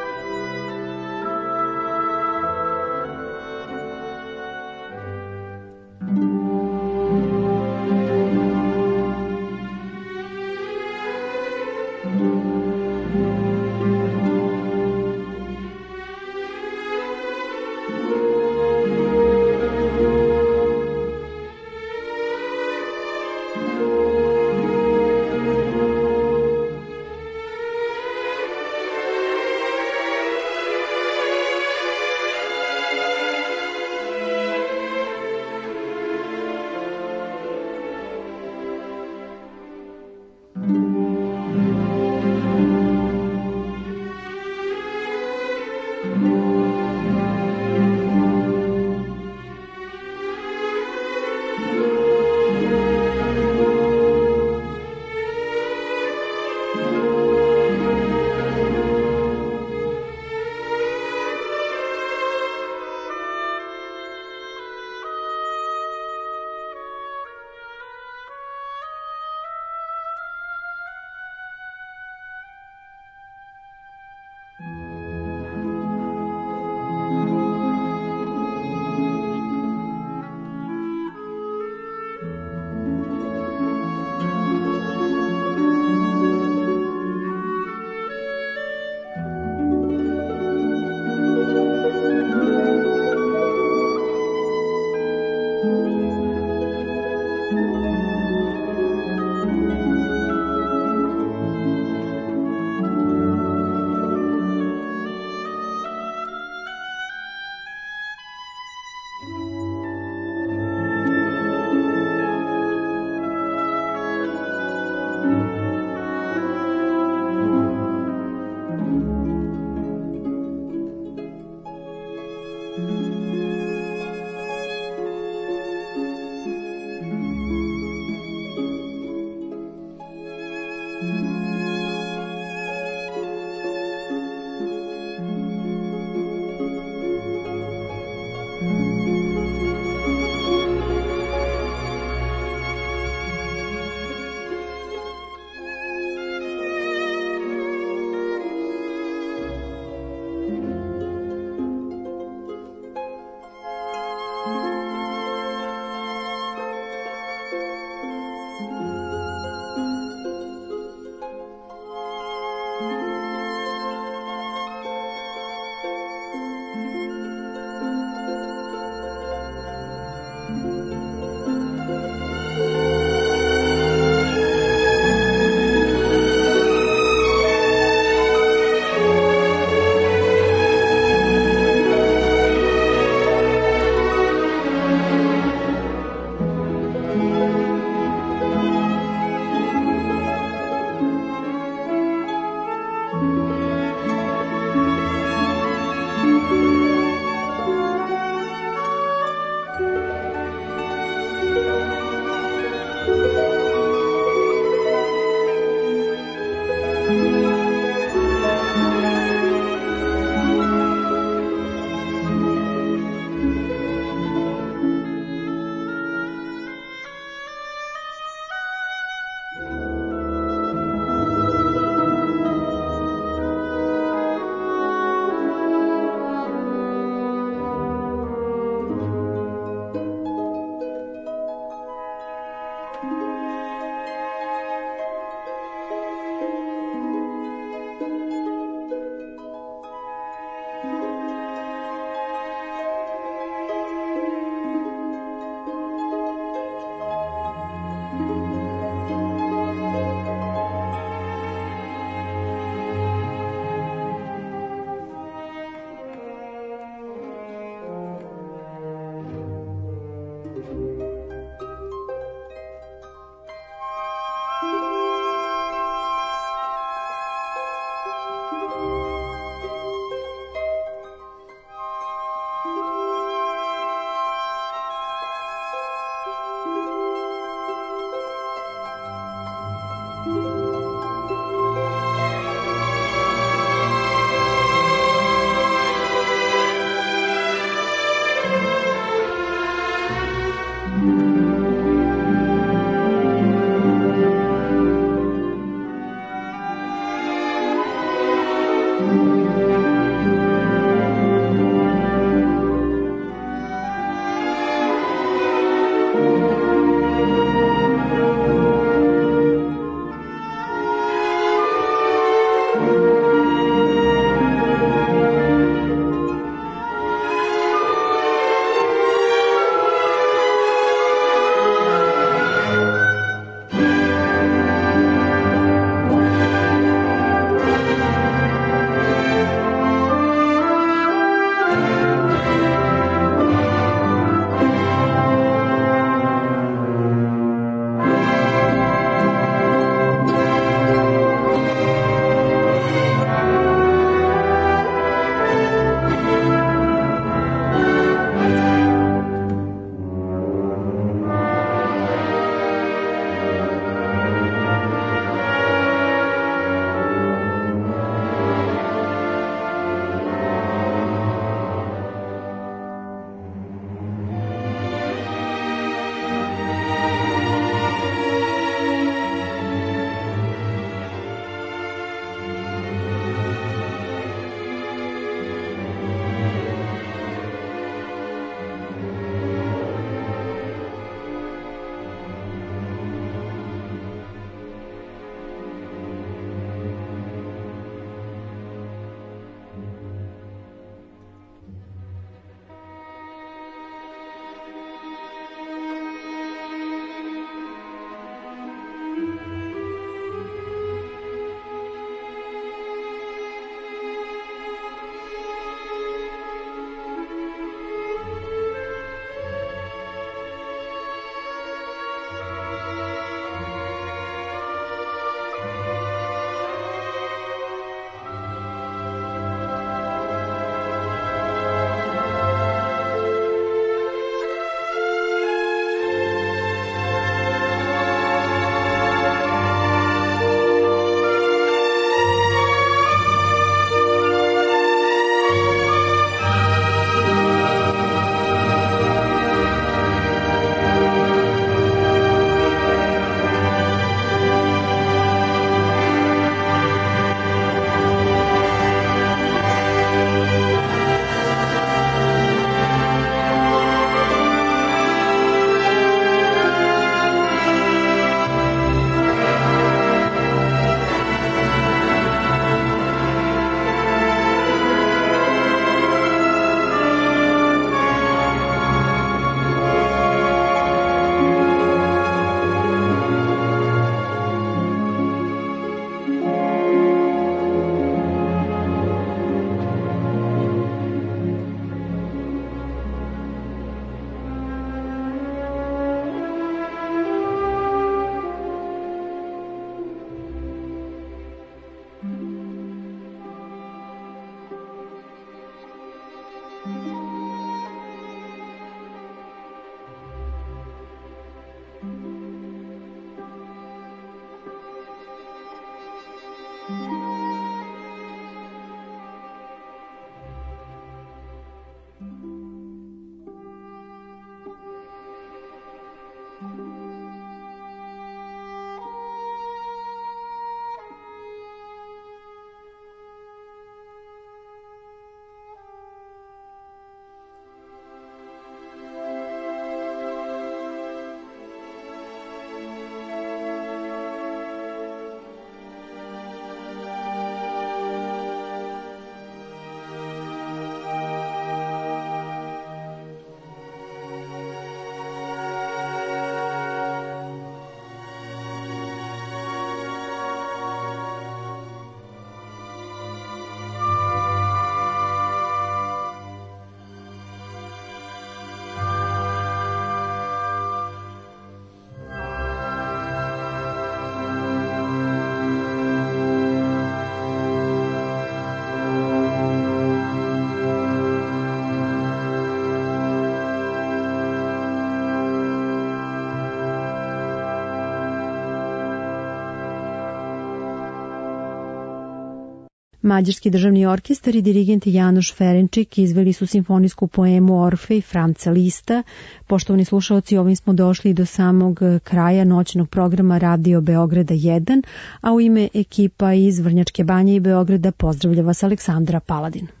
Mađarski državni orkestar i dirigent Janoš Ferenčik izveli su simfonijsku poemu Orfej Franca Lista. Poštovani slušalci, ovim smo došli do samog kraja noćnog programa Radio Beograda jedan, a u ime ekipa iz Vrnjačke Banje i Beograda pozdravlja vas Aleksandra Paladin.